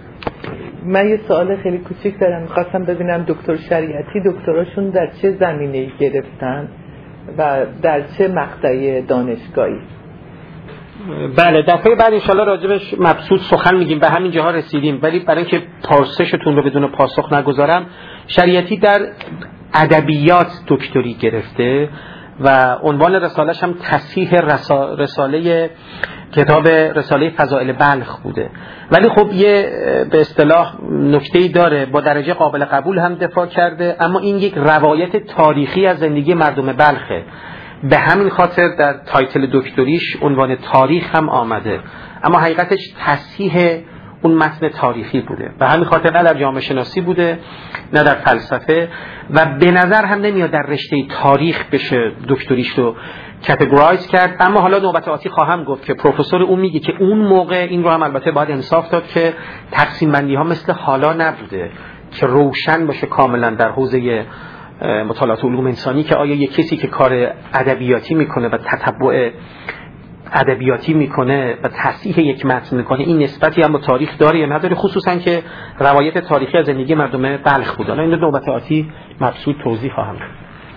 من یه سوال خیلی کوچیک دارم. می‌خواستم ببینم دکتر شریعتی دکتراشون در چه زمینه‌ای گرفتن و در چه مقطع دانشگاهی؟ بله، دفعه بعد انشالله راجبش مبسوط سخن میگیم. به همین جاها رسیدیم، ولی برای اینکه پرسشتون رو بدون پاسخ نگذارم، شریعتی در ادبیات دکتری گرفته و عنوان رساله‌اش هم تصحیح رساله کتاب رساله فضائل بلخ بوده. ولی خب یه به اصطلاح نکته‌ای داره، با درجه قابل قبول هم دفاع کرده، اما این یک روایت تاریخی از زندگی مردم بلخه. به همین خاطر در تایتل دکتریش عنوان تاریخ هم آمده، اما حقیقتش تصحیح اون متن تاریخی بوده و همین خاطر نه در جامعه شناسی بوده نه در فلسفه و به نظر هم نمیاد در رشته تاریخ بشه دکتریش رو کاتگورایز کرد. اما حالا نوبت آتی خواهم گفت که پروفسور اون میگه که اون موقع این رو هم البته باید انصاف داد که تقسیم بندی ها مثل حالا نبوده که روشن باشه کاملا در حوزه مطالعات علوم انسانی که آیا یک کسی که کار ادبیاتی میکنه و تتبع ادبیاتی میکنه و تصحیح یک متن میکنه این نسبتی هم با تاریخ داره یا نداره، خصوصا که روایت تاریخی از زندگی مردم بلخ بود. حالا این نوبت آتی مبسوط توضیح خواهم داد.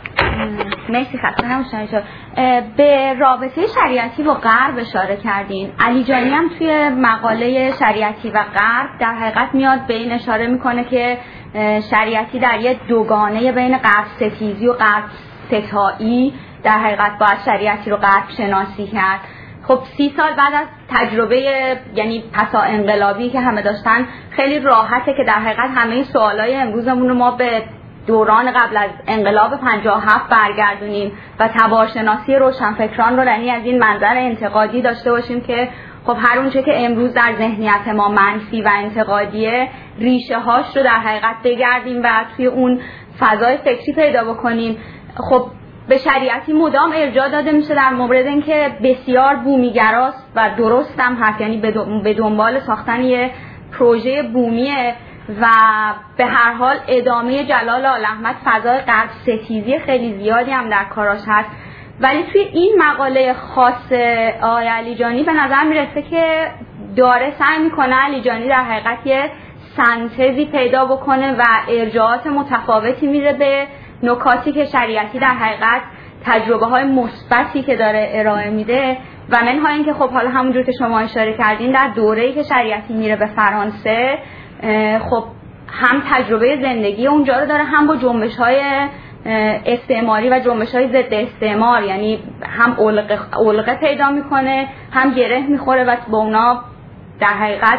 مرسی خسته نباشید. به رابطه شریعتی با غرب اشاره کردین. علی جانی هم توی مقاله شریعتی و غرب در حقیقت میاد به این اشاره میکنه که شریعتی در یه دوگانه بین غرب ستیزی و غرب ستایی در حقیقت باید شریعتی رو غرب شناسی کرد. خب 30 سال بعد از تجربه یعنی پسا انقلابی که همه داشتن خیلی راحته که در حقیقت همه سوالای امروزمون رو ما به دوران قبل از انقلاب 57 برگردونیم و تبارشناسی روشنفکران رو یعنی از این منظر انتقادی داشته باشیم که خب هر اونچه که امروز در ذهنیت ما منفی و انتقادیه ریشه هاش رو در حقیقت بگردیم و توی اون فضای فکری پیدا بکنیم. خب به شریعتی مدام ارجاع داده میشه در مورد اینکه بسیار بومیگراست و درست هم هست، یعنی به دنبال ساختن یه پروژه بومیه و به هر حال ادامه جلال آل احمد فضای غرب ستیزی خیلی زیادی هم در کاراش هست. ولی توی این مقاله خاص آقای علی جانی به نظر میرسه که داره سعی میکنه علی جانی در حقیقت یه سنتزی پیدا بکنه و ارجاعات متفاوتی میره به نکاتی که شریعتی در حقیقت تجربه های مثبتی که داره ارائه میده و منها این که خب حالا همونجور که شما اشاره کردین در دوره‌ای که شریعتی میره به فرانسه خب هم تجربه زندگی اونجا رو داره هم با جنبش‌های استعماری و جنبش‌های ضد استعمار، یعنی هم علقه پیدا میکنه هم گره میخوره و با اونا در حقیقت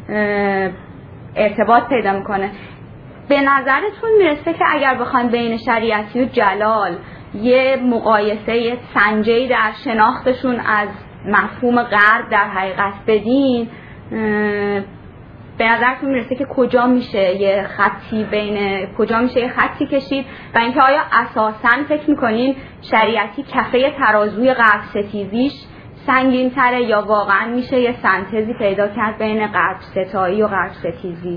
ارتباط پیدا میکنه. به نظرتون میرسه که اگر بخوایم بین شریعتی و جلال یه مقایسه یه سنجه‌ای در شناختشون از مفهوم غرب در حقیقت بدین، به نظرتون میرسه که کجا میشه یه خطی کشید و اینکه آیا اساساً فکر میکنین شریعتی کفه ترازوی غرب ستیزیش سنگین تره یا واقعاً میشه یه سنتزی پیدا کرد بین غرب ستایی و غرب ستیزی؟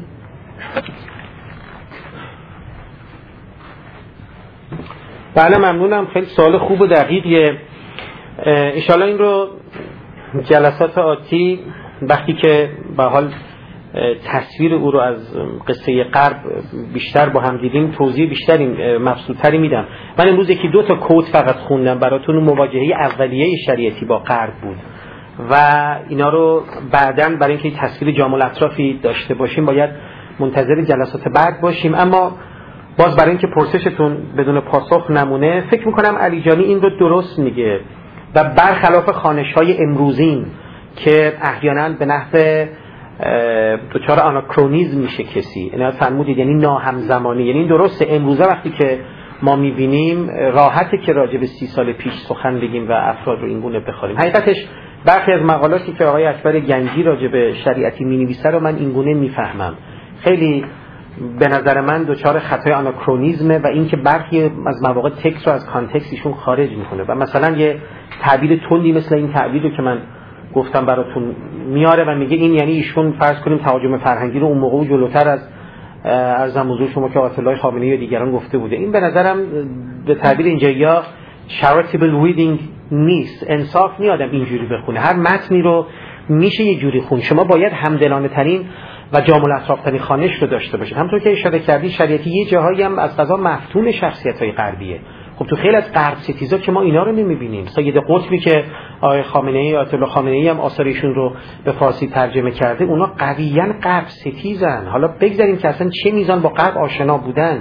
بله ممنونم، خیلی سوال خوب و دقیقیه. انشالله این رو جلسات آتی وقتی که به حال تصویر او رو از قصه غرب بیشتر با هم دیدیم توضیح بیشتری مبسوط‌تری میدم. من امروز یکی دو تا کوت فقط خوندم براتون. مواجهه اولیه شریعتی با غرب بود و اینا رو بعداً برای اینکه تصویر جامع الاطرافی داشته باشیم باید منتظر جلسات بعد باشیم. اما باز برای اینکه پرسشتون بدون پاسخ نمونه، فکر میکنم علی جانی این رو درست میگه و برخلاف خوانش‌های امروزین که احیانا به نحو دچار آناکرونیزم میشه کسی، اینا فرمودید یعنی ناهمزمانی، یعنی این درسته امروزه وقتی که ما میبینیم راحته که راجع به 30 سال پیش سخن بگیم و افراد رو این گونه بخواریم. حقیقتش برخی از مقالاتی که آقای اکبر گنجی راجع به شریعتی مینویسه رو من این گونه میفهمم، خیلی به نظر من دچار خطای آناکرونیزمه و اینکه برخی از مواقع تکست رو از کانتکستشون خارج میکنه و مثلا یه تعبیر تندی مثل این تعبیر رو که من گفتم براتون میاره و میگه این یعنی ایشون فرض کنیم تهاجم فرهنگی رو اون موقع جلوتر از ارزم حضور شما که آیت الله خامنه‌ای و دیگران گفته بوده. این به نظرم به تعبیر اینجا charitable reading نیست، انصاف نیست آدم اینجوری بخونه. هر متنی رو میشه یه جوری خون، شما باید همدلانه ترین و جامع الاطراف ترین خوانش رو داشته باشید. همونطور که اشاره کردی شریعتی یه جاهایی هم از قضا مفتون شخصیت‌های غربیه. خب تو خیلی از غرب ستیزا که ما اینا رو نمی‌بینیم. سید قطبی که آقای خامنه‌ای آیت الله خامنه‌ای هم آثار ایشون رو به فارسی ترجمه کرده، اونا قویاً غرب ستیزن. حالا بگذاریم که اصلا چه میزان با غرب آشنا بودن.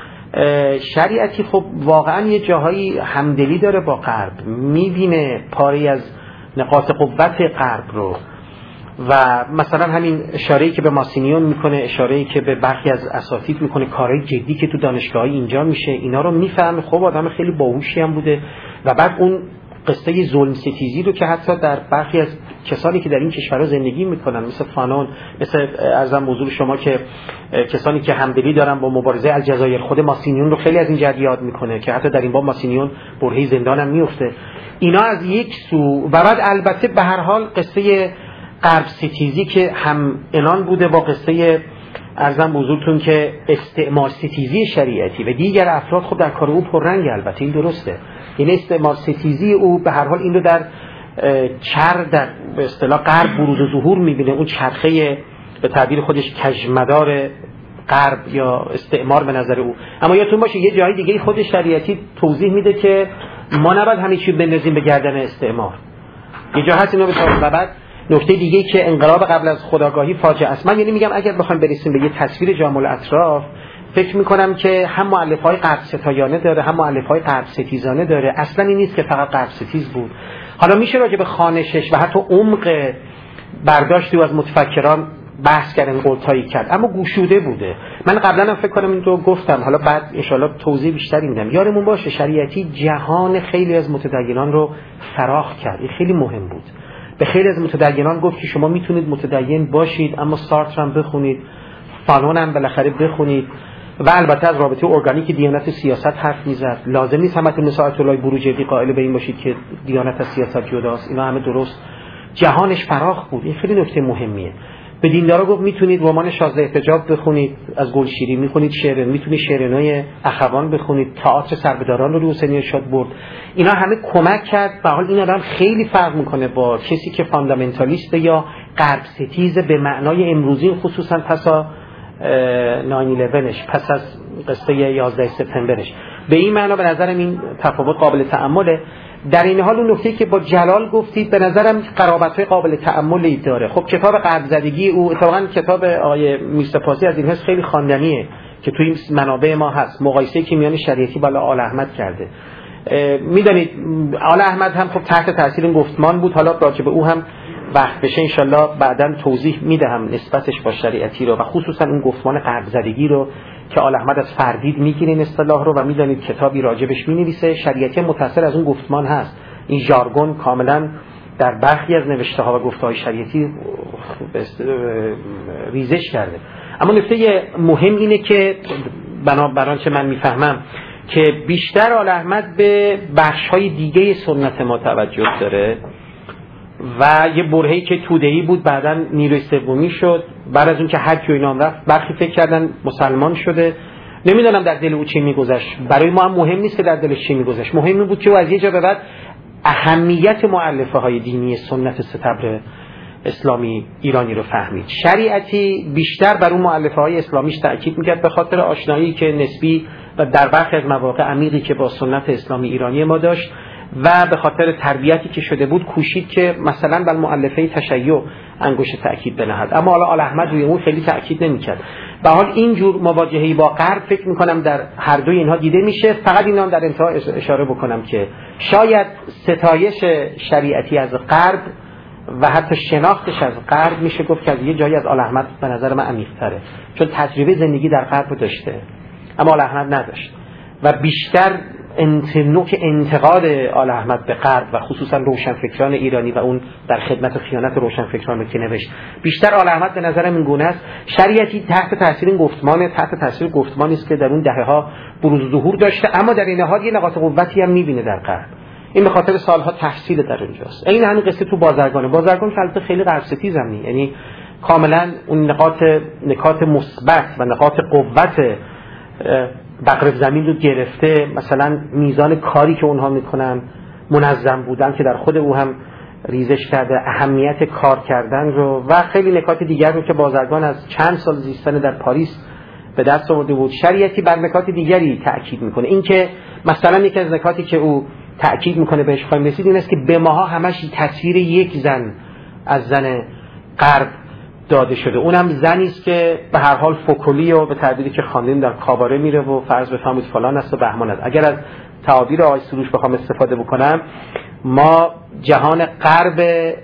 شریعتی خب واقعاً یه جاهایی همدلی داره با غرب، می‌بینه پاری از نقاط قوت غرب رو و مثلا همین اشاره‌ای که به ماسینیون میکنه، اشاره‌ای که به برخی از اساتید میکنه، کارهای جدی که تو دانشگاه‌های اینجا میشه، اینا رو میفهمه. خب آدم خیلی باهوشی هم بوده و بعد اون قصه ظلم ستیزی رو که حتی در برخی از کسانی که در این کشورها زندگی میکنن مثل فانون، مثل ارزم حضور شما که کسانی که همدلی دارن با مبارزه الجزایر، خود ماسینیون رو خیلی از این جهت یاد میکنه که حتی در این باب ماسینیون برهه زندان هم میفته. اینا از یک سو و بعد البته به هر حال قصه غرب ستیزی که هم عنوان بوده با قصه ارزم حضورتون که استعمار ستیزی شریعتی و دیگر افراد خب در کار او پررنگ. البته این درسته، این استعمار ستیزی او به هر حال این رو در در به اصطلاح غرب بروز و ظهور میبینه، اون چرخه به تعبیر خودش کژمدار غرب یا استعمار به نظر او. اما یادتون باشه یه جای دیگه خود شریعتی توضیح میده که ما نباید همه چی بندازیم به گردن استعمار. یه جا هست اینو بتونیم. و بعد نکته دیگه که انقلاب قبل از خودآگاهی فاجعه است. من یعنی میگم اگر بخوایم برسیم به یه تصویر جامع الاطراف، فکر میکنم که هم مؤلفه‌های غرب ستایانه داره، هم مؤلفه‌های غرب ستیزانه داره. اصلا این نیست که فقط غرب ستیز بود. حالا میشه راجع به خوانشش و حتی عمق برداشتی از متفکران بحث کردن، قلتایی کرد، اما گشوده بوده. من قبلا هم فکر کنم این رو گفتم، حالا بعد ان شاءالله توضیح بیشتری میدم. یادمون باشه شریعتی جهان خیلی از متدینان رو فراخ کرد. این خیلی مهم بود. به خیلی از متدینان گفت که شما میتونید متدین باشید اما سارتر هم بخونید، فانون هم بالاخره بخونید و البته از رابطه ارگانیک دیانت و سیاست حرف میزد. لازم نیست همتون مثل آیت الله بروجردی قائل به این باشید که دیانت از سیاست جداست. اینا همه درست. جهانش فراخ بود. این خیلی نکته مهمیه. به دیندارا گفت میتونید رمان شازده احتجاب بخونید، از گلشیری میخونید شعر، میتونید شعرنای اخوان بخونید، تئاتر سربداران رو حسینی ارشاد برد. اینا همه کمک کرد. به حال این آدم خیلی فرق میکنه با کسی که فاندامنتالیست یا غرب ستیز به معنای امروزی، خصوصا پسا 9/11 پس از قصه 11 سپتامبرش. به این معنا به نظرم این تفاوت قابل تأمله. در این حال اون نکته که با جلال گفتید به نظرم قرابت‌های قابل تأملی داره. خب کتاب غرب زدگی او اتفاقاً کتاب آقای میرسپاسی از این حس خیلی خواندنیه که توی منابع ما هست، مقایسه‌ای که میان شریعتی با آل احمد کرده. میدونید آل احمد هم خب تحت تاثیر این گفتمان بود. حالا راجع به او هم وقت بشه انشالله بعداً توضیح میدهم نسبتش با شریعتی رو و خصوصا اون گفتمان غرب زدگی رو که آل احمد از فردید میگیره این اصطلاح رو و میدونید کتابی راجبش مینویسه. شریعتی متأثر از اون گفتمان هست. این ژارگون کاملا در برخی از نوشته ها و گفته های شریعتی ریزش کرده. اما نکته مهم اینه که بنابراین چه من میفهمم که بیشتر آل احمد به بخش های دیگه سنت ما توجه داره و یه برهه‌ای که توده‌ای بود بعداً نیروی سومی شد. بعد از اون که حج و اینا رفت برخی فکر کردن مسلمان شده. نمیدونم در دل او چی میگذشت. برای ما هم مهم نیست که در دلش چی میگذشت. مهم این بود که او از یه جا به بعد اهمیت مؤلفه‌های دینی سنت ستبر اسلامی ایرانی رو فهمید. شریعتی بیشتر بر اون مؤلفه‌های اسلامیش تأکید می‌کرد به خاطر آشنایی که نسبی و در برخی از مواقع عمیقی که با سنت اسلامی ایرانی ما داشت و به خاطر تربیتی که شده بود کوشید که مثلا بر مؤلفه تشیع انگشت تأکید بنهاد. اما حالا آل احمد روی اون خیلی تأکید نمی‌کرد. به حال اینجور مواجهه‌ای با غرب فکر می‌کنم در هر دوی اینها دیده میشه. فقط اینا در انتها اشاره بکنم که شاید ستایش شریعتی از غرب و حتی شناختش از غرب میشه گفت که از یه جایی از آل احمد به نظر من عمیق‌تره، چون تجربه زندگی در غرب داشته اما آل احمد نداشت و بیشتر نوک انتقاد آل احمد به غرب و خصوصا روشنفکران ایرانی و اون در خدمت خیانت روشنفکران که نوشت، بیشتر آل احمد به نظرم این گونه است. شریعتی تحت تاثیر این گفتمان، تحت تاثیر گفتمانی است که در اون دهه‌ها بروز و ظهور داشته اما در این حال یه نقاط قوتی هم می‌بینه در غرب. این به خاطر سالها تحصیل در اونجاست. این همین قصه تو بازرگان که البته خیلی غرب ستیز هم نیست، یعنی کاملا اون نکات مثبت و نقاط قوت بقر زمین رو گرفته. مثلا میزان کاری که اونها میکنن، منظم بودن که در خود او هم ریزش کرده، اهمیت کار کردن رو و خیلی نکات دیگر رو که بازرگان از چند سال زیستن در پاریس به دست آورده بود. شریعتی بر نکات دیگری تأکید میکنه. این که مثلا یکی از نکاتی که او تأکید میکنه بهش خواهیم رسید این است که به ماها همش تصویر یک زن از زن غرب داده شده. اونم زنی است که به هر حال فوکولی و به تعبیری که خواندیم در کاباره میره و فرض بفرمایید فلان است و بهمان است. اگر از تعابیر آقای سروش بخوام استفاده بکنم، ما جهان غرب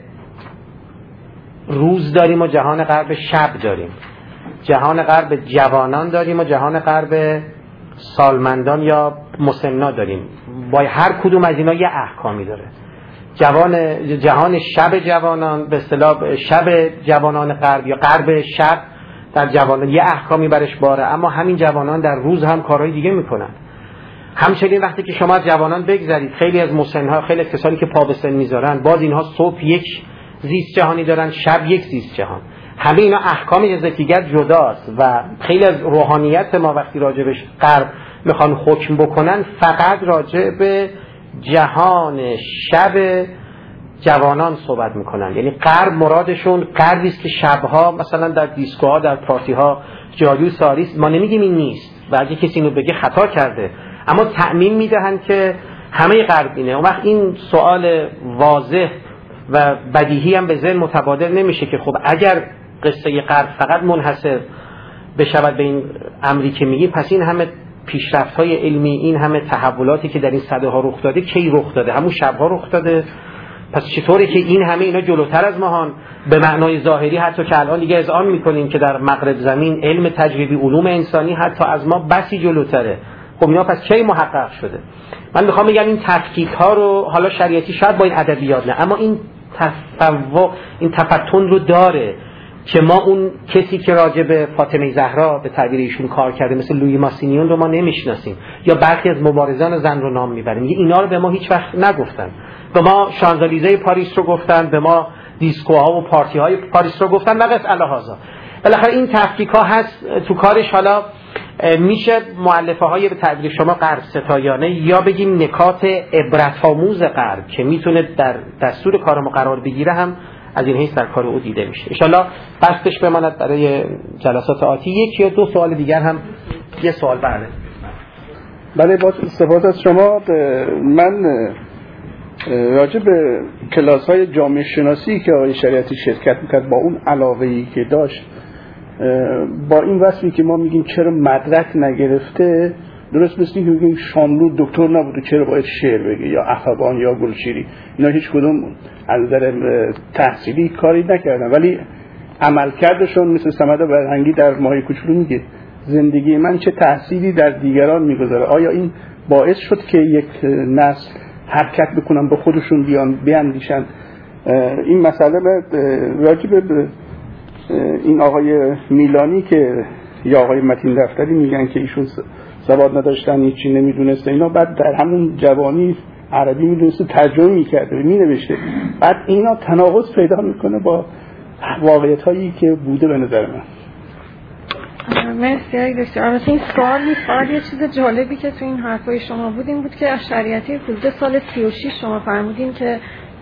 روز داریم و جهان غرب شب داریم، جهان غرب جوانان داریم و جهان غرب سالمندان یا مسنا داریم. با هر کدوم از اینا یه احکامی داره. جهان شب جوانان، به اصطلاح شب جوانان غرب یا غرب شب در جوانان یه احکامی برش باره، اما همین جوانان در روز هم کارهای دیگه میکنن. همچنین وقتی که شما جوانان بگذارید، خیلی از مسن‌ها، خیلی از کسانی که پا به سن میذارن، باز اینها صبح یک زیست جهانی دارن، شب یک زیست جهان. همه اینا احکام یکدیگر جداست و خیلی از روحانیت ما وقتی راجع به غرب میخوان حکم بکنن فقط راجع به جهان شب جوانان صحبت میکنن. یعنی غرب مرادشون غربی است که شبها مثلا در دیسکوها، در پارتیها جادو ساری، ما نمیگیم این نیست و اگه کسی اینو بگه خطا کرده، اما تأمین میدهن که همه غرب اینه. اون وقت این سوال واضح و بدیهی هم به ذهن متبادر نمیشه که خب اگر قصه غرب فقط منحصر بشود به این امری که میگی، پس این همه پیشرفت‌های علمی، این همه تحولاتی که در این سده‌ها رخ داده کی رخ داده؟ همون شب‌ها رخ داده. پس چطوره که این همه اینا جلوتر از ماهان به معنای ظاهری، حتی که الان دیگه اذعان میکنیم که در مغرب زمین علم تجربی، علوم انسانی حتی از ما بسی جلوتره. خب اینا پس کی محقق شده؟ من میخوام بگم این تفکیک‌ها رو حالا شریعتی شاید با این ادبیات نه، اما این تفوق، این تفتن رو داره که ما اون کسی که راجع به فاطمه زهرا به تعبیر ایشون کار کرده مثل لویی ماسینیون رو ما نمیشناسیم، یا برخی از مبارزان زن رو نام میبریم. اینا رو به ما هیچ وقت نگفتن. به ما شانزلیزه پاریس رو گفتن، به ما دیسکوها و پارتی های پاریس رو گفتن، نقص الهازا. بالاخره این تفکیک ها هست تو کارش. حالا میشه مؤلفه های به تعبیر شما غرب ستایانه یا بگیم نکات عبرت آموز غرب که میتونه در دستور کار ما قرار بگیره هم از این حیث در کار او دیده میشه. ان شاءالله بستش بماند برای جلسات آتی. یک یا دو سوال دیگر هم. یه سوال بله با استفاده از شما، من راجع به کلاس های جامعه شناسی که آقای شریعتی شرکت میکرد با اون علاوه‌ای که داشت، با این وصفی که ما میگیم چرا مدرک نگرفته، درست مثل که میگیم شاملو دکتر نبوده چرا باید شعر بگه، یا اخوان یا گلشیری، اینا هیچ کدوم از نظر تحصیلی کاری نکردن، ولی عملکردشون مثل صمد برهنگی در ماهی کوچولو میگه زندگی من چه تأثیری در دیگران میگذاره. آیا این باعث شد که یک نسل حرکت بکنن، به خودشون بیاندیشن؟ این مسئله راجع به این آقای میلانی که یا آقای متین دفتری میگن که ایشون سواد نداشتن، هیچی نمیدونسته، اینا بعد در همون جوانی عربی میدونسته، ترجمه میکرده، مینوشته، بعد اینا تناقض پیدا میکنه با واقعیت هایی که بوده. به نظر من مرسی آقای دکتر. البته این سوال یه چیز جالبی که تو این حرفای شما بود این بود که از شریعتی حدود سال 36 شما فرمودین که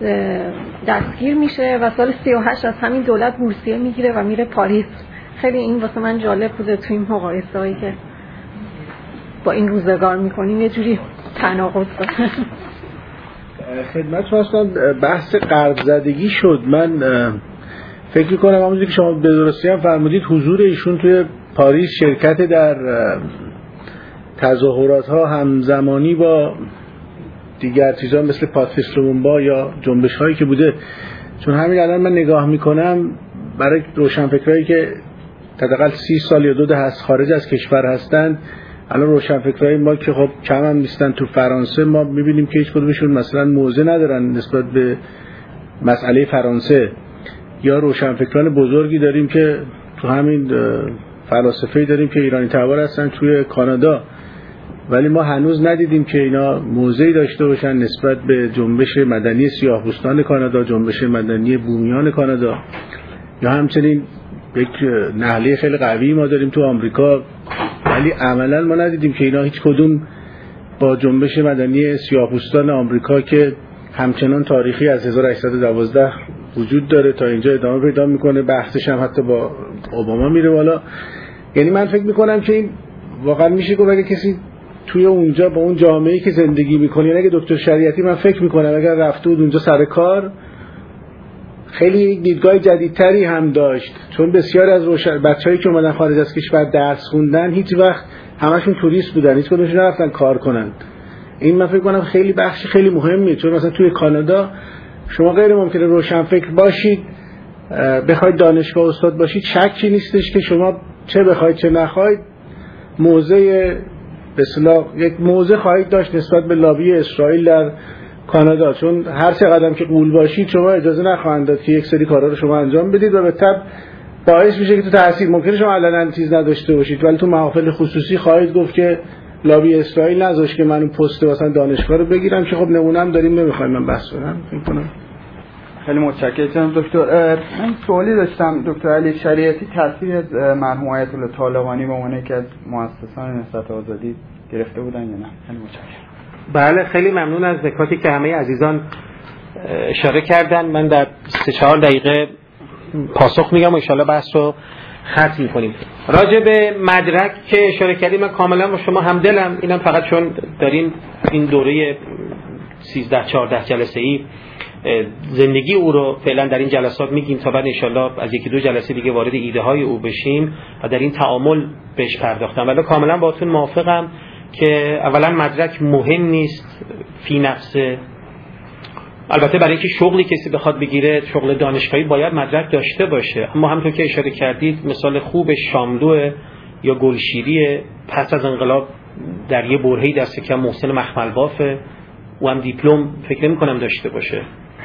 دستگیر میشه و سال 38 از همین دولت بورسیه میگیره و میره پاریس. خیلی این واسه من جالب بوده تو این مقایسه‌ای که با این روزگار میکنیم یه جوری تناقض داره. خدمت هستم. بحث غرب زدگی شد. من فکر می‌کنم همونجوری که شما به درستی هم فرمودید حضور ایشون توی پاریس، شرکت در تظاهرات‌ها همزمانی با دیگر چیزا مثل پاتریس لومونبا یا جنبش‌هایی که بوده، چون همین الان من نگاه می‌کنم برای روشنفکرایی که حداقل 30 سال یا 2 دهه از خارج از کشور هستند، الان روشنفکرای ما که خب کم هم نیستن تو فرانسه، ما می‌بینیم که هیچ کدومشون مثلا موضع ندارن نسبت به مسئله فرانسه. یا روشنفکران بزرگی داریم که تو همین فلاسفه‌ای داریم که ایرانی تبار هستن توی کانادا، ولی ما هنوز ندیدیم که اینا موضعی داشته باشن نسبت به جنبش مدنی سیاه‌پوستان کانادا، جنبش مدنی بومیان کانادا. یا همچنین یک نهله خیلی قوی ما داریم تو آمریکا، ولی عملاً ما ندیدیم که اینا هیچ کدوم با جنبش مدنی سیاه‌پوستان آمریکا که همچنان تاریخی از 1812 وجود داره تا اینجا ادامه پیدا میکنه، بحثش هم حتی با اوباما میره بالا. یعنی من فکر میکنم که این واقعا میشه گفت اگه کسی توی اونجا با اون جامعه‌ای که زندگی میکنه، یعنی اگه دکتر شریعتی، من فکر میکنم اگر رفته بود اونجا سر کار، خیلی دیدگاه جدیدتری هم داشت، چون بسیار از بچه‌هایی که اومدن خارج از کشور درس خوندن هیچ وقت همشون توریست بودن، هیچ کدومشون نرفتن کار کنن. این من فکر کنم خیلی بخش خیلی مهمیه، چون مثلا توی کانادا شما غیر ممکنه روشنفکر باشید، بخواید دانشگاه استاد باشید، شکی نیستش که شما چه بخواید چه نخواید موضع به اصطلاح یک موضع خواهید داشت نسبت به لابی اسرائیل در کانادا، چون هر چقدر که قول باشید شما اجازه نخواهند داد که یک سری کارا رو شما انجام بدید و به تبع باعث میشه که تو تحصیل ممکنه شما علنا چیز نداشته باشید ولی تو محافل خصوصی خواهید گفت که لابی اسرائیل نذاشت که من اون پست مثلا دانشگاه رو بگیرم، که خب نمونه‌ام داریم، نمیخوایم من بحث کنم. خیلی متشکرم دکتر. من سوالی داشتم دکتر علی شریعتی، تاثیر از مرحوم آیت الله طالقانی به عنوان یکی از مؤسسان نهضت آزادی گرفته بودن یا نه؟ خیلی متشکرم. بله، خیلی ممنون از نکاتی که همه عزیزان اشاره کردن. من در 3-4 دقیقه پاسخ میگم و ان شاءالله بحث رو ختم می‌کنیم. راجع به مدرک که اشاره کردیم من کاملا با شما همدلم. اینم فقط چون داریم این دوره 13-14 جلسه‌ای زندگی او رو فعلا در این جلسات میگیم تا بعد ان شاءالله از 1-2 جلسه دیگه وارد ایده های او بشیم و در این تعامل بهش پرداختم. ولی کاملا باهاتون موافقم که اولا مدرک مهم نیست فی نفسه. البته برای اینکه شغلی کسی بخواد بگیره، شغل دانشگاهی، باید مدرک داشته باشه، اما همونطور که اشاره کردید مثال خوب شاملو یا گلشیری پس از انقلاب در یه برهه‌ای دست کم محسن مخملبافه، او هم دیپلم فکر نمی‌کنم داشته باشه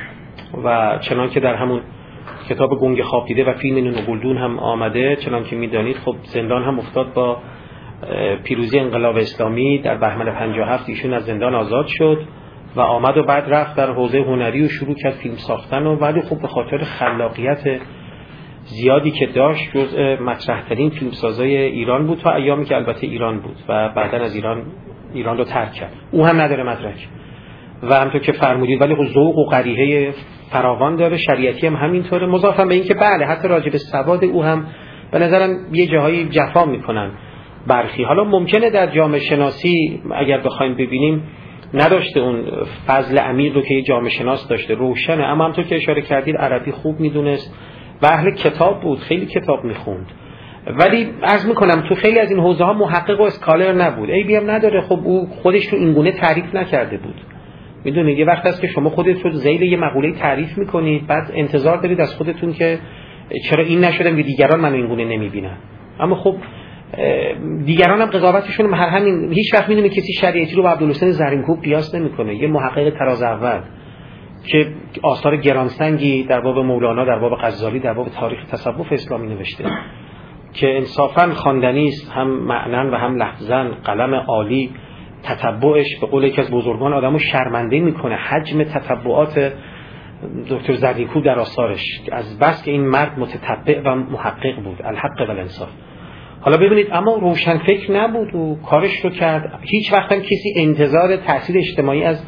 و چنان که در همون کتاب گنگ خواب دیده و فیلم نون و گلدون هم آمده، چنان که می‌دانید خب زندان هم افتاد با پیروزی انقلاب اسلامی در بهمن 57 ایشون از زندان آزاد شد و آمد و بعد رفت در حوزه هنری و شروع کرد فیلم ساختن و ولی خب به خاطر خلاقیت زیادی که داشت جزء مطرح‌ترین فیلمسازای ایران بود تا ایامی که البته ایران بود و بعداً از ایران رو ترک کرد. او هم نداره مدرک و همونطور که فرمودید ولی ذوق و قریحه فراوان داره. شریعتی هم همینطوره. مضافاً به این که بله حتی راجع به سواد او هم به نظرم یه جاهایی جفا میکنن برخی. حالا ممکنه در جامعه شناسی اگر بخوایم ببینیم نداشته اون فضل عمیق رو که یه جامعه شناس داشته، روشنه، اما همونطور که اشاره کردید عربی خوب میدونست و اهل کتاب بود، خیلی کتاب میخوند. ولی عرض میکنم تو خیلی از این حوزه ها محقق و اسکالر نبود. عیبی هم نداره، خب او خودش رو این گونه تعریف نکرده بود. میدونید یه وقت هست که شما خودت رو ذیل یه مقوله تعریف میکنید بعد انتظار دارید از خودتون که چرا این نشدم که دیگران منو این گونه نمیبینن. اما خب دیگران هم قضاوتشون همین. هیچ وقت میدونید کسی شریعتی رو با عبدالحسین زرینکوب قیاس نمیکنه، یه محقق تراز اول که آثار گرانسنگی در باب مولانا، در باب غزالی، در باب تاریخ تصوف اسلامی نوشته که انصافاً خواندنی است، هم معنن و هم لفظاً، قلم عالی، تتبعش به قول یکی از بزرگان آدمو شرمنده میکنه، حجم تتبعات دکتر زرینکوب در آثارش از بس که این مرد متتبع و محقق بود، الحق و الانصاف. حالا ببینید اما روشن فکر نبود و کارش رو کرد. هیچ وقت هم کسی انتظار تأثیر اجتماعی از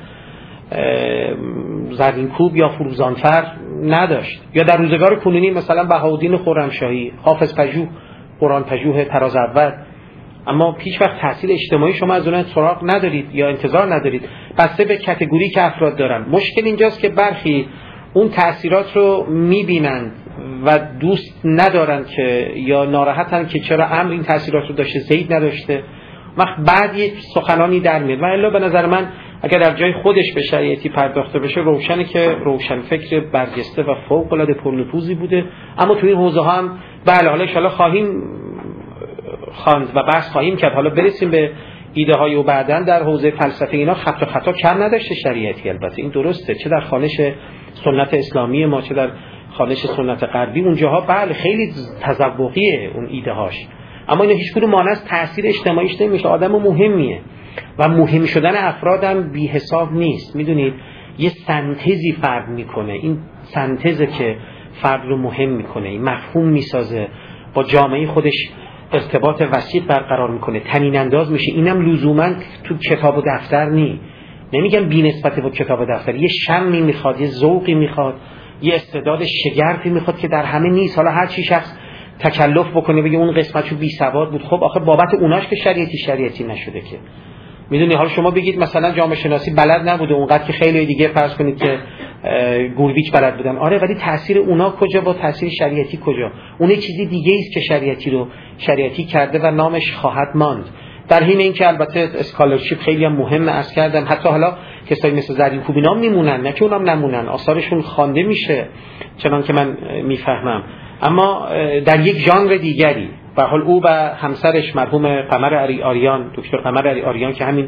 زرینکوب یا فروزانفر نداشت. یا در روزگار کنونی مثلا بهاءالدین خرمشاهی، حافظ پژوه، قرآن پژوه تراز اول، اما هیچ وقت تأثیر اجتماعی شما از اونها سراغ ندارید یا انتظار ندارید، بسته به کاتگوری که افراد دارن. مشکل اینجاست که برخی اون تأثیرات رو میبینند و دوست ندارن که یا ناراحتن که چرا امر این تأثیرات رو داشته زید نداشته. وقت بعد یه سخنانی در میاد و الا به نظر من اگر در جای خودش به شریعتی پرداخته بشه روشنه که روشن فکر برجسته و فوق العاده پرنفوذی بوده. اما تو این حوزه ها هم بله حالا ان شاء الله خواهیم خواند و بحث خواهیم کرد. حالا برسیم به ایده های و بعداً در حوزه فلسفه اینا خطا کم نداشته شریعتی. البته این درسته، چه در خوانش سنت اسلامی ما چه در خوانش سنت غربی اونجاها بله خیلی تذوقیه اون ایده هاش، اما اینا هیچ کدوم مانع از تاثیر اجتماعیش نمیشه. آدم مهمیه و مهم شدن افرادم بی حساب نیست. میدونید یه سنتزی فرد میکنه، این سنتزه که فرد رو مهم میکنه، این مفهوم میسازه، با جامعه خودش ارتباط وسیع برقرار میکنه، طنین انداز میشه. اینم لزوما تو کتاب و دفتر نمیگم بی نسبت با کتاب و دفتر، یه شمی میخواد، یه ذوقی میخواد، یه استعداد شگرفی میخواد که در همه نیست. حالا هر چی شخص تکلف بکنه بگه اون قسمتشو بی سواد بود، خب آخه بابت اوناش که شریعتی نشده که. میدونی حالا شما بگید مثلا جامعه شناسی بلد نبوده اونقدر که خیلی دیگه فرض کنید که گوربیچ بلد بودن، آره، ولی تاثیر اونا کجا با تاثیر شریعتی کجا؟ اون یه چیزی دیگه است که شریعتی کرده و نامش خواهد ماند. در حین اینکه البته اسکالرشیپ خیلی هم مهمه، عرض کردم حتی حالا کسایی مثل زرینکوب اینا میمونن، نه که اونام نمونن، آثارشون خوانده میشه چنان که من میفهمم، اما در یک ژانر دیگری. به حال او و همسرش مرحوم قمر علی آریان، دکتر قمر علی آریان که همین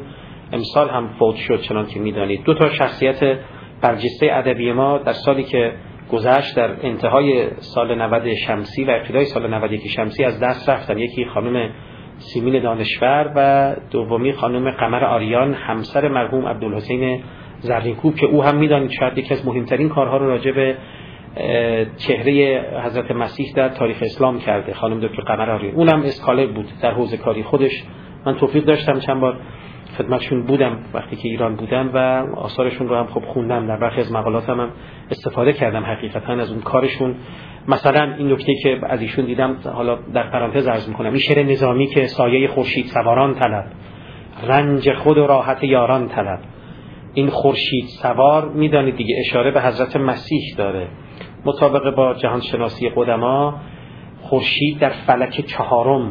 امسال هم فوت شد چنان که میدانید. 2 شخصیت برجسته ادبی ما در سالی که گذشت در انتهای سال 90 شمسی و ابتدای سال 91 شمسی از دست رفتن. یکی خانم سیمین دانشور و دومی خانم قمر آریان، همسر مرحوم عبدالحسین زرینکوب که او هم میدانید شاید یکی از مهمترین کارها رو راجع به چهره حضرت مسیح در تاریخ اسلام کرده، خانم دکتر قمر آریان. اونم اسکالر بود در حوزه کاری خودش. من توفیق داشتم چند بار خدمتشون بودم وقتی که ایران بودم و آثارشون رو هم خب خوندم، در برخی از مقالاتم هم استفاده کردم حقیقتا از اون کارشون. مثلا این نکته که از ایشون دیدم، حالا در پرانتز عرض میکنم، این شعر نظامی که سایه خورشید سواران طلب، رنج خود و راحت یاران طلب. این خورشید سوار میدانید دیگه اشاره به حضرت مسیح داره. مطابق با جهانشناسی قدما خورشید در فلک 4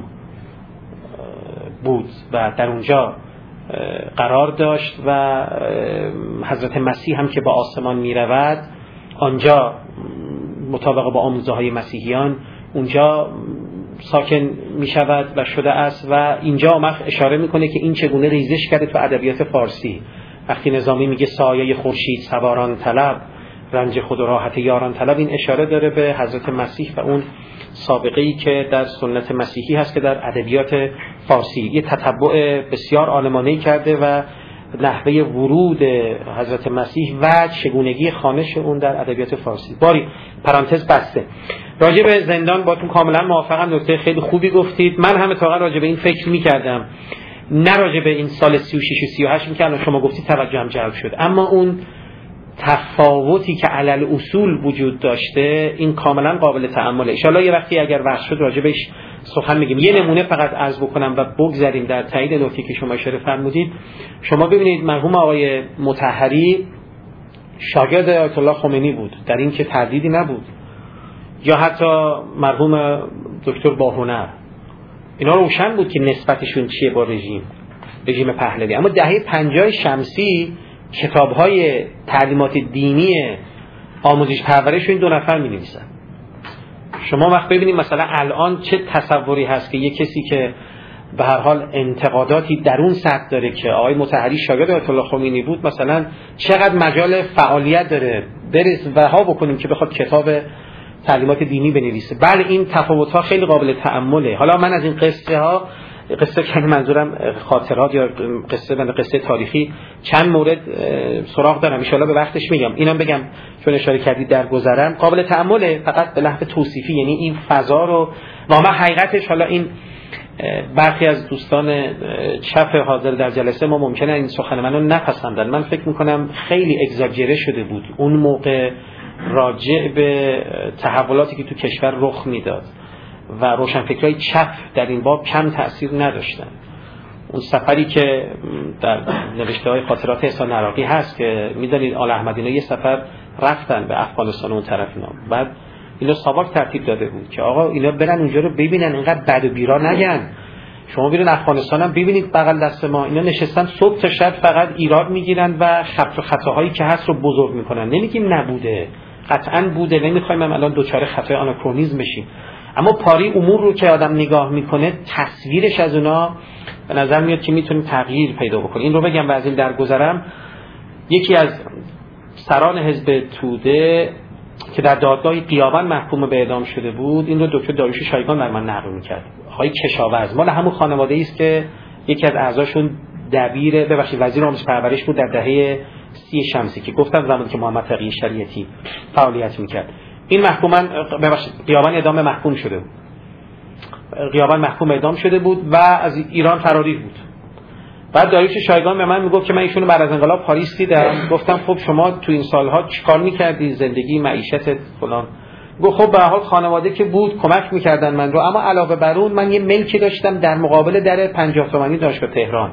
بود و در اونجا قرار داشت و حضرت مسیح هم که با آسمان می رود آنجا مطابق با آموزه‌های مسیحیان اونجا ساکن می شود و شده است و اینجا اشاره میکنه که این چگونه ریزش کرده تو ادبیات فارسی. وقتی نظامی میگه سایه خورشید سواران طلب، رنج خود و راحت یاران طلب، این اشاره داره به حضرت مسیح و اون سابقه‌ای که در سنت مسیحی هست که در ادبیات فارسی یه تتبع بسیار عالمانه‌ای کرده و نحوه ورود حضرت مسیح و چگونگی خوانش اون در ادبیات فارسی. باری پرانتز بسته. راجع به زندان باتون کاملا موافقم، نکته خیلی خوبی گفتید. من هم اتفاقا راجع به این فکر می‌کردم، نه راجع به این سال 36 و 38 می‌کردم، شما گفتید توجهم جلب شد، اما اون تفاوتی که علل اصول وجود داشته این کاملا قابل تأمله. ان شاءالله یه وقتی اگر وقت شد راجع بهش سخن میگیم. یه نمونه فقط عرض بکنم و بگذاریم در تایید نکته که شما اشاره فرمودید. شما ببینید مرحوم آقای مطهری شاگرد آیت الله خمینی بود، در این که تردیدی نبود، یا حتی مرحوم دکتر باهنر، اینا روشن بود که نسبتشون چیه با رژیم پهلوی. اما دهه 50 شمسی کتاب‌های تعلیمات دینی آموزش پرورش رو این 2 نفر می‌نویسن. شما وقت ببینید مثلا الان چه تصوری هست که یک کسی که به هر حال انتقاداتی در اون سطح داره که آقای مطهری شاگرد آیت الله خمینی بود، مثلا چقدر مجال فعالیت داره برس رها بکنیم که بخواد کتاب تعلیمات دینی بنویسه. بله این تفاوت‌ها خیلی قابل تأمله. حالا من از این قصه که منظورم خاطرات یا قصه تاریخی چند مورد سراغ دارم، ان شاءالله به وقتش میگم. اینم بگم چون اشاره کردید در گذرم قابل تأمله، فقط به لحاظ توصیفی، یعنی این فضا رو و ما حقیقتش، حالا این برخی از دوستان چپ حاضر در جلسه ما ممکنه این سخن منو نپسندن. من فکر میکنم خیلی اگزاجره شده بود اون موقع راجع به تحولاتی که تو کشور رخ میداد و روشنفکرای چپ در این باب کم تأثیر نداشتن. اون سفری که در نوشته‌های خاطرات احسان عراقی هست که میدونید آل احمد اینا یه سفر رفتن به افغانستان اون طرف اینا، بعد اینا ساواک ترتیب داده بود که آقا اینا برن اونجا رو ببینن، اینقدر بد و بیرا نگن، شما برین افغانستان هم ببینید بغل دست ما. اینا نشستن صبح تا شب فقط ایراد میگیرن و خطاهایی که هست رو بزرگ میکنن. نمیگیم نبوده، قطعاً بوده، نمیخوایم الان دوچاره خطای آناکرونیسم بشیم، اما پاری امور رو که آدم نگاه میکنه تصویرش از اونا به نظر میاد که میتونه تغییر پیدا بکنه. این رو بگم و از این درگذرم. یکی از سران حزب توده که در دادگاه قیابان محکوم به اعدام شده بود، این رو دکتر داریوش شایگان در من نقل میکرد. آقای کشاورز مال همون خانواده است که یکی از اعضاشون وزیر آموزش پرورش بود در دهه 30 شمسی که گفتم زمانی که محمد تقی شریعتی فعالیت میکرد. این قیابان اعدام محکوم شده بود. قیابان محکوم اعدام شده بود و از ایران فراری بود. بعد داریوش شایگان به من میگفت که من ایشونو بعد از انقلاب پاریس دیدم. گفتم خب شما تو این سالها چیکار میکردی؟ زندگی معیشت فلان. گفت خب به هر حال خانواده که بود کمک میکردن من رو، اما علاوه بر اون من یه ملکی داشتم در مقابل در 50 تومانی دانشگاه تهران.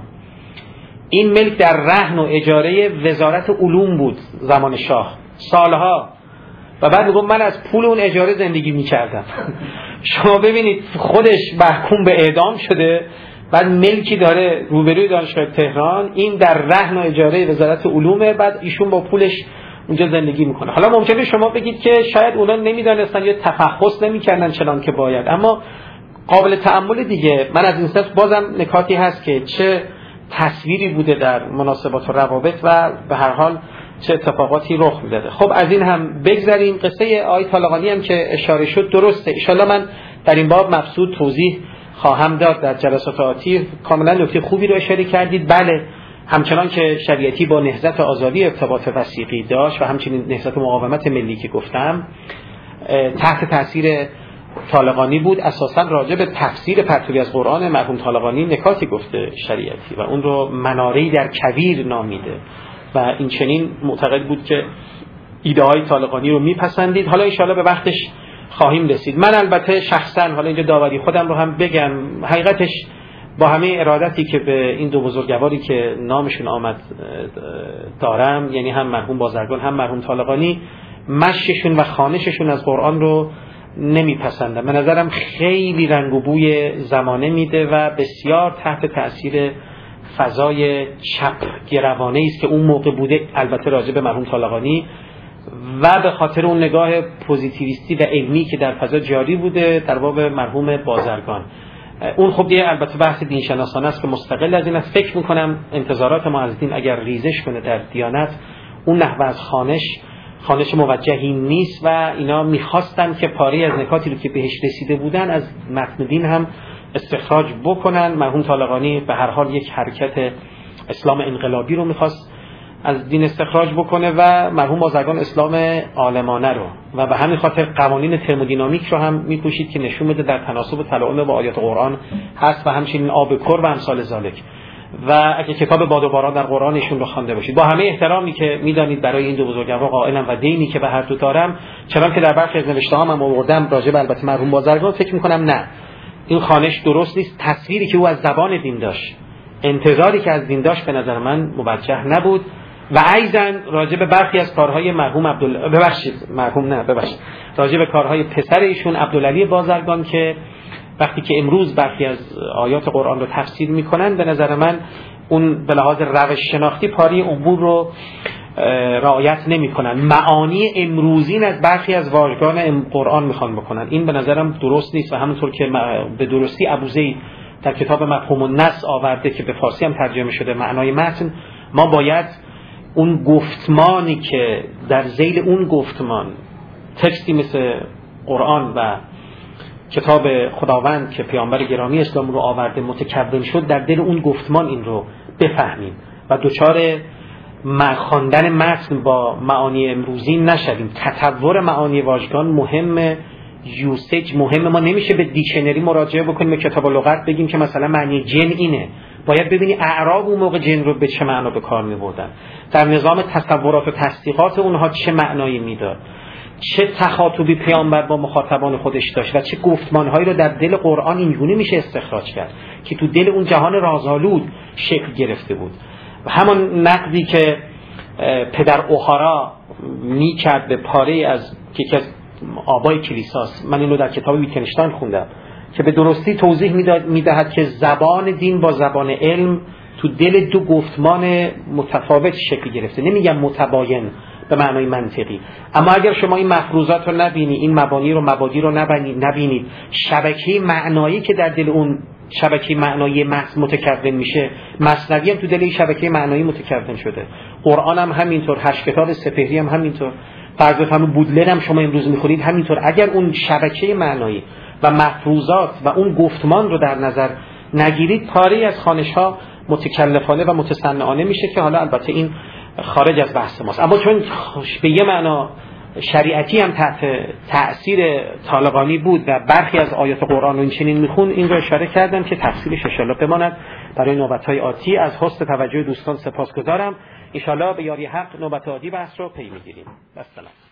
این ملک در رهن و اجاره وزارت علوم بود زمان شاه سالها، و بعد میگم من از پول اون اجاره زندگی میکردم. شما ببینید خودش محکوم به اعدام شده، بعد ملکی داره روبروی دانشگاه تهران، این در رهن و اجاره وزارت علومه، بعد ایشون با پولش اونجا زندگی میکنه. حالا ممکنه شما بگید که شاید اونا نمیدانستن یا تفحص نمیکردن چنان که باید، اما قابل تأمل دیگه. من از این صف بازم نکاتی هست که چه تصویری بوده در مناسبات و روابط و به هر حال چه اتفاقاتی رخ میداده. خب از این هم بگذریم. قصه آقای طالقانی هم که اشاره شد درسته. ان شاءالله من در این باب مبسوط توضیح خواهم داد در جلسات آتی. کاملا نکته خوبی رو اشاره کردید. بله، همچنان که شریعتی با نهضت آزادی ارتباط وثیقی داشت و همچنین نهضت مقاومت ملی که گفتم تحت تاثیر طالقانی بود. اساسا راجع به تفسیر پرتوی از قرآن مرحوم طالقانی نکاتی گفته شریعتی و اون رو مناره‌ای در کویر نامیده و این چنین معتقد بود که ایده های طالقانی رو میپسندید. حالا ان شاءالله به وقتش خواهیم رسید. من البته شخصا حالا اینجا داوری خودم رو هم بگم، حقیقتش با همه ارادتی که به این دو بزرگواری که نامشون آمد دارم، یعنی هم مرحوم بازرگان هم مرحوم طالقانی، مششون و خوانششون از قرآن رو نمیپسندم. به نظرم خیلی رنگ و بوی زمانه میده و بسیار تحت تأثیر فضای چپ گروانه است که اون موقع بوده، البته راجع به مرحوم طالقانی و به خاطر اون نگاه پوزیتیویستی و علمی که در فضا جاری بوده در باب مرحوم بازرگان. اون خب دیگه البته بحث دینشناسانه است که مستقل از این است. فکر میکنم انتظارات ما از دین اگر ریزش کنه در دیانت، اون نحوه از خانش موجهی نیست و اینا میخواستن که پاره از نکاتی رو که بهش رسیده بودن از متن دین هم استخراج بکنن. مرحوم طالقانی به هر حال یک حرکت اسلام انقلابی رو میخواست از دین استخراج بکنه و مرحوم بازرگان اسلام عالمانه رو، و به همین خاطر قوانین ترمودینامیک رو هم میپوشید که نشون میده در تناسب و تلاعن با آیات قرآن هست و همچنین آب کر و امثال ذالک. و اگه کتاب باد و باران در قرآنشون رو خوانده باشید، با همه احترامی که میدانید برای این دو بزرگوار قائلم و دینی که به هر دو دارم، چنان که در برخی از نوشته‌هام هم آوردم راجع به البته مرحوم بازرگان، فکر میکنم نه، این خوانش درست نیست. تصویری که او از زبان دین داشت، انتظاری که از دین داشت، به نظر من موجه نبود. و ایضا راجع به برخی از کارهای مرحوم راجع به کارهای پسر ایشون عبدالعلی بازرگان که وقتی که امروز برخی از آیات قرآن رو تفسیر میکنن، به نظر من اون به لحاظ روش شناختی پاری امور رو رعایت نمیکنن، معانی امروزین از برخی از واژگان قرآن میخوان بکنن. این به نظرم درست نیست و همونطور که به درستی ابوزید در کتاب مفهوم النص آورده که به فارسی هم ترجمه شده معنای متن، ما باید اون گفتمانی که در ذیل اون گفتمان تکستی مثل قرآن و کتاب خداوند که پیامبر گرامی اسلام رو آورده متکون شد، در دل اون گفتمان این رو بفهمیم و دچار خواندن متن با معانی امروزی نشویم. تطور معانی واژگان مهمه، یوسج مهمه. ما نمیشه به دیکشنری مراجعه بکنیم، به کتاب لغت بگیم که مثلا معنی جن اینه. باید ببینی اعراب اون موقع جن رو به چه معنا به کار می‌بردن، در نظام تصورات و تصدیقات اونها چه معنایی میداد، چه تخاطبی پیامبر با مخاطبان خودش داشت و چه گفتمان‌هایی رو در دل قرآن اینگونه میشه استخراج کرد که تو دل اون جهان رازآلود شکل گرفته بود. و همان نقدی که پدر اوهارا میکرد به پاره از یکی از آبای کلیساست، من اینو در کتاب ویتکنشتاین خوندم که به درستی توضیح میدهد که زبان دین با زبان علم تو دل دو گفتمان متفاوت شکل گرفته. نمیگم متباین به معنای منطقی، اما اگر شما این مفروضات رو نبینی، این مبادی رو نبینید، شبکه معنایی که در دل اون شبکه معنایی متکون میشه، مثنوی هم تو دل این شبکه معنایی متکون شده، قرآن هم همینطور، 8 کتاب سپهری هم همینطور، فرض بفرمایید بودلر هم شما امروز میخونید همینطور. اگر اون شبکه معنایی و مفروضات و اون گفتمان رو در نظر نگیرید، پاره از خوانش‌ها متکلفانه و متصنعانه میشه که حالا البته این خارج از بحث ماست. اما چون به یه معنا شریعتی هم تحت تأثیر طالقانی بود و برخی از آیات قرآن رو این چنین میخون، این رو اشاره کردم که تفصیلش انشالله بماند برای نوبت‌های آتی. از حسن توجه دوستان سپاسگزارم. انشالله به یاری حق نوبت آتی بحث رو پی میگیریم. السلام.